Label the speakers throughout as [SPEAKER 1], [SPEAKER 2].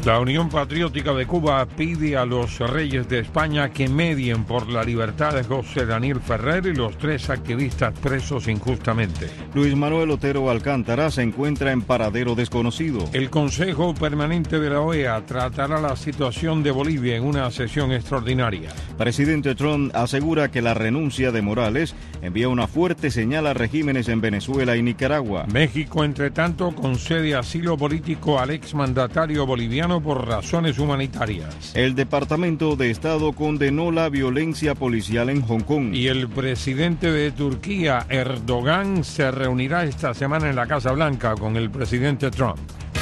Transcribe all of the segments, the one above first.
[SPEAKER 1] La Unión Patriótica de Cuba pide a los reyes de España que medien por la libertad de José Daniel Ferrer y los 3 activistas presos injustamente.
[SPEAKER 2] Luis Manuel Otero Alcántara se encuentra en paradero desconocido.
[SPEAKER 1] El Consejo Permanente de la OEA tratará la situación de Bolivia en una sesión extraordinaria.
[SPEAKER 2] Presidente Trump asegura que la renuncia de Morales envía una fuerte señal a regímenes en Venezuela y Nicaragua.
[SPEAKER 1] México, entre tanto, concede asilo político al exmandatario boliviano por razones humanitarias.
[SPEAKER 2] El Departamento de Estado condenó la violencia policial en Hong Kong.
[SPEAKER 1] Y el presidente de Turquía, Erdogan, se reunirá esta semana en la Casa Blanca con el presidente Trump.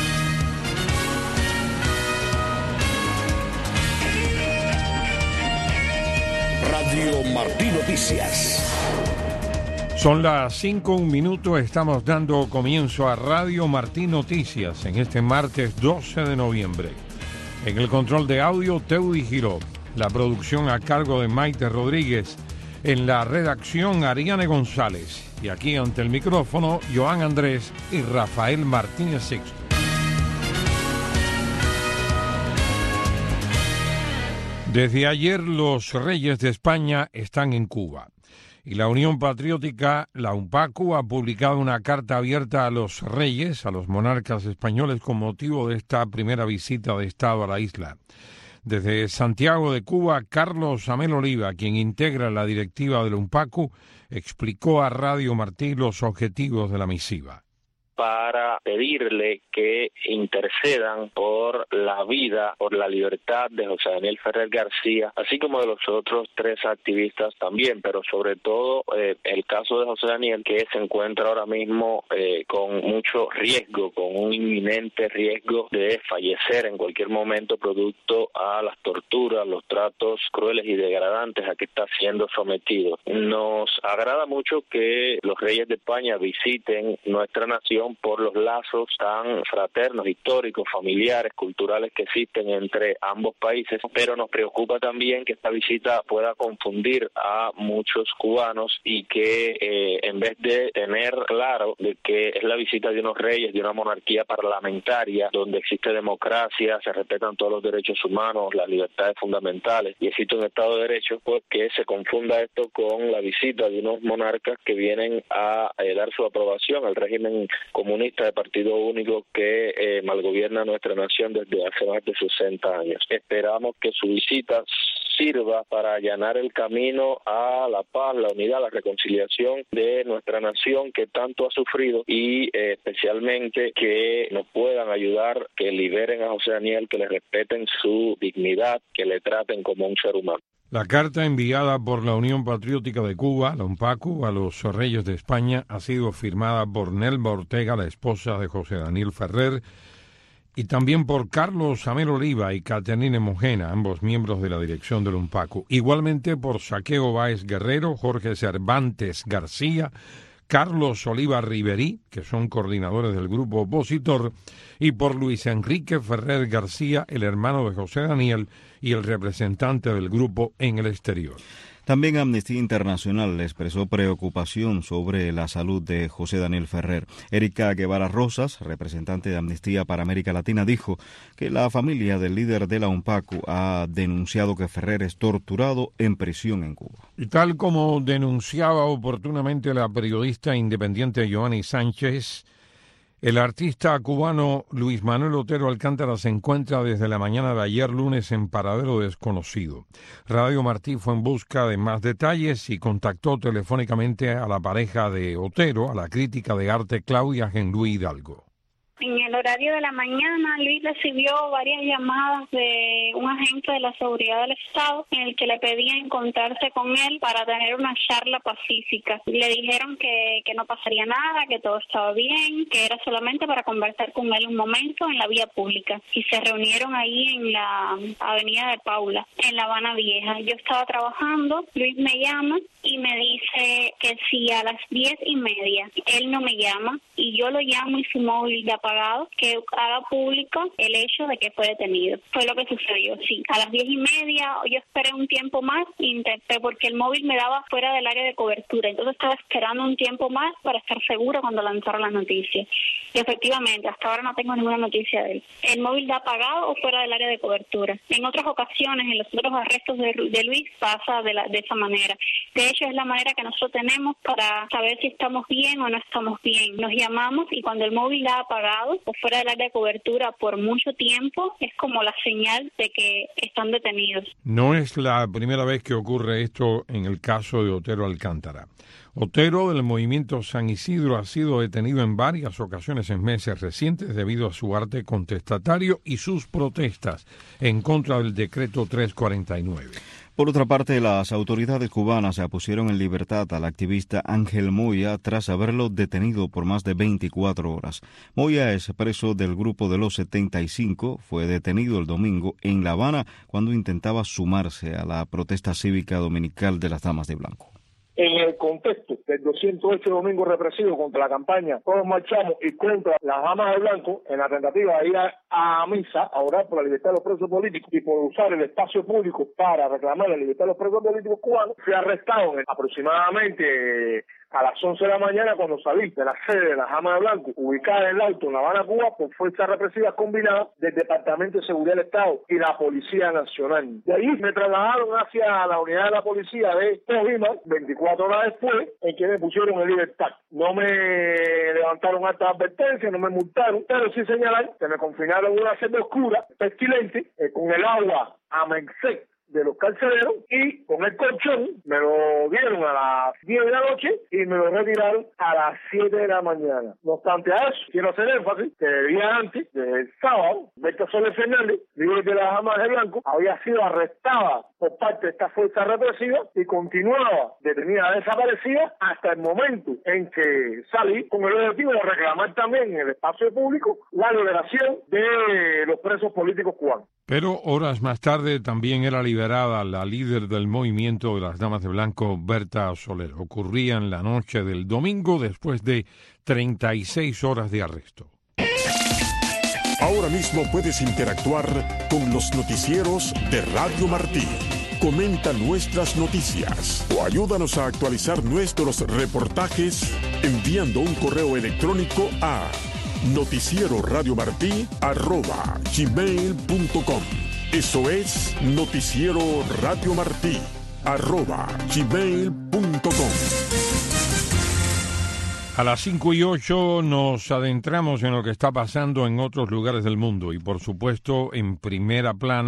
[SPEAKER 3] Radio Martí Noticias.
[SPEAKER 1] Son las 5:01, estamos dando comienzo a Radio Martí Noticias en este martes 12 de noviembre. En el control de audio, Teudi Giró. La producción a cargo de Maite Rodríguez. En la redacción, Ariane González. Y aquí ante el micrófono, Joan Andrés y Rafael Martínez Sixto. Desde ayer, los reyes de España están en Cuba. Y la Unión Patriótica, la UNPACU, ha publicado una carta abierta a los reyes, a los monarcas españoles, con motivo de esta primera visita de Estado a la isla. Desde Santiago de Cuba, Carlos Amel Oliva, quien integra la directiva de la UNPACU, explicó a Radio Martí los objetivos de la misiva.
[SPEAKER 4] Para pedirle que intercedan por la vida, por la libertad de José Daniel Ferrer García, así como de los otros 3 activistas también, pero sobre todo el caso de José Daniel, que se encuentra ahora mismo con mucho riesgo, con un inminente riesgo de fallecer en cualquier momento producto a las torturas, los tratos crueles y degradantes a que está siendo sometido. Nos agrada mucho que los reyes de España visiten nuestra nación por los lazos tan fraternos, históricos, familiares, culturales que existen entre ambos países, pero nos preocupa también que esta visita pueda confundir a muchos cubanos y que en vez de tener claro de que es la visita de unos reyes, de una monarquía parlamentaria, donde existe democracia, se respetan todos los derechos humanos, las libertades fundamentales y existe un Estado de Derecho, pues que se confunda esto con la visita de unos monarcas que vienen a dar su aprobación al régimen comunista de partido único que malgobierna nuestra nación desde hace más de 60 años. Esperamos que su visita sirva para allanar el camino a la paz, la unidad, la reconciliación de nuestra nación que tanto ha sufrido y especialmente que nos puedan ayudar, que liberen a José Daniel, que le respeten su dignidad, que le traten como un ser humano.
[SPEAKER 1] La carta enviada por la Unión Patriótica de Cuba, la UNPACU, a los reyes de España ha sido firmada por Nelva Ortega, la esposa de José Daniel Ferrer, y también por Carlos Amel Oliva y Caterine Mojena, ambos miembros de la dirección de la UNPACU. Igualmente por Saqueo Báez Guerrero, Jorge Cervantes García, Carlos Oliva Riverí, que son coordinadores del grupo opositor, y por Luis Enrique Ferrer García, el hermano de José Daniel y el representante del grupo en el exterior.
[SPEAKER 2] También Amnistía Internacional expresó preocupación sobre la salud de José Daniel Ferrer. Erika Guevara Rosas, representante de Amnistía para América Latina, dijo que la familia del líder de la UNPACU ha denunciado que Ferrer es torturado en prisión en Cuba.
[SPEAKER 1] Y tal como denunciaba oportunamente la periodista independiente Joanny Sánchez, el artista cubano Luis Manuel Otero Alcántara se encuentra desde la mañana de ayer lunes en paradero desconocido. Radio Martí fue en busca de más detalles y contactó telefónicamente a la pareja de Otero, a la crítica de arte Claudia Genduí Hidalgo.
[SPEAKER 5] En el horario de la mañana, Luis recibió varias llamadas de un agente de la seguridad del Estado en el que le pedía encontrarse con él para tener una charla pacífica. Le dijeron que no pasaría nada, que todo estaba bien, que era solamente para conversar con él un momento en la vía pública. Y se reunieron ahí en la avenida de Paula, en La Habana Vieja. Yo estaba trabajando, Luis me llama y me dice que si a las 10:30 él no me llama y yo lo llamo y su móvil de apagado, abogado que haga público el hecho de que fue detenido. Fue lo que sucedió, sí. A las 10:30 yo esperé un tiempo más, intenté porque el móvil me daba fuera del área de cobertura, entonces estaba esperando un tiempo más para estar segura cuando lanzaron las noticias. Y efectivamente, hasta ahora no tengo ninguna noticia de él. El móvil da apagado o fuera del área de cobertura. En otras ocasiones, en los otros arrestos de Luis, pasa de esa manera. De hecho, es la manera que nosotros tenemos para saber si estamos bien o no estamos bien. Nos llamamos y cuando el móvil da apagado o fuera del área de cobertura por mucho tiempo, es como la señal de que están detenidos.
[SPEAKER 1] No es la primera vez que ocurre esto en el caso de Otero Alcántara. Otero, del movimiento San Isidro, ha sido detenido en varias ocasiones en meses recientes debido a su arte contestatario y sus protestas en contra del decreto 349.
[SPEAKER 2] Por otra parte, las autoridades cubanas pusieron en libertad al activista Ángel Moya tras haberlo detenido por más de 24 horas. Moya es preso del Grupo de los 75, fue detenido el domingo en La Habana cuando intentaba sumarse a la protesta cívica dominical de las Damas de Blanco.
[SPEAKER 6] En el contexto del 208 domingo represivo contra la campaña Todos Marchamos y contra las Damas de Blanco, en la tentativa de ir a misa a orar por la libertad de los presos políticos y por usar el espacio público para reclamar la libertad de los presos políticos cubanos, fui arrestado aproximadamente a las 11 de la mañana cuando salí de la sede de las Damas de Blanco, ubicada en el Alto, en La Habana, Cuba, por fuerzas represivas combinadas del Departamento de Seguridad del Estado y la Policía Nacional. De ahí me trasladaron hacia la unidad de la policía de Cojima, 24 horas después, en que me pusieron en libertad. No me levantaron acta de advertencia, no me multaron, pero sí señalar que me confinaron en una celda oscura, pestilente, con el agua a merced de los carceleros y con el colchón me lo dieron a las 10 de la noche y me lo retiraron a las 7 de la mañana. No obstante a eso, quiero hacer énfasis que el día antes, del sábado, Berta Soler Fernández, líder de las Damas de Blanco, había sido arrestada por parte de esta fuerza represiva y continuaba detenida desaparecida hasta el momento en que salí con el objetivo de reclamar también en el espacio público la liberación de los presos políticos cubanos.
[SPEAKER 1] Pero horas más tarde también era liberada la líder del movimiento de las Damas de Blanco, Berta Soler. Ocurría en la noche del domingo después de 36 horas de arresto.
[SPEAKER 7] Ahora mismo puedes interactuar con los noticieros de Radio Martí. Comenta nuestras noticias o ayúdanos a actualizar nuestros reportajes enviando un correo electrónico a noticieroradiomartí@gmail.com. Eso es noticieroradiomartí@gmail.com.
[SPEAKER 1] A las 5:08 nos adentramos en lo que está pasando en otros lugares del mundo y, por supuesto, en primer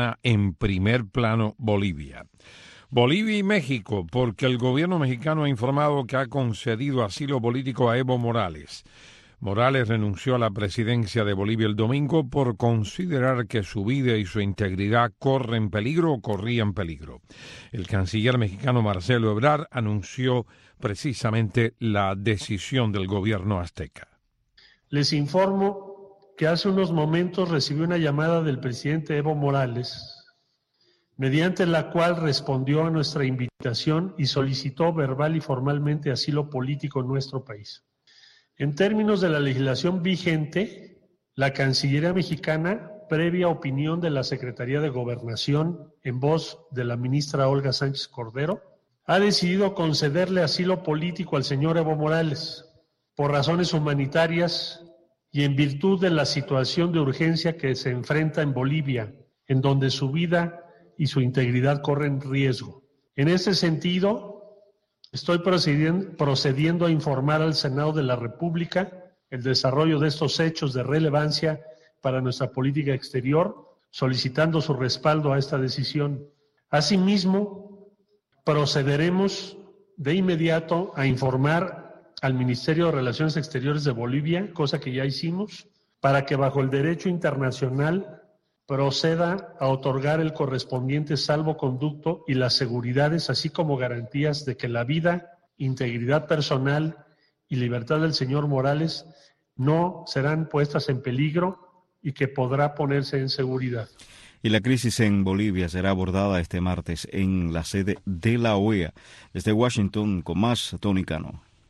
[SPEAKER 1] plano, Bolivia. Bolivia y México, porque el gobierno mexicano ha informado que ha concedido asilo político a Evo Morales. Morales renunció a la presidencia de Bolivia el domingo por considerar que su vida y su integridad corrían peligro. El canciller mexicano Marcelo Ebrard anunció precisamente la decisión del gobierno azteca.
[SPEAKER 8] Les informo que hace unos momentos recibí una llamada del presidente Evo Morales, mediante la cual respondió a nuestra invitación y solicitó verbal y formalmente asilo político en nuestro país. En términos de la legislación vigente, la Cancillería mexicana, previa opinión de la Secretaría de Gobernación en voz de la ministra Olga Sánchez Cordero, ha decidido concederle asilo político al señor Evo Morales por razones humanitarias y en virtud de la situación de urgencia que se enfrenta en Bolivia, en donde su vida y su integridad corren riesgo. En ese sentido, estoy procediendo a informar al Senado de la República el desarrollo de estos hechos de relevancia para nuestra política exterior, solicitando su respaldo a esta decisión. Asimismo, procederemos de inmediato a informar al Ministerio de Relaciones Exteriores de Bolivia, cosa que ya hicimos, para que bajo el derecho internacional proceda a otorgar el correspondiente salvoconducto y las seguridades, así como garantías de que la vida, integridad personal y libertad del señor Morales no serán puestas en peligro y que podrá ponerse en seguridad.
[SPEAKER 2] Y la crisis en Bolivia será abordada este martes en la sede de la OEA. Desde Washington, con más, Tony Cano.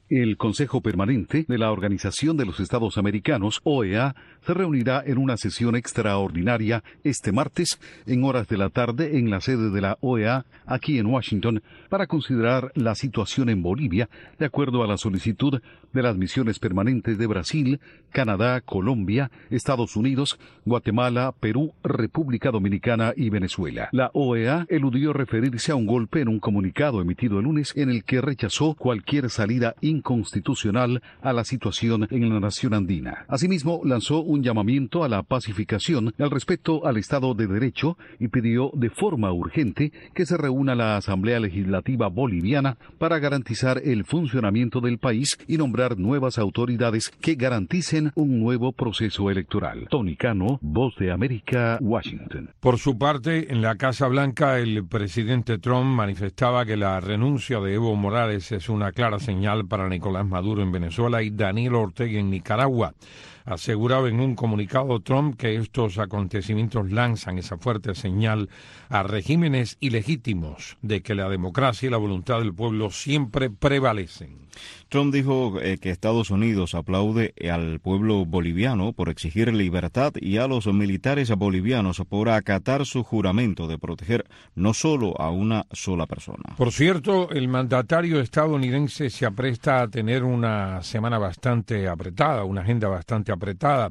[SPEAKER 9] El Consejo Permanente de la Organización de los Estados Americanos, OEA, se reunirá en una sesión extraordinaria este martes en horas de la tarde en la sede de la OEA aquí en Washington para considerar la situación en Bolivia de acuerdo a la solicitud de las misiones permanentes de Brasil, Canadá, Colombia, Estados Unidos, Guatemala, Perú, República Dominicana y Venezuela. La OEA eludió referirse a un golpe en un comunicado emitido el lunes en el que rechazó cualquier salida inconstitucional a la situación en la nación andina. Asimismo, lanzó un llamamiento a la pacificación y al respeto al Estado de Derecho y pidió de forma urgente que se reúna la Asamblea Legislativa Boliviana para garantizar el funcionamiento del país y nombrar nuevas autoridades que garanticen un nuevo proceso electoral. Tony Cano, Voz de América, Washington.
[SPEAKER 1] Por su parte, en la Casa Blanca, el presidente Trump manifestaba que la renuncia de Evo Morales es una clara señal para Nicolás Maduro en Venezuela y Daniel Ortega en Nicaragua. Aseguraba en un comunicado Trump que estos acontecimientos lanzan esa fuerte señal a regímenes ilegítimos de que la democracia y la voluntad del pueblo siempre prevalecen.
[SPEAKER 2] Trump dijo que Estados Unidos aplaude al pueblo boliviano por exigir libertad y a los militares bolivianos por acatar su juramento de proteger no solo a una sola persona.
[SPEAKER 1] Por cierto, el mandatario estadounidense se apresta a tener una semana bastante apretada, una agenda bastante apretada.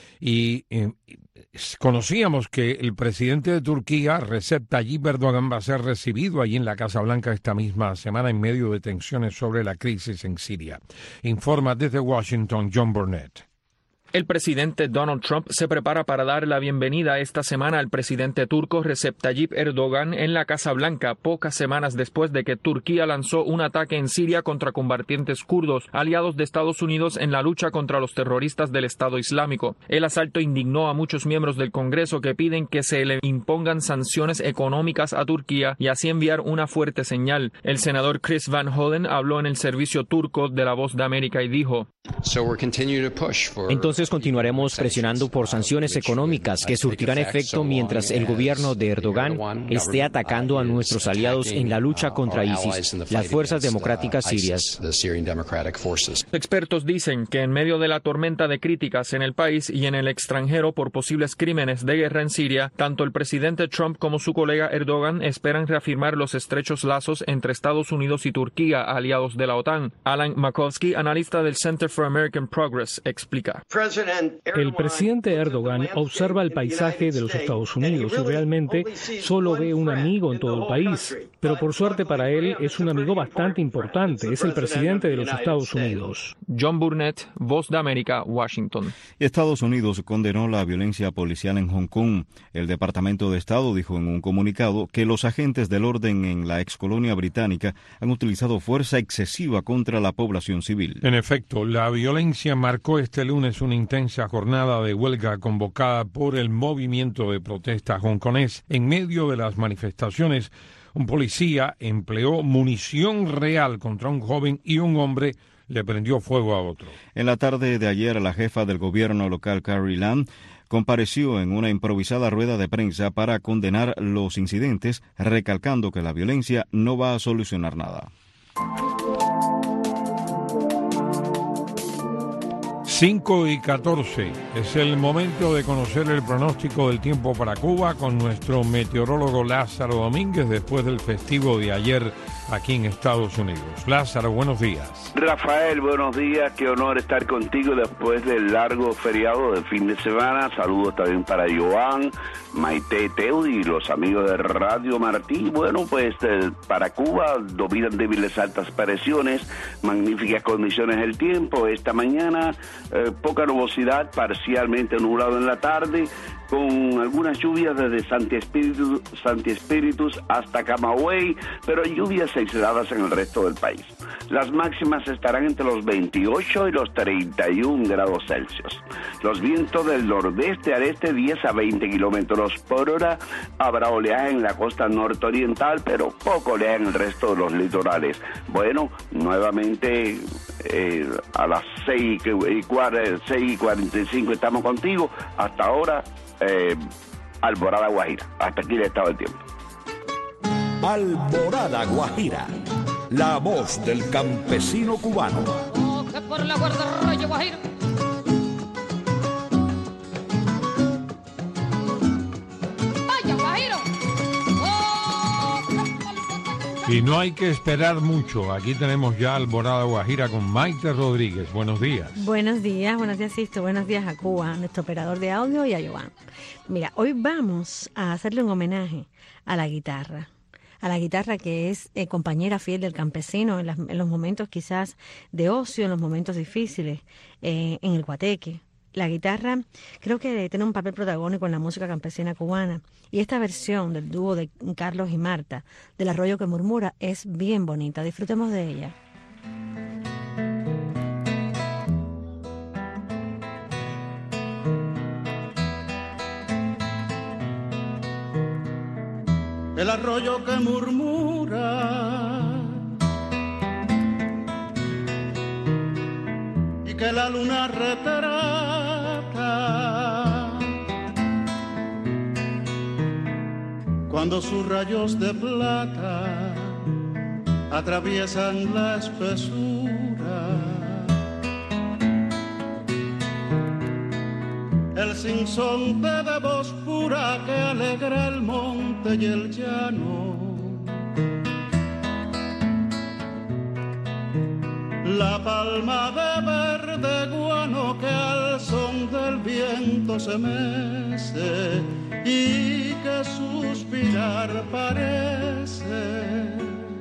[SPEAKER 1] Y conocíamos que el presidente de Turquía, Recep Tayyip Erdogan, va a ser recibido allí en la Casa Blanca esta misma semana en medio de tensiones sobre la crisis en Siria. Informa desde Washington, John Burnett.
[SPEAKER 10] El presidente Donald Trump se prepara para dar la bienvenida esta semana al presidente turco Recep Tayyip Erdogan en la Casa Blanca, pocas semanas después de que Turquía lanzó un ataque en Siria contra combatientes kurdos, aliados de Estados Unidos en la lucha contra los terroristas del Estado Islámico. El asalto indignó a muchos miembros del Congreso que piden que se le impongan sanciones económicas a Turquía y así enviar una fuerte señal. El senador Chris Van Hollen habló en el servicio turco de La Voz de América y dijo:
[SPEAKER 11] Entonces continuaremos presionando por sanciones económicas que surtirán efecto mientras el gobierno de Erdogan esté atacando a nuestros aliados en la lucha contra ISIS, las fuerzas democráticas sirias.
[SPEAKER 10] Expertos dicen que en medio de la tormenta de críticas en el país y en el extranjero por posibles crímenes de guerra en Siria, tanto el presidente Trump como su colega Erdogan esperan reafirmar los estrechos lazos entre Estados Unidos y Turquía, aliados de la OTAN. Alan Makovsky, analista del Center for American Progress, explica.
[SPEAKER 12] El presidente Erdogan observa el paisaje de los Estados Unidos y realmente solo ve un amigo en todo el país. Pero por suerte para él es un amigo bastante importante. Es el presidente de los Estados Unidos.
[SPEAKER 10] John Burnett, Voz de América, Washington.
[SPEAKER 2] Estados Unidos condenó la violencia policial en Hong Kong. El Departamento de Estado dijo en un comunicado que los agentes del orden en la excolonia británica han utilizado fuerza excesiva contra la población civil.
[SPEAKER 1] En efecto, la violencia marcó este lunes una intensa jornada de huelga convocada por el movimiento de protesta hongkonés. En medio de las manifestaciones, un policía empleó munición real contra un joven y un hombre le prendió fuego a otro.
[SPEAKER 2] En la tarde de ayer, la jefa del gobierno local, Carrie Lam, compareció en una improvisada rueda de prensa para condenar los incidentes, recalcando que la violencia no va a solucionar nada.
[SPEAKER 1] 5:14. Es el momento de conocer el pronóstico del tiempo para Cuba con nuestro meteorólogo Lázaro Domínguez después del festivo de ayer aquí en Estados Unidos. Lázaro, buenos días.
[SPEAKER 13] Rafael, buenos días. Qué honor estar contigo después del largo feriado de fin de semana. Saludos también para Joan, Maite, Teudi y los amigos de Radio Martí. Bueno, pues para Cuba dominan débiles altas presiones, magníficas condiciones del tiempo. Esta mañana poca nubosidad, parcialmente nublado en la tarde, con algunas lluvias desde Santi Espíritus hasta Camagüey, pero lluvias aisladas en el resto del país. Las máximas estarán entre los 28 y los 31 grados Celsius. Los vientos del nordeste al este 10 a 20 kilómetros por hora. Habrá oleaje en la costa nortoriental, pero poco oleaje en el resto de los litorales. Bueno, nuevamente a las 6:45 estamos contigo. Hasta ahora, Alborada Guajira. Hasta aquí el estado del tiempo.
[SPEAKER 3] Alborada Guajira. la voz del campesino cubano.
[SPEAKER 14] Coge por la guarda Rayo Guajiro. Vaya Guajiro.
[SPEAKER 1] Y no hay que esperar mucho. Aquí tenemos ya Alborada Guajira con Maite Rodríguez. Buenos días.
[SPEAKER 15] Buenos días, Sisto. Buenos días a Cuba, a nuestro operador de audio y a Joan. Mira, hoy vamos a hacerle un homenaje a la guitarra que es compañera fiel del campesino en los momentos quizás de ocio, en los momentos difíciles, en el guateque. La guitarra creo que tiene un papel protagónico en la música campesina cubana, y esta versión del dúo de Carlos y Marta, del Arroyo que Murmura, es bien bonita. Disfrutemos de ella.
[SPEAKER 16] El arroyo que murmura y que la luna retrata cuando sus rayos de plata atraviesan la espesura. El sinsonte de voz pura que alegra el monte y el llano. La palma de verde guano que al son del viento se mece y que suspirar parece.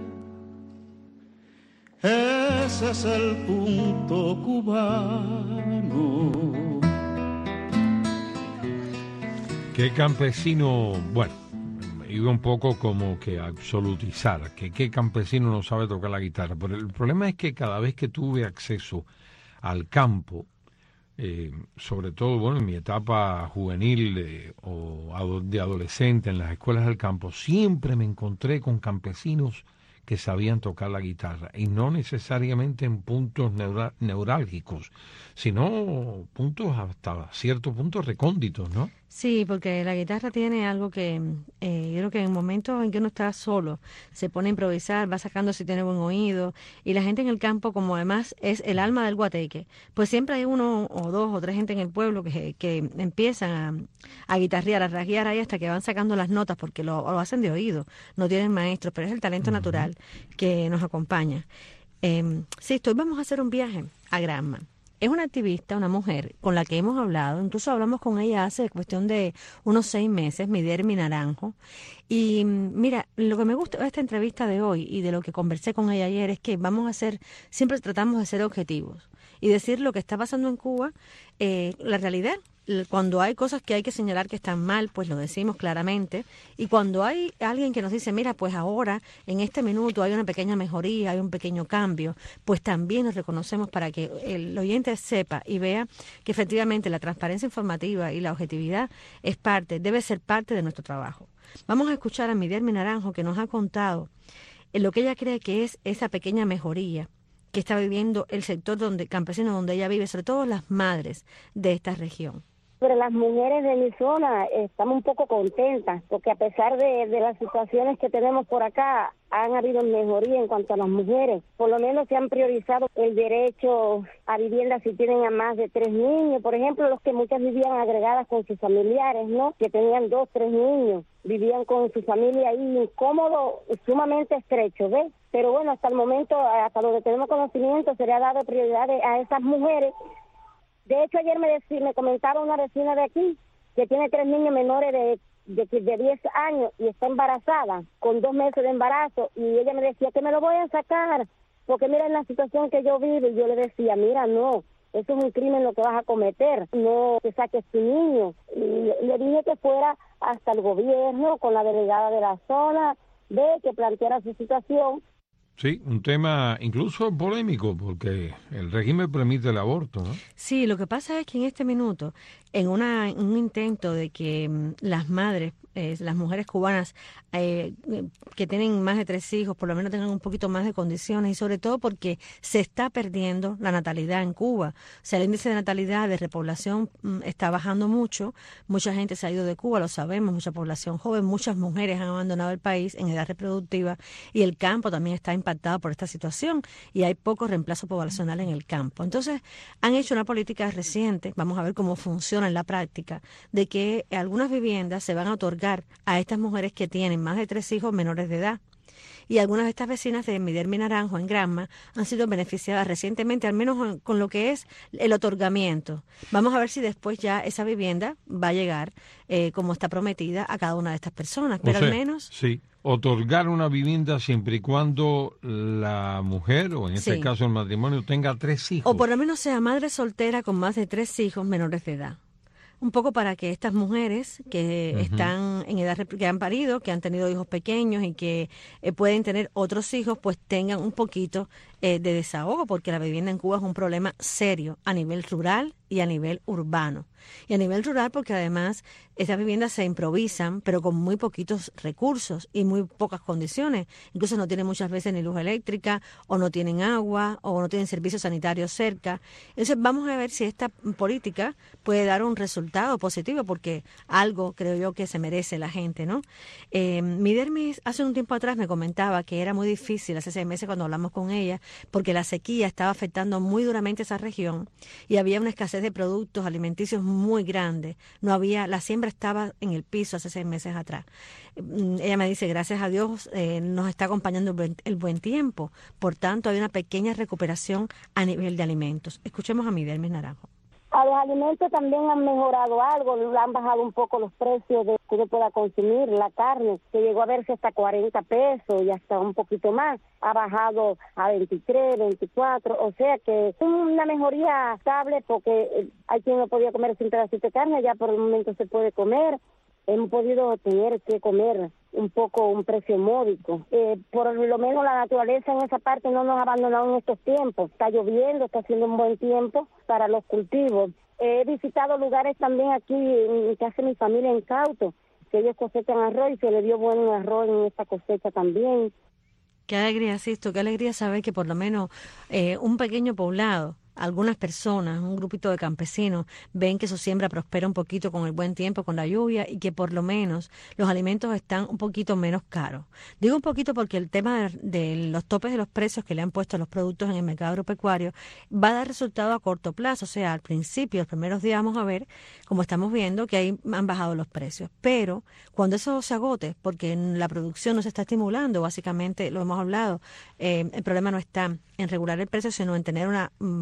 [SPEAKER 16] Ese es el punto cubano.
[SPEAKER 1] ¿Qué campesino, bueno, iba un poco como que a absolutizar, que qué campesino no sabe tocar la guitarra? Pero el problema es que cada vez que tuve acceso al campo, sobre todo, bueno, en mi etapa juvenil o de adolescente en las escuelas del campo, siempre me encontré con campesinos que sabían tocar la guitarra, y no necesariamente en puntos neurálgicos, sino puntos hasta cierto punto recónditos, ¿no?
[SPEAKER 15] Sí, porque la guitarra tiene algo que yo creo que en momentos en que uno está solo, se pone a improvisar, va sacando si tiene buen oído, y la gente en el campo, como además es el alma del guateque, pues siempre hay uno o dos o tres gente en el pueblo que empiezan a guitarrear, a rasguear ahí hasta que van sacando las notas, porque lo hacen de oído, no tienen maestros, pero es el talento natural que nos acompaña. Sí, hoy vamos a hacer un viaje a Granma. Es una activista, una mujer con la que hemos hablado, incluso hablamos con ella hace cuestión de unos 6 meses, Midermi Naranjo. Y mira, lo que me gusta de esta entrevista de hoy y de lo que conversé con ella ayer es que siempre tratamos de ser objetivos y decir lo que está pasando en Cuba, la realidad. Cuando hay cosas que hay que señalar que están mal, pues lo decimos claramente. Y cuando hay alguien que nos dice, mira, pues ahora, en este minuto, hay una pequeña mejoría, hay un pequeño cambio, pues también nos reconocemos para que el oyente sepa y vea que efectivamente la transparencia informativa y la objetividad debe ser parte de nuestro trabajo. Vamos a escuchar a Midermi Naranjo, que nos ha contado lo que ella cree que es esa pequeña mejoría que está viviendo el sector campesino donde ella vive, sobre todo las madres de esta región.
[SPEAKER 17] Pero las mujeres de mi zona estamos un poco contentas, porque a pesar de las situaciones que tenemos por acá, han habido mejoría en cuanto a las mujeres. Por lo menos se han priorizado el derecho a vivienda si tienen a más de 3 niños. Por ejemplo, los que muchas vivían agregadas con sus familiares, ¿no? Que tenían 2, 3 niños, vivían con su familia ahí incómodo, sumamente estrecho, ¿ves? Pero bueno, hasta el momento, hasta donde tenemos conocimiento, se le ha dado prioridad a esas mujeres. De hecho, ayer me comentaba una vecina de aquí que tiene 3 niños menores de 10 años y está embarazada, con 2 meses de embarazo, y ella me decía que me lo voy a sacar, porque mira en la situación que yo vivo, y yo le decía, mira, no, eso es un crimen lo que vas a cometer, no te saques tu niño. Y le dije que fuera hasta el gobierno, con la delegada de la zona, que planteara su situación.
[SPEAKER 1] Sí, un tema incluso polémico, porque el régimen permite el aborto, ¿no?
[SPEAKER 15] Sí, lo que pasa es que en este minuto, en un intento de que las madres las mujeres cubanas que tienen más de 3 hijos, por lo menos tengan un poquito más de condiciones, y sobre todo porque se está perdiendo la natalidad en Cuba. O sea, el índice de natalidad, de repoblación está bajando mucho, mucha gente se ha ido de Cuba, lo sabemos, mucha población joven, muchas mujeres han abandonado el país en edad reproductiva, y el campo también está impactado por esta situación, y hay poco reemplazo poblacional en el campo. Entonces, han hecho una política reciente, vamos a ver cómo funciona en la práctica, de que algunas viviendas se van a otorgar a estas mujeres que tienen más de 3 hijos menores de edad. Y algunas de estas vecinas de Midermi Naranjo, en Granma, han sido beneficiadas recientemente, al menos con lo que es el otorgamiento. Vamos a ver si después ya esa vivienda va a llegar, como está prometida, a cada una de estas personas. Pero al menos...
[SPEAKER 1] Sí, otorgar una vivienda siempre y cuando la mujer, o en este caso el matrimonio, tenga 3 hijos.
[SPEAKER 15] O por lo menos sea madre soltera con más de 3 hijos menores de edad. Un poco para que estas mujeres que están en edad, que han parido, que han tenido hijos pequeños y que pueden tener otros hijos, pues tengan un poquito de desahogo, porque la vivienda en Cuba es un problema serio a nivel rural y a nivel urbano. Y a nivel rural porque además estas viviendas se improvisan, pero con muy poquitos recursos y muy pocas condiciones. Incluso no tienen muchas veces ni luz eléctrica, o no tienen agua, o no tienen servicios sanitarios cerca. Entonces vamos a ver si esta política puede dar un resultado positivo, porque algo creo yo que se merece la gente, ¿no? Midermi hace un tiempo atrás me comentaba que era muy difícil, hace 6 meses cuando hablamos con ella, porque la sequía estaba afectando muy duramente esa región y había una escasez de productos alimenticios muy grande. No había, la siembra estaba en el piso hace 6 meses atrás. Ella me dice, gracias a Dios nos está acompañando el buen tiempo. Por tanto, hay una pequeña recuperación a nivel de alimentos. Escuchemos a Midermi Naranjo.
[SPEAKER 17] A los alimentos también han mejorado algo, han bajado un poco los precios de que uno pueda consumir. La carne, que llegó a verse hasta 40 pesos y hasta un poquito más, ha bajado a 23, 24, o sea que es una mejoría estable, porque hay quien no podía comer sin pedacito de carne, ya por el momento se puede comer. Hemos podido tener que comer un poco un precio módico. Por lo menos la naturaleza en esa parte no nos ha abandonado en estos tiempos. Está lloviendo, está haciendo un buen tiempo para los cultivos. He visitado lugares también aquí en que hace mi familia en Cauto, que ellos cosechan arroz y se le dio buen arroz en esta cosecha también.
[SPEAKER 15] Qué alegría, Sisto, qué alegría saber que por lo menos un pequeño poblado, algunas personas, un grupito de campesinos, ven que su siembra prospera un poquito con el buen tiempo, con la lluvia, y que por lo menos los alimentos están un poquito menos caros. Digo un poquito porque el tema de los topes de los precios que le han puesto a los productos en el mercado agropecuario va a dar resultado a corto plazo. O sea, al principio, los primeros días vamos a ver, como estamos viendo, que ahí han bajado los precios. Pero cuando eso se agote, porque la producción no se está estimulando, básicamente lo hemos hablado, el problema no está en regular el precio, sino en tener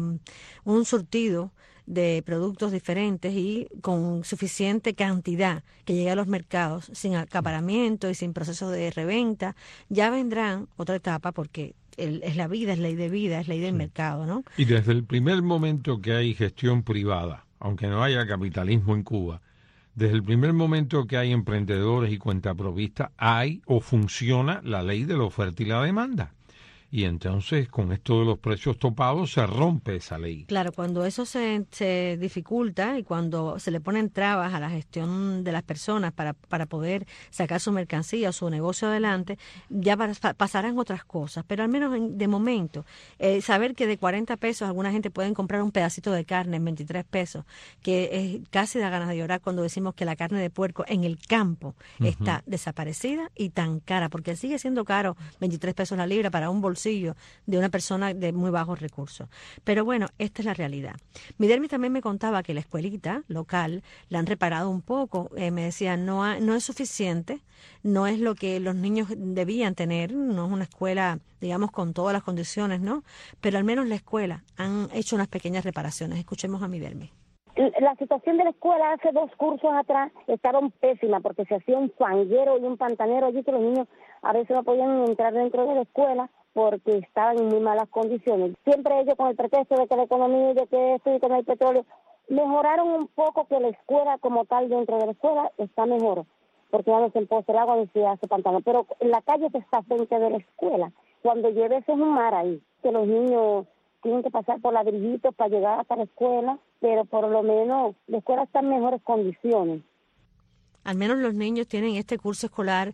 [SPEAKER 15] un surtido de productos diferentes y con suficiente cantidad que llegue a los mercados sin acaparamiento y sin proceso de reventa. Ya vendrán otra etapa, porque es la vida, es ley de vida, es ley del mercado, ¿no?
[SPEAKER 1] Y desde el primer momento que hay gestión privada, aunque no haya capitalismo en Cuba, desde el primer momento que hay emprendedores y cuentapropistas, hay o funciona la ley de la oferta y la demanda. Y entonces, con esto de los precios topados, se rompe esa ley.
[SPEAKER 15] Claro, cuando eso se dificulta y cuando se le ponen trabas a la gestión de las personas para poder sacar su mercancía o su negocio adelante, ya pasarán otras cosas. Pero al menos de momento, saber que de 40 pesos alguna gente puede comprar un pedacito de carne en 23 pesos, que casi da ganas de llorar cuando decimos que la carne de puerco en el campo está desaparecida y tan cara, porque sigue siendo caro 23 pesos la libra para un bolsillo de una persona de muy bajos recursos. Pero bueno, esta es la realidad. Midermi también me contaba que la escuelita local la han reparado un poco. Me decía, no es suficiente, no es lo que los niños debían tener, no es una escuela, digamos, con todas las condiciones, ¿no? Pero al menos la escuela han hecho unas pequeñas reparaciones. Escuchemos a Midermi.
[SPEAKER 17] La situación de la escuela hace 2 cursos atrás estaban pésima, porque se hacía un fanguero y un pantanero allí que los niños a veces no podían entrar dentro de la escuela porque estaban en muy malas condiciones. Siempre ellos, con el pretexto de que la economía y de que esto y que no hay petróleo, mejoraron un poco, que la escuela como tal dentro de la escuela está mejor, porque ya no se empoza el agua ni se hace pantano. Pero la calle que está frente de la escuela, cuando llueve es un mar ahí, que los niños tienen que pasar por ladrillitos para llegar hasta la escuela, pero por lo menos la escuela está en mejores condiciones.
[SPEAKER 15] al menos los niños tienen este curso escolar,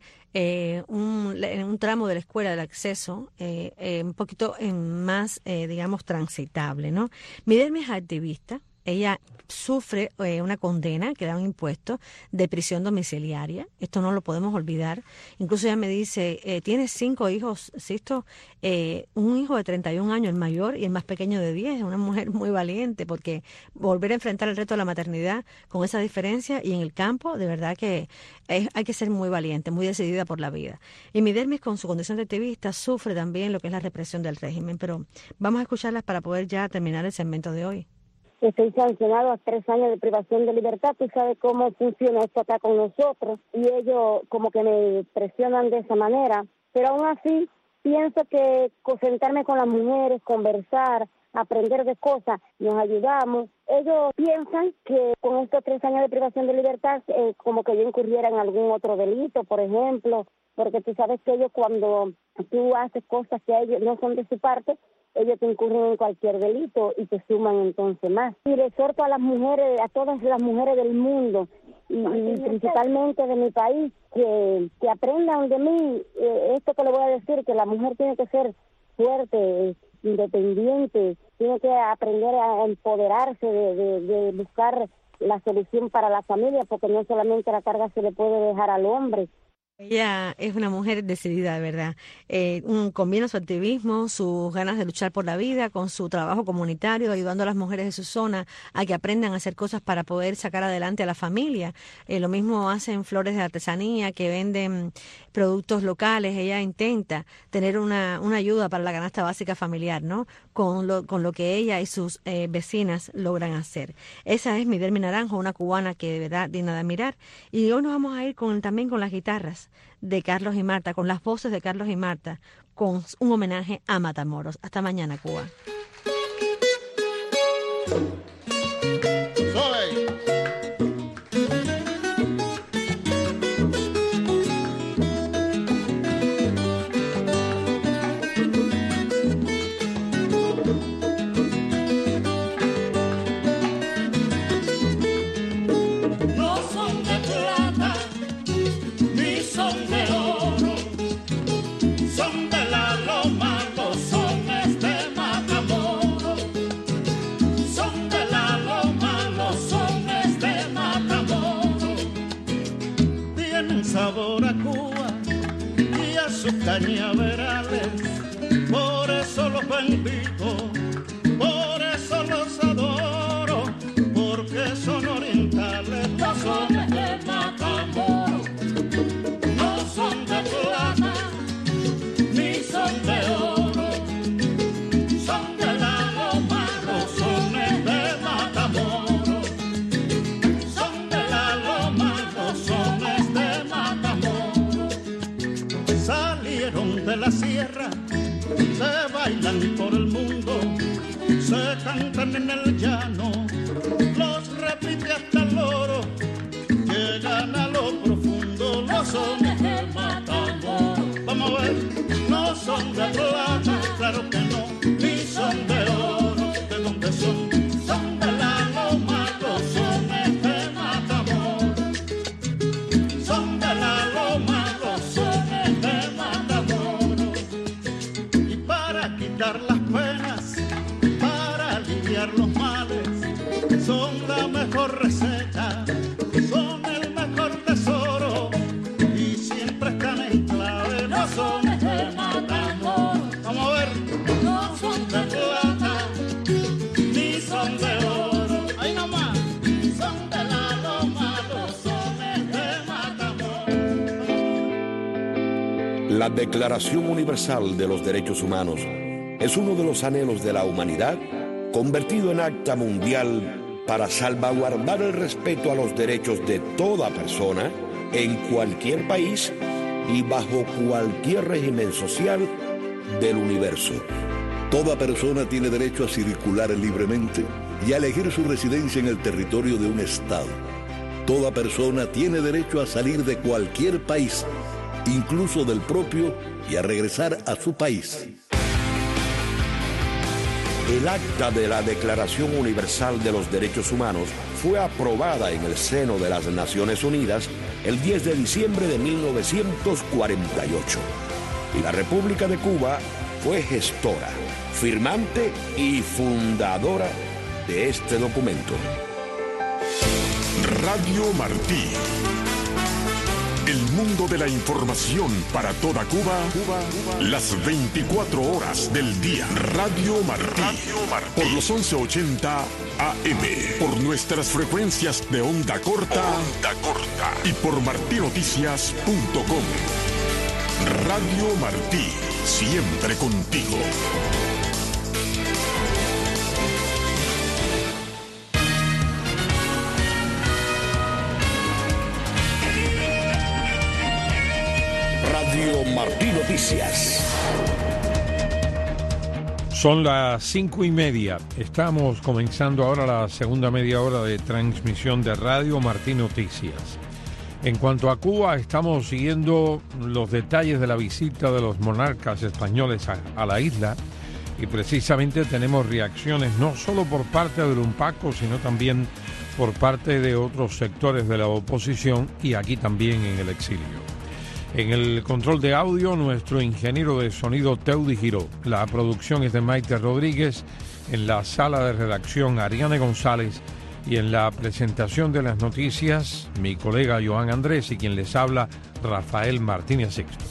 [SPEAKER 15] un tramo de la escuela del acceso un poquito más, digamos, transitable, ¿no? Midermi es activista. Ella sufre una condena que da un impuesto de prisión domiciliaria. Esto no lo podemos olvidar. Incluso ella me dice, tiene 5 hijos, Sisto, un hijo de 31 años, el mayor, y el más pequeño de 10. Es una mujer muy valiente, porque volver a enfrentar el reto de la maternidad con esa diferencia y en el campo, de verdad que hay que ser muy valiente, muy decidida por la vida. Y Midermi, con su condición de activista, sufre también lo que es la represión del régimen. Pero vamos a escucharlas para poder ya terminar el segmento de hoy.
[SPEAKER 17] Estoy sancionado a 3 años de privación de libertad. Tú sabes cómo funciona esto acá con nosotros y ellos como que me presionan de esa manera. Pero aún así pienso que sentarme con las mujeres, conversar, aprender de cosas, nos ayudamos. Ellos piensan que con estos 3 años de privación de libertad como que yo incurriera en algún otro delito, por ejemplo, porque tú sabes que ellos cuando tú haces cosas que ellos no son de su parte, ellos te incurren en cualquier delito y te suman entonces más. Y le exhorto a las mujeres, a todas las mujeres del mundo y principalmente de mi país, que aprendan de mí esto que le voy a decir, que la mujer tiene que ser fuerte, independiente, tiene que aprender a empoderarse de buscar la solución para la familia, porque no solamente la carga se le puede dejar al hombre.
[SPEAKER 15] Ella es una mujer decidida, de verdad. Combina su activismo, sus ganas de luchar por la vida, con su trabajo comunitario, ayudando a las mujeres de su zona a que aprendan a hacer cosas para poder sacar adelante a la familia. Lo mismo hacen flores de artesanía, que venden productos locales. Ella intenta tener una ayuda para la canasta básica familiar, ¿no? Con lo que ella y sus vecinas logran hacer. Esa es Midermi Naranjo, una cubana que de verdad digna de admirar. Y hoy nos vamos a ir también con las guitarras de Carlos y Marta, con las voces de Carlos y Marta, con un homenaje a Matamoros. Hasta mañana, Cuba.
[SPEAKER 16] Sabor a Cuba y a sus cañaverales, por eso los bendigo, por eso los adoro, porque son orientales, no son de Matamoros, no son de plata, ni son de oro, son de la loma, los sones de Matamoros, son de la loma, los sones de salieron de la sierra, se bailan por el mundo, se cantan en el llano, los repite hasta el loro, llegan a lo profundo, los sones de Matamoros. Vamos a ver, no son de plata, claro que no, ni son de oro, ¿de dónde son? Son de la loma, los sones de Matamoros, son de la loma, los sones de Matamoros. Y para quitar las penas, para aliviar los males, son la mejor receta, son el mejor tesoro, y siempre están en clave, los sones de Matamoros. Vamos a ver, no son de plata, ni son de oro, ahí nomás, son de la loma, los sones de Matamoros.
[SPEAKER 3] La Declaración Universal de los Derechos Humanos es uno de los anhelos de la humanidad convertido en acta mundial para salvaguardar el respeto a los derechos de toda persona en cualquier país y bajo cualquier régimen social del universo.
[SPEAKER 18] Toda persona tiene derecho a circular libremente y a elegir su residencia en el territorio de un estado. Toda persona tiene derecho a salir de cualquier país, incluso del propio, y a regresar a su país.
[SPEAKER 3] El acta de la Declaración Universal de los Derechos Humanos fue aprobada en el seno de las Naciones Unidas el 10 de diciembre de 1948. Y la República de Cuba fue gestora, firmante y fundadora de este documento.
[SPEAKER 7] Radio Martí. El mundo de la información para toda Cuba, las 24 horas del día. Radio Martí. Por los 1180 AM. Por nuestras frecuencias de onda corta. Y por martinoticias.com. Radio Martí. Siempre contigo.
[SPEAKER 3] Radio Martí Noticias.
[SPEAKER 1] Son las 5:30. Estamos comenzando ahora la segunda media hora de transmisión de Radio Martí Noticias. En cuanto a Cuba, estamos siguiendo los detalles de la visita de los monarcas españoles a la isla y precisamente tenemos reacciones no solo por parte del UNPACO, sino también por parte de otros sectores de la oposición y aquí también en el exilio. En el control de audio, nuestro ingeniero de sonido Teudi Giró. La producción es de Maite Rodríguez, en la sala de redacción Ariane González y en la presentación de las noticias, mi colega Joan Andrés y quien les habla, Rafael Martínez Sixto.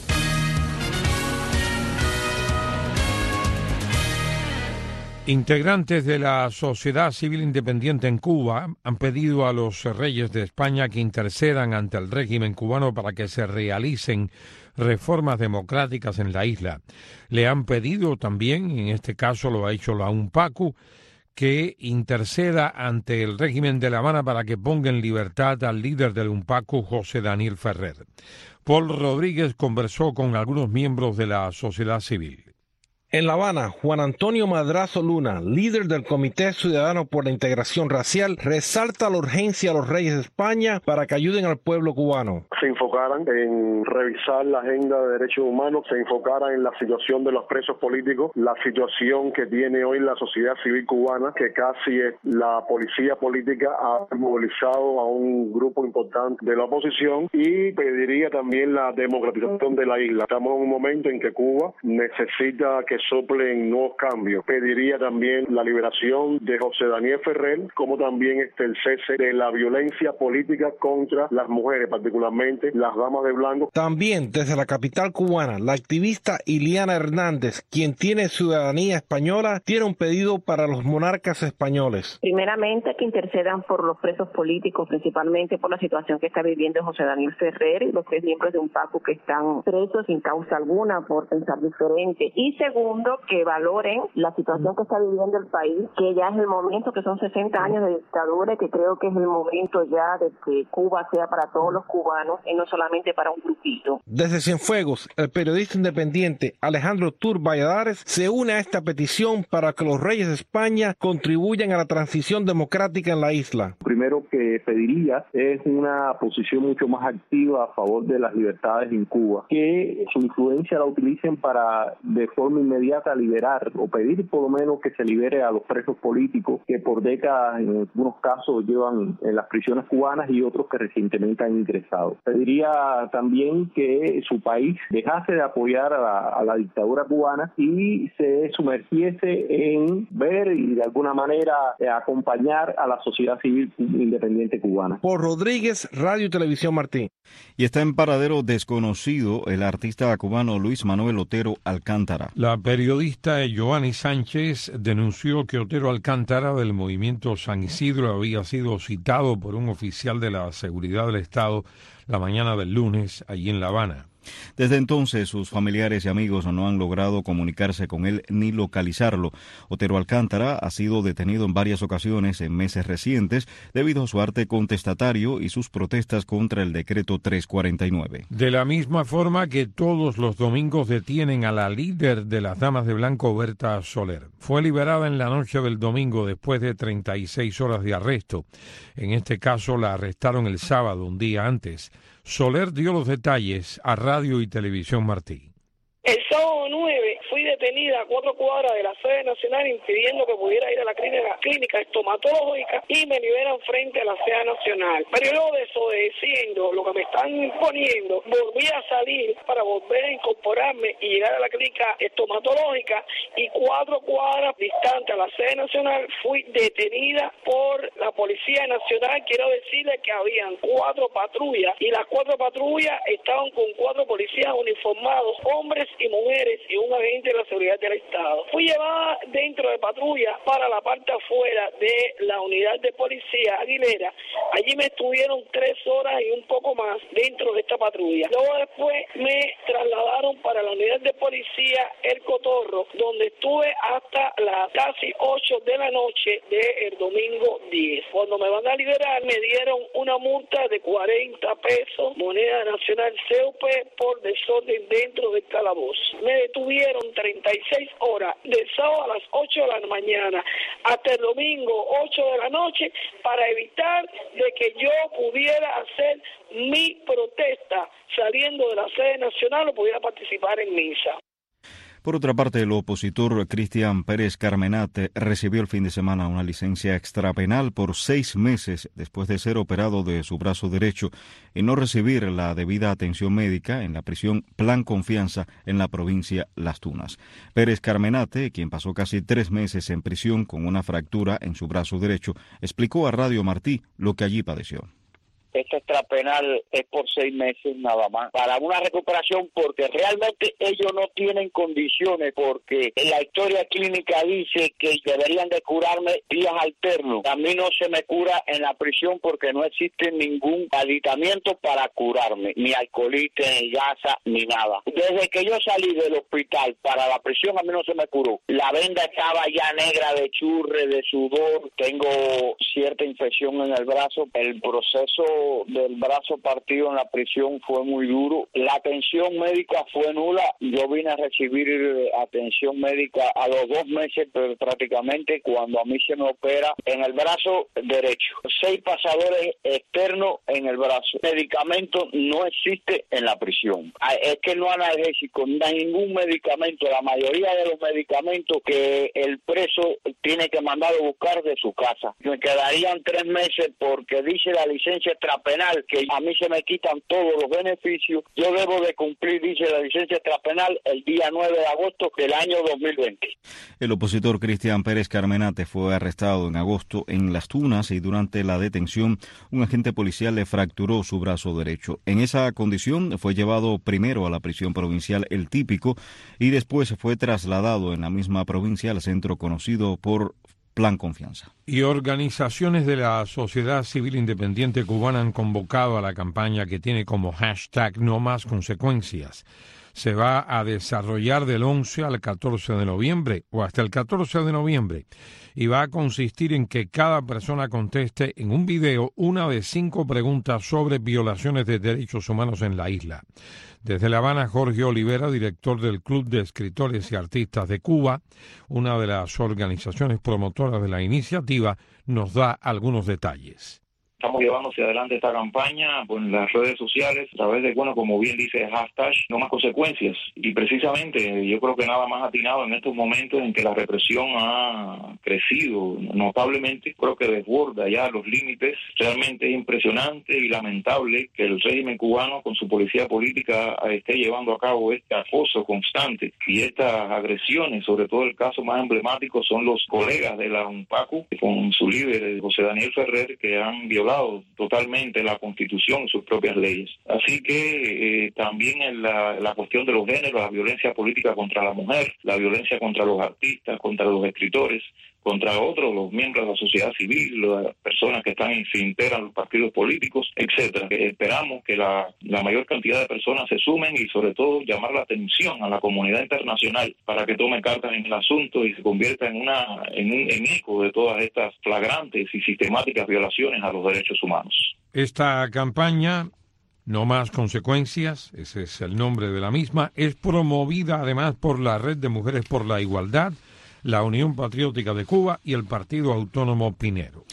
[SPEAKER 1] Integrantes de la sociedad civil independiente en Cuba han pedido a los reyes de España que intercedan ante el régimen cubano para que se realicen reformas democráticas en la isla. Le han pedido también, en este caso lo ha hecho la UNPACU, que interceda ante el régimen de La Habana para que ponga en libertad al líder del UNPACU, José Daniel Ferrer. Paul Rodríguez conversó con algunos miembros de la sociedad civil.
[SPEAKER 19] En La Habana, Juan Antonio Madrazo Luna, líder del Comité Ciudadano por la Integración Racial, resalta la urgencia a los reyes de España para que ayuden al pueblo cubano.
[SPEAKER 6] Se enfocaran en revisar la agenda de derechos humanos, se enfocaran en la situación de los presos políticos, la situación que tiene hoy la sociedad civil cubana, que casi la policía política ha movilizado a un grupo importante de la oposición, y pediría también la democratización de la isla. Estamos en un momento en que Cuba necesita que soplen nuevos cambios. Pediría también la liberación de José Daniel Ferrer, como también el cese de la violencia política contra las mujeres, particularmente las damas de blanco.
[SPEAKER 19] También desde la capital cubana, la activista Iliana Hernández, quien tiene ciudadanía española, tiene un pedido para los monarcas españoles.
[SPEAKER 20] Primeramente, que intercedan por los presos políticos, principalmente por la situación que está viviendo José Daniel Ferrer y los 3 miembros de UNPACU que están presos sin causa alguna por pensar diferente. Y segundo, que valoren la situación que está viviendo el país, que ya es el momento, que son 60 años de dictadura, y que creo que es el momento ya de que Cuba sea para todos los cubanos y no solamente para un grupito.
[SPEAKER 19] Desde Cienfuegos, el periodista independiente Alejandro Tur Valladares se une a esta petición para que los reyes de España contribuyan a la transición democrática en la isla.
[SPEAKER 21] Primero que pediría es una posición mucho más activa a favor de las libertades en Cuba, que su influencia la utilicen para de forma inmediata liberar o pedir por lo menos que se libere a los presos políticos que por décadas en algunos casos llevan en las prisiones cubanas y otros que recientemente han ingresado. Pediría también que su país dejase de apoyar a la dictadura cubana y se sumergiese en ver y de alguna manera acompañar a la sociedad civil independiente cubana.
[SPEAKER 19] Por Rodríguez, Radio y Televisión Martí.
[SPEAKER 2] Y está en paradero desconocido el artista cubano Luis Manuel Otero Alcántara.
[SPEAKER 1] La periodista Joanny Sánchez denunció que Otero Alcántara del movimiento San Isidro había sido citado por un oficial de la seguridad del Estado la mañana del lunes allí en La Habana.
[SPEAKER 2] Desde entonces, sus familiares y amigos no han logrado comunicarse con él ni localizarlo. Otero Alcántara ha sido detenido en varias ocasiones en meses recientes debido a su arte contestatario y sus protestas contra el decreto 349.
[SPEAKER 1] De la misma forma que todos los domingos detienen a la líder de las Damas de Blanco, Berta Soler. Fue liberada en la noche del domingo después de 36 horas de arresto. En este caso la arrestaron el sábado, un día antes. Soler dio los detalles a Radio y Televisión Martí.
[SPEAKER 22] El sábado 9 fui detenido
[SPEAKER 4] detenida a 4 cuadras de la sede nacional, impidiendo que pudiera ir a la clínica estomatológica, y me liberan frente a la sede nacional. Pero yo, desobedeciendo lo que me están imponiendo, volví a salir para volver a incorporarme y llegar a la clínica estomatológica, y 4 cuadras distante a la sede nacional fui detenida por la Policía Nacional. Quiero decirles que habían 4 patrullas, y las 4 patrullas estaban con 4 policías uniformados, hombres y mujeres, y un agente de la seguridad del Estado. Fui llevada dentro de patrulla para la parte afuera de la unidad de policía Aguilera. Allí me estuvieron 3 horas y un poco más dentro de esta patrulla. Luego después me trasladaron para la unidad de policía El Cotorro, donde estuve hasta las casi 8 de la noche del domingo 10. Cuando me van a liberar, me dieron una multa de 40 pesos, moneda nacional CUP, por desorden dentro del calabozo. Me detuvieron 36 horas, del sábado a las 8 de la mañana hasta el domingo 8 de la noche, para evitar de que yo pudiera hacer mi protesta saliendo de la sede nacional o pudiera participar en misa.
[SPEAKER 2] Por otra parte, el opositor Cristian Pérez Carmenate recibió el fin de semana una licencia extrapenal por 6 meses después de ser operado de su brazo derecho y no recibir la debida atención médica en la prisión Plan Confianza en la provincia Las Tunas. Pérez Carmenate, quien pasó casi 3 meses en prisión con una fractura en su brazo derecho, explicó a Radio Martí lo que allí padeció.
[SPEAKER 22] Este extrapenal es por 6 meses nada más, para una recuperación, porque realmente ellos no tienen condiciones, porque la historia clínica dice que deberían de curarme días alternos. A mí no se me cura en la prisión porque no existe ningún aditamiento para curarme, ni alcoholite, ni gasa, ni nada. Desde que yo salí del hospital para la prisión, a mí no se me curó. La venda estaba ya negra de churre, de sudor, tengo cierta infección en el brazo. El proceso del brazo partido en la prisión fue muy duro. La atención médica fue nula. Yo vine a recibir atención médica a los 2 meses, pero prácticamente, cuando a mí se me opera en el brazo derecho. 6 pasadores externos en el brazo. Medicamento no existe en la prisión. Es que no analgésico, no hay ningún medicamento. La mayoría de los medicamentos que el preso tiene que mandar a buscar de su casa. Me quedarían 3 meses porque dice la licencia extrapenal que a mí se me quitan todos los beneficios. Yo debo de cumplir, dice la licencia extrapenal, el día 9 de agosto del año 2020.
[SPEAKER 2] El opositor Cristian Pérez Carmenate fue arrestado en agosto en Las Tunas y durante la detención un agente policial le fracturó su brazo derecho. En esa condición fue llevado primero a la prisión provincial El Típico y después fue trasladado en la misma provincia al centro conocido por Plan Confianza.
[SPEAKER 1] Y organizaciones de la sociedad civil independiente cubana han convocado a la campaña que tiene como hashtag No Más Consecuencias. Se va a desarrollar del 11 al 14 de noviembre o hasta el 14 de noviembre y va a consistir en que cada persona conteste en un video una de 5 preguntas sobre violaciones de derechos humanos en la isla. Desde La Habana, Jorge Olivera, director del Club de Escritores y Artistas de Cuba, una de las organizaciones promotoras de la iniciativa, nos da algunos detalles.
[SPEAKER 23] Estamos llevando hacia adelante esta campaña en las redes sociales a través de, como bien dice, hashtag No Más Consecuencias. Y precisamente yo creo que nada más atinado en estos momentos en que la represión ha crecido notablemente, creo que desborda ya los límites. Realmente es impresionante y lamentable que el régimen cubano con su policía política esté llevando a cabo este acoso constante y estas agresiones. Sobre todo el caso más emblemático son los colegas de la UNPACU con su líder José Daniel Ferrer, que han violado totalmente la Constitución y sus propias leyes. Así que también en la cuestión de los géneros, la violencia política contra la mujer, la violencia contra los artistas, contra los escritores, contra otros, los miembros de la sociedad civil, las personas que se integran a los partidos políticos, etcétera. Esperamos que la mayor cantidad de personas se sumen y sobre todo llamar la atención a la comunidad internacional para que tome cartas en el asunto y se convierta en eco de todas estas flagrantes y sistemáticas violaciones a los derechos humanos.
[SPEAKER 1] Esta campaña, No Más Consecuencias, ese es el nombre de la misma, es promovida además por la Red de Mujeres por la Igualdad, la Unión Patriótica de Cuba y el Partido Autónomo Pinero.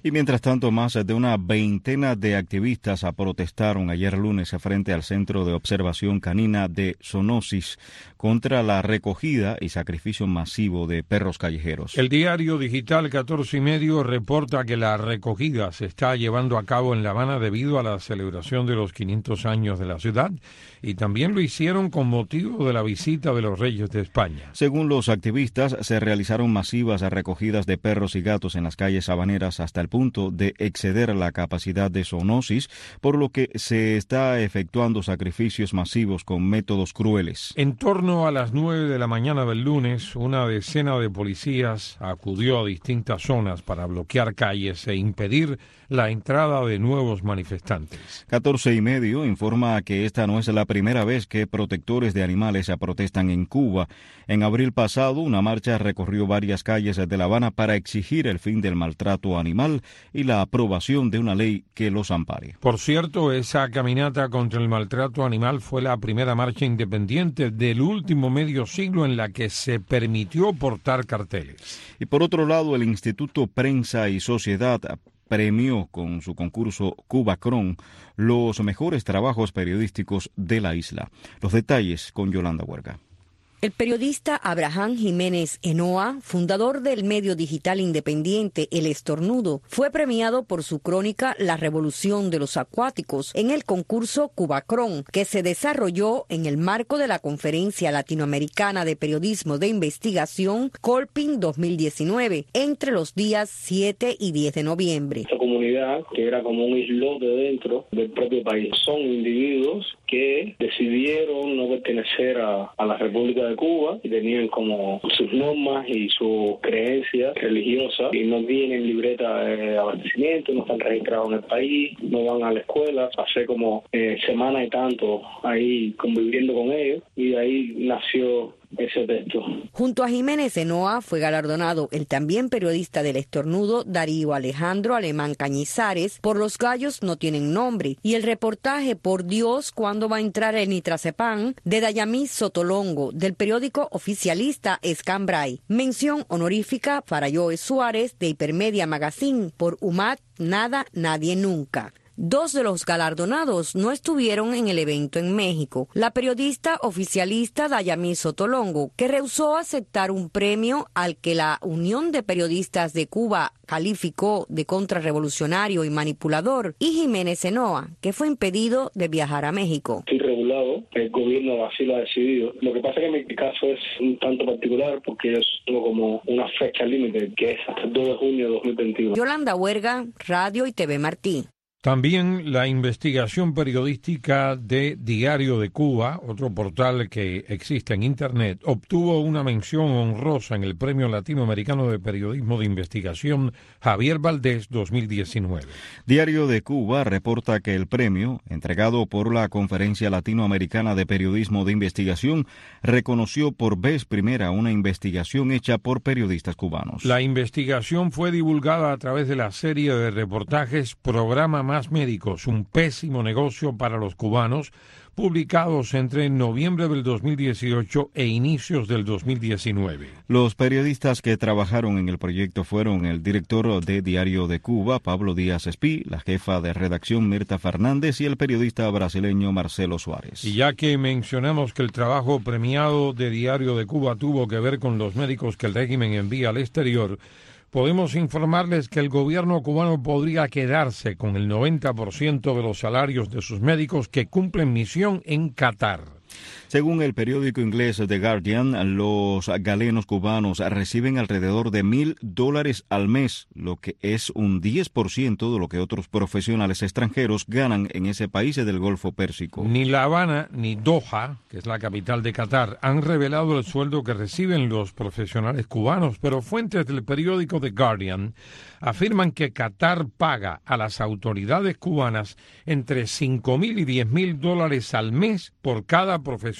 [SPEAKER 2] Y mientras tanto, más de una veintena de activistas protestaron ayer lunes frente al Centro de Observación Canina de Zoonosis contra la recogida y sacrificio masivo de perros callejeros.
[SPEAKER 1] El diario digital 14 y medio reporta que la recogida se está llevando a cabo en La Habana debido a la celebración de los 500 años de la ciudad y también lo hicieron con motivo de la visita de los Reyes de España.
[SPEAKER 2] Según los activistas, se realizaron masivas recogidas de perros y gatos en las calles habaneras hasta el punto de exceder la capacidad de zoonosis, por lo que se está efectuando sacrificios masivos con métodos crueles.
[SPEAKER 1] En torno a las 9 de la mañana del lunes, una decena de policías acudió a distintas zonas para bloquear calles e impedir la entrada de nuevos manifestantes.
[SPEAKER 2] 14 y medio informa que esta no es la primera vez que protectores de animales protestan en Cuba. En abril pasado, una marcha recorrió varias calles de La Habana para exigir el fin del maltrato animal y la aprobación de una ley que los ampare.
[SPEAKER 1] Por cierto, esa caminata contra el maltrato animal fue la primera marcha independiente del último medio siglo en la que se permitió portar carteles.
[SPEAKER 2] Y por otro lado, el Instituto Prensa y Sociedad premió con su concurso Cubacron los mejores trabajos periodísticos de la isla. Los detalles con Yolanda Huerga.
[SPEAKER 5] El periodista Abraham Jiménez Enoa, fundador del medio digital independiente El Estornudo, fue premiado por su crónica La Revolución de los Acuáticos en el concurso Cubacron, que se desarrolló en el marco de la Conferencia Latinoamericana de Periodismo de Investigación Colpin 2019, entre los días 7 y 10 de noviembre.
[SPEAKER 8] Esta comunidad, que era como un islote dentro del propio país, son individuos que decidieron no pertenecer a la República de Cuba y tenían como sus normas y sus creencias religiosas y no tienen libreta de abastecimiento, no están registrados en el país, no van a la escuela. Pasé como semana y tanto ahí conviviendo con ellos y de ahí nació ese texto.
[SPEAKER 5] Junto a Jiménez Enoa fue galardonado el también periodista del Estornudo Darío Alejandro Alemán Cañizares por Los gallos no tienen nombre y el reportaje Por Dios, ¿cuándo va a entrar el nitrazepam? De Dayamí Sotolongo del periódico oficialista Escambray. Mención honorífica para Joe Suárez de Hipermedia Magazine por UMAT Nada, Nadie, Nunca. Dos de los galardonados no estuvieron en el evento en México. La periodista oficialista Dayamí Sotolongo, que rehusó aceptar un premio al que la Unión de Periodistas de Cuba calificó de contrarrevolucionario y manipulador, y Jiménez Enoa, que fue impedido de viajar a México.
[SPEAKER 8] Estoy regulado, el gobierno así lo ha decidido. Lo que pasa es que mi caso es un tanto particular porque yo tengo como una fecha límite que es hasta el 2 de junio de 2021.
[SPEAKER 5] Yolanda Huerga, Radio y TV Martí.
[SPEAKER 1] También la investigación periodística de Diario de Cuba, otro portal que existe en Internet, obtuvo una mención honrosa en el Premio Latinoamericano de Periodismo de Investigación Javier Valdés 2019.
[SPEAKER 2] Diario de Cuba reporta que el premio, entregado por la Conferencia Latinoamericana de Periodismo de Investigación, reconoció por vez primera una investigación hecha por periodistas cubanos.
[SPEAKER 1] La investigación fue divulgada a través de la serie de reportajes Programa Más Médicos, un pésimo negocio para los cubanos, publicados entre noviembre del 2018 e inicios del 2019.
[SPEAKER 2] Los periodistas que trabajaron en el proyecto fueron el director de Diario de Cuba, Pablo Díaz Espí, la jefa de redacción Mirta Fernández y el periodista brasileño Marcelo Suárez.
[SPEAKER 1] Y ya que mencionamos que el trabajo premiado de Diario de Cuba tuvo que ver con los médicos que el régimen envía al exterior, podemos informarles que el gobierno cubano podría quedarse con el 90% de los salarios de sus médicos que cumplen misión en Qatar.
[SPEAKER 2] Según el periódico inglés The Guardian, los galenos cubanos reciben alrededor de $1,000 al mes, lo que es un 10% de lo que otros profesionales extranjeros ganan en ese país del Golfo Pérsico.
[SPEAKER 1] Ni La Habana ni Doha, que es la capital de Qatar, han revelado el sueldo que reciben los profesionales cubanos, pero fuentes del periódico The Guardian afirman que Qatar paga a las autoridades cubanas entre $5,000 y $10,000 al mes por cada profesional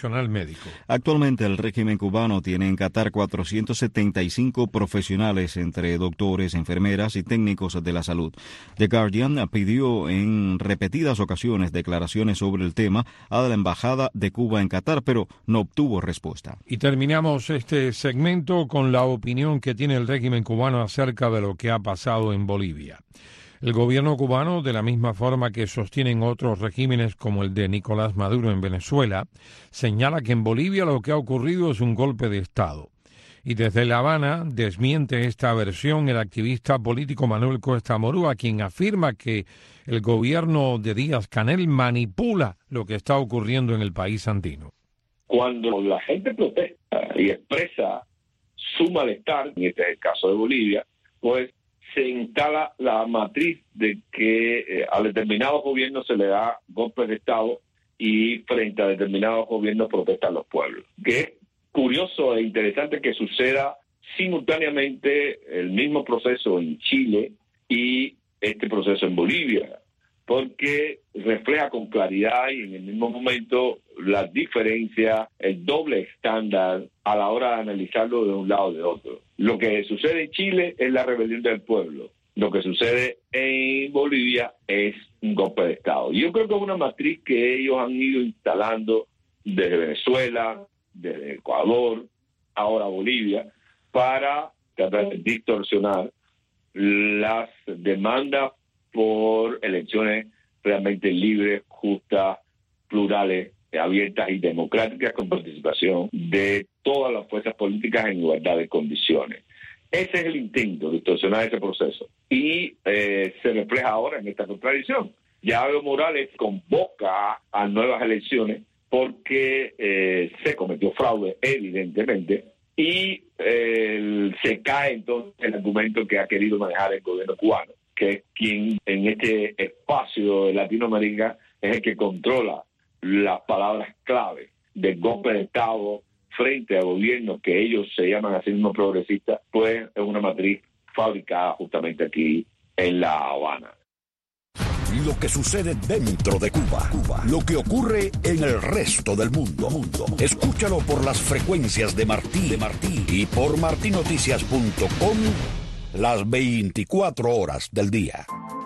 [SPEAKER 1] personal médico.
[SPEAKER 2] Actualmente el régimen cubano tiene en Qatar 475 profesionales entre doctores, enfermeras y técnicos de la salud. The Guardian pidió en repetidas ocasiones declaraciones sobre el tema a la Embajada de Cuba en Qatar, pero no obtuvo respuesta.
[SPEAKER 1] Y terminamos este segmento con la opinión que tiene el régimen cubano acerca de lo que ha pasado en Bolivia. El gobierno cubano, de la misma forma que sostienen otros regímenes como el de Nicolás Maduro en Venezuela, señala que en Bolivia lo que ha ocurrido es un golpe de Estado. Y desde La Habana desmiente esta versión el activista político Manuel Cuesta Morúa, quien afirma que el gobierno de Díaz-Canel manipula lo que está ocurriendo en el país andino.
[SPEAKER 9] Cuando la gente protesta y expresa su malestar, en este es el caso de Bolivia, pues se instala la matriz de que a determinados gobiernos se le da golpes de Estado y frente a determinados gobiernos protestan los pueblos. Que es curioso e interesante que suceda simultáneamente el mismo proceso en Chile y este proceso en Bolivia, porque refleja con claridad y en el mismo momento la diferencia, el doble estándar a la hora de analizarlo de un lado o de otro. Lo que sucede en Chile es la rebelión del pueblo. Lo que sucede en Bolivia es un golpe de Estado. Yo creo que es una matriz que ellos han ido instalando desde Venezuela, desde Ecuador, ahora Bolivia, para tratar de distorsionar las demandas por elecciones realmente libres, justas, plurales, abiertas y democráticas con participación de todas las fuerzas políticas en igualdad de condiciones. Ese es el intento de distorsionar ese proceso y se refleja ahora en esta contradicción. Ya Evo Morales convoca a nuevas elecciones porque se cometió fraude, evidentemente, y se cae entonces el argumento que ha querido manejar el gobierno cubano, que es quien en este espacio de Latinoamérica es el que controla las palabras clave del golpe de Estado frente a gobiernos que ellos se llaman a sí mismos progresistas, pues es una matriz fabricada justamente aquí en La Habana.
[SPEAKER 11] Lo que sucede dentro de Cuba, lo que ocurre en el resto del mundo. Escúchalo por las frecuencias de Martí y por martinoticias.com las 24 horas del día.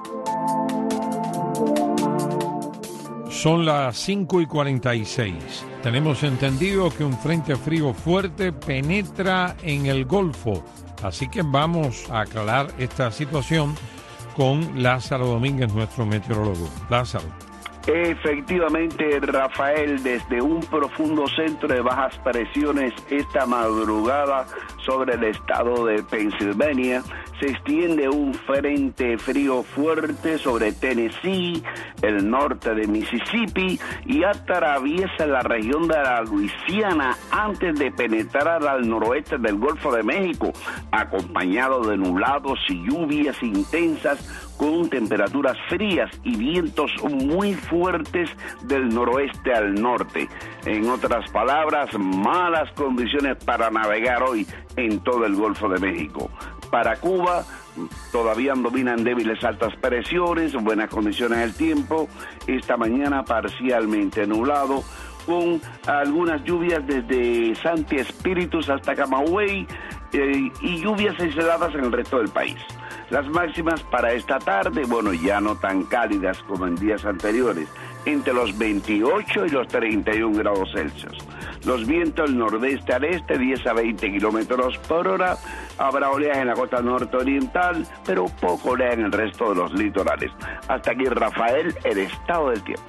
[SPEAKER 1] Son las 5:46. Tenemos entendido que un frente frío fuerte penetra en el Golfo, así que vamos a aclarar esta situación con Lázaro Domínguez, nuestro meteorólogo. Lázaro.
[SPEAKER 13] Efectivamente, Rafael, desde un profundo centro de bajas presiones esta madrugada sobre el estado de Pensilvania se extiende un frente frío fuerte sobre Tennessee, el norte de Mississippi y atraviesa la región de la Luisiana antes de penetrar al noroeste del Golfo de México, acompañado de nublados y lluvias intensas con temperaturas frías y vientos muy fuertes del noroeste al norte. En otras palabras, malas condiciones para navegar hoy en todo el Golfo de México. Para Cuba, todavía dominan débiles altas presiones, buenas condiciones del tiempo. Esta mañana parcialmente nublado, con algunas lluvias desde Santi Espíritus hasta Camagüey y lluvias aisladas en el resto del país. Las máximas para esta tarde, ya no tan cálidas como en días anteriores, entre los 28 y los 31 grados Celsius. Los vientos del nordeste al este, 10 a 20 kilómetros por hora. Habrá oleaje en la costa norte-oriental, pero poco oleaje en el resto de los litorales. Hasta aquí, Rafael, el estado del tiempo.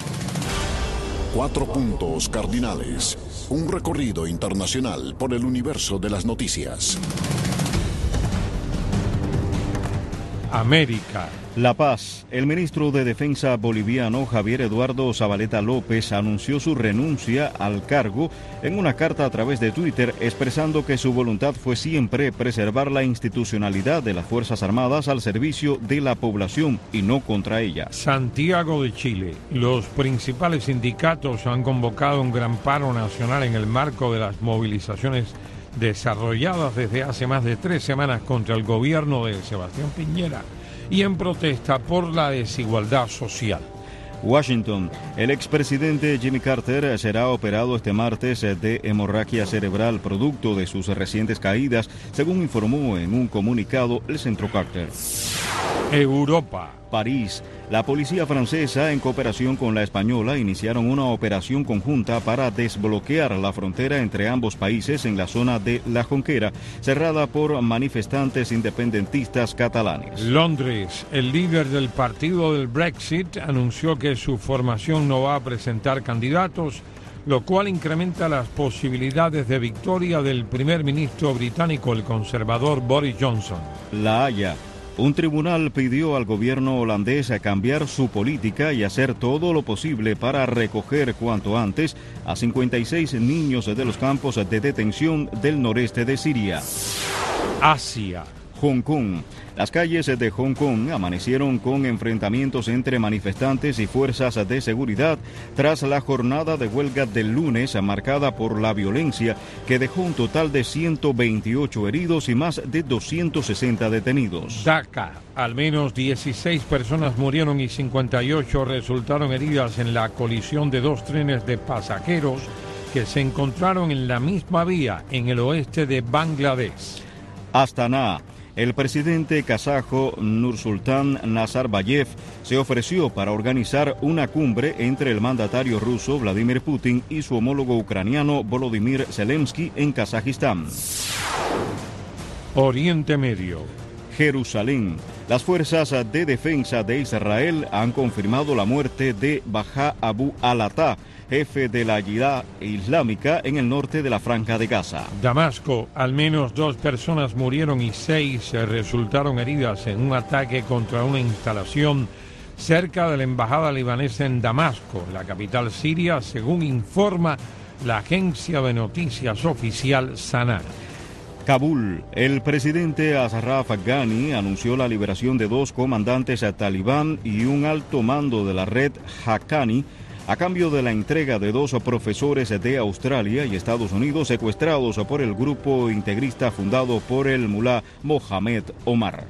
[SPEAKER 11] 4 puntos cardinales. Un recorrido internacional por el universo de las noticias.
[SPEAKER 1] América.
[SPEAKER 2] La Paz. El ministro de Defensa boliviano Javier Eduardo Zabaleta López anunció su renuncia al cargo en una carta a través de Twitter, expresando que su voluntad fue siempre preservar la institucionalidad de las Fuerzas Armadas al servicio de la población y no contra ella.
[SPEAKER 1] Santiago de Chile. Los principales sindicatos han convocado un gran paro nacional en el marco de las movilizaciones desarrolladas desde hace más de 3 semanas contra el gobierno de Sebastián Piñera y en protesta por la desigualdad social.
[SPEAKER 2] Washington. El expresidente Jimmy Carter será operado este martes de hemorragia cerebral producto de sus recientes caídas, según informó en un comunicado el Centro Carter.
[SPEAKER 1] Europa.
[SPEAKER 2] París. La policía francesa, en cooperación con la española, iniciaron una operación conjunta para desbloquear la frontera entre ambos países en la zona de La Jonquera, cerrada por manifestantes independentistas catalanes.
[SPEAKER 1] Londres. El líder del partido del Brexit anunció que su formación no va a presentar candidatos, lo cual incrementa las posibilidades de victoria del primer ministro británico, el conservador Boris Johnson.
[SPEAKER 2] La Haya. Un tribunal pidió al gobierno holandés a cambiar su política y hacer todo lo posible para recoger cuanto antes a 56 niños de los campos de detención del noreste de Siria.
[SPEAKER 1] Asia.
[SPEAKER 2] Hong Kong. Las calles de Hong Kong amanecieron con enfrentamientos entre manifestantes y fuerzas de seguridad tras la jornada de huelga del lunes marcada por la violencia que dejó un total de 128 heridos y más de 260 detenidos.
[SPEAKER 1] Dhaka. Al menos 16 personas murieron y 58 resultaron heridas en la colisión de dos trenes de pasajeros que se encontraron en la misma vía en el oeste de Bangladesh.
[SPEAKER 2] Astana. El presidente kazajo Nursultán Nazarbayev se ofreció para organizar una cumbre entre el mandatario ruso Vladimir Putin y su homólogo ucraniano Volodymyr Zelensky en Kazajistán.
[SPEAKER 1] Oriente Medio.
[SPEAKER 2] Jerusalén. Las fuerzas de defensa de Israel han confirmado la muerte de Baha Abu al-Ata, jefe de la Yihad Islámica en el norte de la Franja de Gaza.
[SPEAKER 1] Damasco. Al menos 2 personas murieron y 6 resultaron heridas en un ataque contra una instalación cerca de la embajada libanesa en Damasco, la capital siria, según informa la agencia de noticias oficial SANA.
[SPEAKER 2] Kabul. El presidente Ashraf Ghani anunció la liberación de 2 comandantes talibán y un alto mando de la red Haqqani a cambio de la entrega de 2 profesores de Australia y Estados Unidos secuestrados por el grupo integrista fundado por el mulá Mohamed Omar.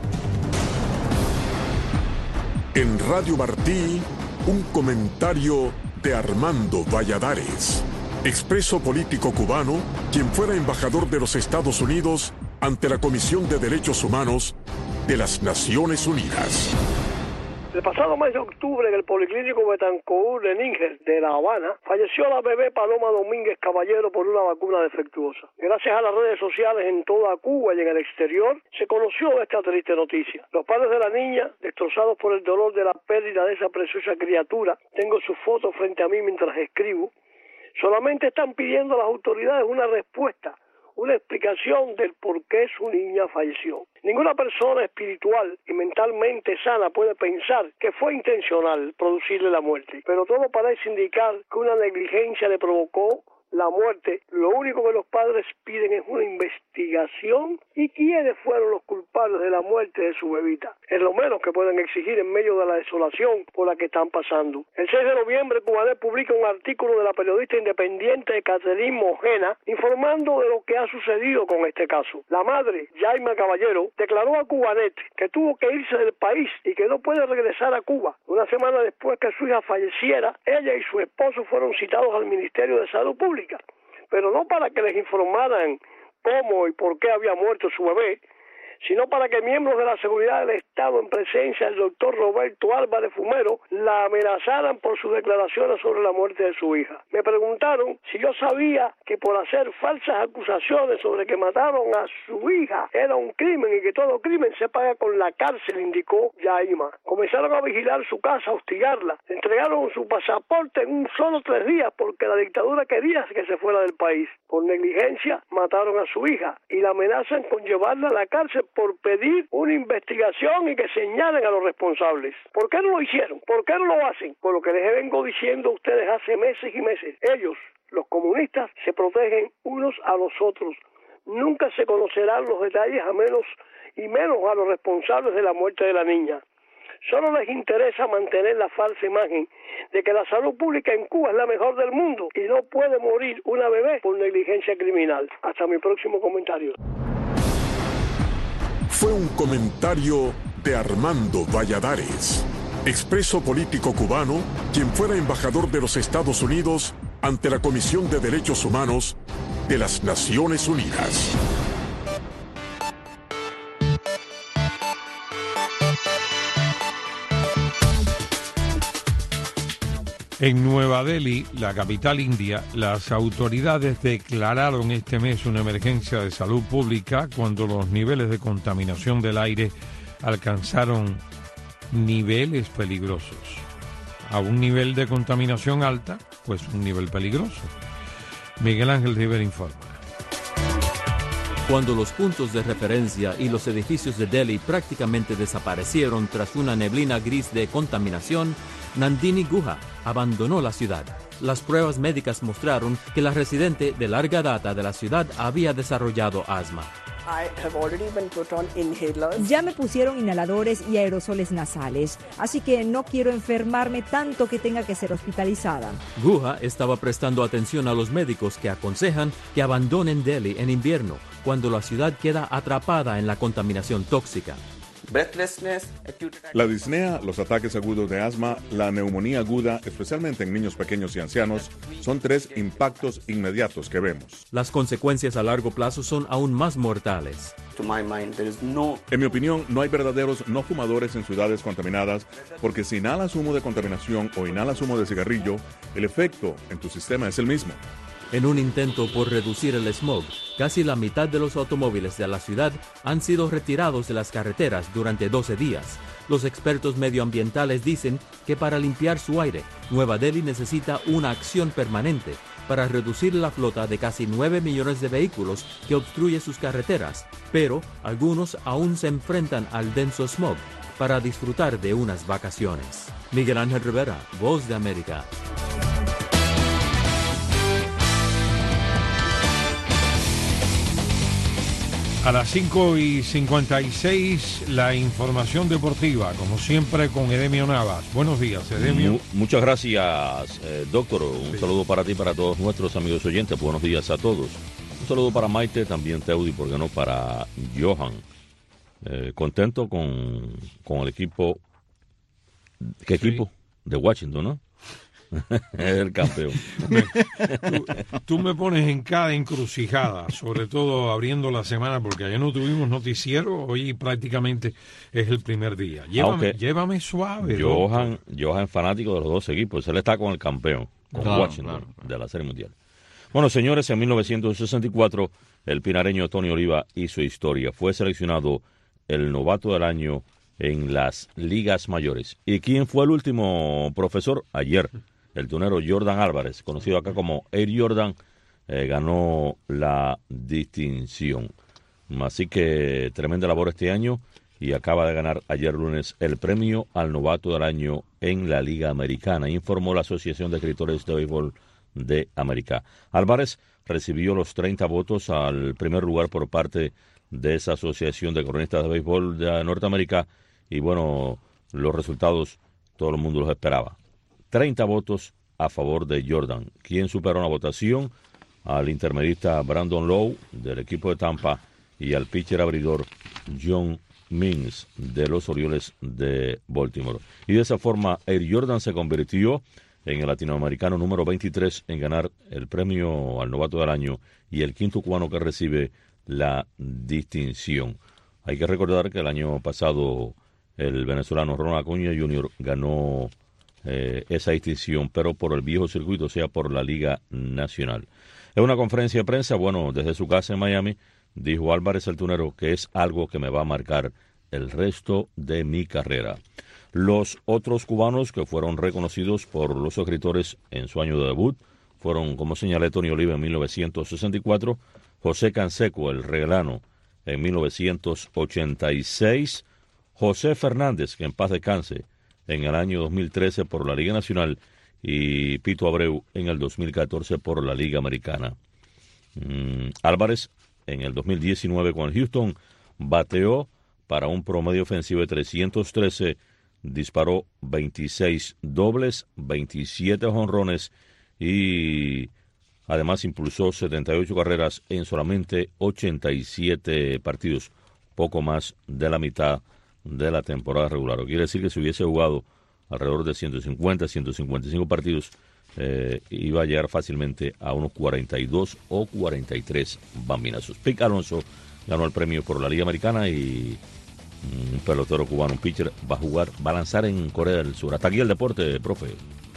[SPEAKER 7] En Radio Martí, un comentario de Armando Valladares, expreso político cubano, quien fuera embajador de los Estados Unidos ante la Comisión de Derechos Humanos de las Naciones Unidas.
[SPEAKER 10] El pasado mes de octubre, en el Policlínico Betancourt de Níger, de La Habana, falleció la bebé Paloma Domínguez Caballero por una vacuna defectuosa. Gracias a las redes sociales en toda Cuba y en el exterior, se conoció esta triste noticia. Los padres de la niña, destrozados por el dolor de la pérdida de esa preciosa criatura, tengo su foto frente a mí mientras escribo, solamente están pidiendo a las autoridades una respuesta, una explicación del por qué su niña falleció. Ninguna persona espiritual y mentalmente sana puede pensar que fue intencional producirle la muerte, pero todo parece indicar que una negligencia le provocó la muerte. Lo único que los padres piden es una investigación y quiénes fueron los culpables de la muerte de su bebita. Es lo menos que pueden exigir en medio de la desolación por la que están pasando. El 6 de noviembre, Cubanet publica un artículo de la periodista independiente Catherine Mojena informando de lo que ha sucedido con este caso. La madre, Yaima Caballero, declaró a Cubanet que tuvo que irse del país y que no puede regresar a Cuba. Una semana después que su hija falleciera, ella y su esposo fueron citados al Ministerio de Salud Pública, pero no para que les informaran cómo y por qué había muerto su bebé, sino para que miembros de la seguridad del Estado, en presencia del doctor Roberto Álvarez Fumero, la amenazaran por sus declaraciones sobre la muerte de su hija. Me preguntaron si yo sabía que por hacer falsas acusaciones sobre que mataron a su hija era un crimen y que todo crimen se paga con la cárcel, indicó Yaima. Comenzaron a vigilar su casa, a hostigarla. Le entregaron su pasaporte en solo 3 días porque la dictadura quería que se fuera del país. Por negligencia mataron a su hija y la amenazan con llevarla a la cárcel por pedir una investigación y que señalen a los responsables. ¿Por qué no lo hicieron? ¿Por qué no lo hacen? Por lo que les vengo diciendo a ustedes hace meses y meses. Ellos, los comunistas, se protegen unos a los otros. Nunca se conocerán los detalles a menos a los responsables de la muerte de la niña. Solo les interesa mantener la falsa imagen de que la salud pública en Cuba es la mejor del mundo y no puede morir una bebé por negligencia criminal. Hasta mi próximo comentario.
[SPEAKER 7] Fue un comentario de Armando Valladares. expreso político cubano, quien fuera embajador de los Estados Unidos ante la Comisión de Derechos Humanos de las Naciones Unidas.
[SPEAKER 1] En Nueva Delhi, la capital india, las autoridades declararon este mes una emergencia de salud pública cuando los niveles de contaminación del aire alcanzaron niveles peligrosos. A un nivel de contaminación alta, pues un nivel peligroso. Miguel Ángel Rivera informa.
[SPEAKER 12] Cuando los puntos de referencia y los edificios de Delhi prácticamente desaparecieron tras una neblina gris de contaminación, Nandini Guha abandonó la ciudad. Las pruebas médicas mostraron que la residente de larga data de la ciudad había desarrollado asma.
[SPEAKER 14] Ya me pusieron inhaladores y aerosoles nasales, así que no quiero enfermarme tanto que tenga que ser hospitalizada.
[SPEAKER 12] Guha estaba prestando atención a los médicos que aconsejan que abandonen Delhi en invierno, cuando la ciudad queda atrapada en la contaminación tóxica.
[SPEAKER 17] La disnea, los ataques agudos de asma, la neumonía aguda, especialmente en niños pequeños y ancianos, son 3 impactos inmediatos que vemos.
[SPEAKER 12] Las consecuencias a largo plazo son aún más mortales.
[SPEAKER 17] En mi opinión, no hay verdaderos no fumadores en ciudades contaminadas, porque si inhalas humo de contaminación o inhalas humo de cigarrillo, el efecto en tu sistema es el mismo.
[SPEAKER 12] En un intento por reducir el smog, casi la mitad de los automóviles de la ciudad han sido retirados de las carreteras durante 12 días. Los expertos medioambientales dicen que para limpiar su aire, Nueva Delhi necesita una acción permanente para reducir la flota de casi 9 millones de vehículos que obstruye sus carreteras, pero algunos aún se enfrentan al denso smog para disfrutar de unas vacaciones. Miguel Ángel Rivera, Voz de América.
[SPEAKER 1] A las 5:56, la información deportiva, como siempre, con Edemio Navas. Buenos días, Edemio.
[SPEAKER 24] Muchas gracias, doctor. Un saludo para ti y para todos nuestros amigos oyentes. Buenos días a todos. Un saludo para Maite, también Teudi, ¿por qué no? Para Johan. Contento con el equipo. ¿Qué equipo? De Washington, ¿no? El campeón.
[SPEAKER 1] Tú me pones en cada encrucijada, sobre todo abriendo la semana, porque ayer no tuvimos noticiero, hoy prácticamente es el primer día. Llévame suave.
[SPEAKER 24] Johan fanático de los dos equipos, él está con el campeón, con Washington, de la Serie Mundial. Bueno, señores, en 1964 el pinareño Tony Oliva hizo historia. Fue seleccionado el novato del año en las ligas mayores. ¿Y quién fue el último, profesor? Ayer. El tunero Jordan Álvarez, conocido acá como Air Jordan, ganó la distinción. Así que tremenda labor este año y acaba de ganar ayer lunes el premio al novato del año en la Liga Americana, informó la Asociación de Escritores de Béisbol de América. Álvarez recibió los 30 votos al primer lugar por parte de esa Asociación de Cronistas de Béisbol de Norteamérica y bueno, los resultados todo el mundo los esperaba. 30 votos a favor de Jordan, quien superó una votación al intermedista Brandon Lowe del equipo de Tampa y al pitcher abridor John Means de los Orioles de Baltimore. Y de esa forma, Air Jordan se convirtió en el latinoamericano número 23 en ganar el premio al novato del año y el quinto cubano que recibe la distinción. Hay que recordar que el año pasado el venezolano Ronald Acuña Jr. ganó esa distinción, pero por el viejo circuito, o sea, por la Liga Nacional. En una conferencia de prensa, bueno, desde su casa en Miami, dijo Álvarez el tunero que es algo que me va a marcar el resto de mi carrera. Los otros cubanos que fueron reconocidos por los escritores en su año de debut fueron, como señalé, Tony Oliva en 1964, José Canseco, el regalano, en 1986, José Fernández, que en paz descanse, en el año 2013 por la Liga Nacional y Pito Abreu en el 2014 por la Liga Americana. Álvarez en el 2019 con el Houston bateó para un promedio ofensivo de 313, disparó 26 dobles, 27 jonrones y además impulsó 78 carreras en solamente 87 partidos, poco más de la mitad de la temporada regular. Quiere decir que si hubiese jugado alrededor de 150, 155 partidos, iba a llegar fácilmente a unos 42 o 43 bambinazos. Pete Alonso ganó el premio por la Liga Americana y un pelotero cubano, un pitcher, va a lanzar en Corea del Sur. Hasta aquí el deporte, profe.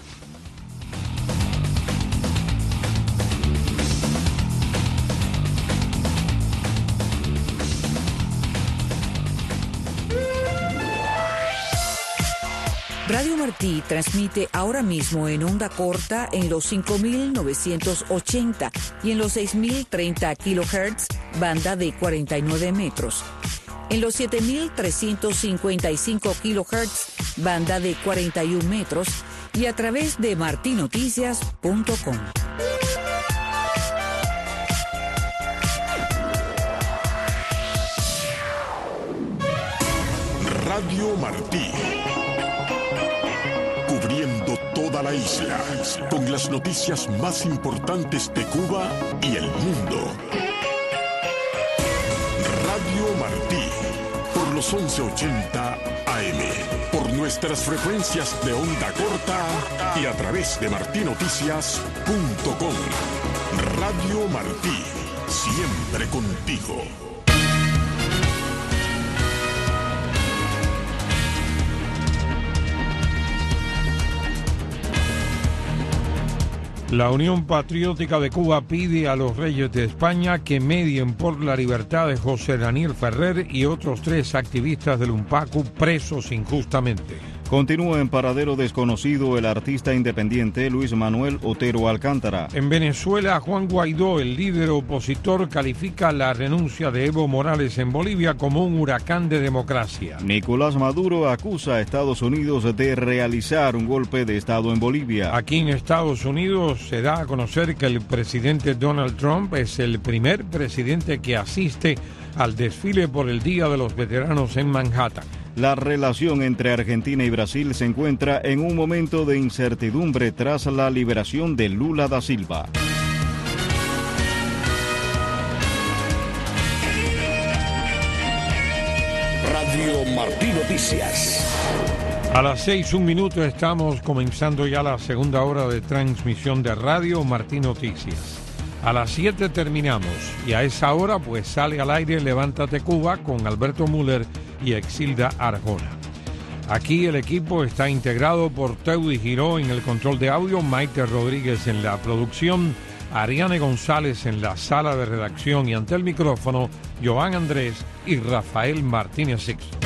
[SPEAKER 3] Radio Martí transmite ahora mismo en onda corta en los 5.980 y en los 6.030 kHz, banda de 49 metros. En los 7.355 kHz, banda de 41 metros y a través de martinoticias.com.
[SPEAKER 7] Radio Martí. Cubriendo toda la isla, con las noticias más importantes de Cuba y el mundo. Radio Martí, por los 1180 AM, por nuestras frecuencias de onda corta y a través de martinoticias.com. Radio Martí, siempre contigo.
[SPEAKER 1] La Unión Patriótica de Cuba pide a los reyes de España que medien por la libertad de José Daniel Ferrer y otros 3 activistas del UNPACU presos injustamente.
[SPEAKER 2] Continúa en paradero desconocido el artista independiente Luis Manuel Otero Alcántara.
[SPEAKER 1] En Venezuela, Juan Guaidó, el líder opositor, califica la renuncia de Evo Morales en Bolivia como un huracán de democracia.
[SPEAKER 2] Nicolás Maduro acusa a Estados Unidos de realizar un golpe de Estado en Bolivia.
[SPEAKER 1] Aquí en Estados Unidos se da a conocer que el presidente Donald Trump es el primer presidente que asiste al desfile por el Día de los Veteranos en Manhattan.
[SPEAKER 2] La relación entre Argentina y Brasil se encuentra en un momento de incertidumbre tras la liberación de Lula da Silva.
[SPEAKER 11] Radio Martí Noticias.
[SPEAKER 1] A las 6:01 estamos comenzando ya la segunda hora de transmisión de Radio Martí Noticias. A las 7 terminamos y a esa hora pues sale al aire Levántate Cuba con Alberto Müller y Exilda Arjona. Aquí el equipo está integrado por Teudy Giró en el control de audio, Maite Rodríguez en la producción, Ariane González en la sala de redacción y ante el micrófono, Joan Andrés y Rafael Martínez Sixto.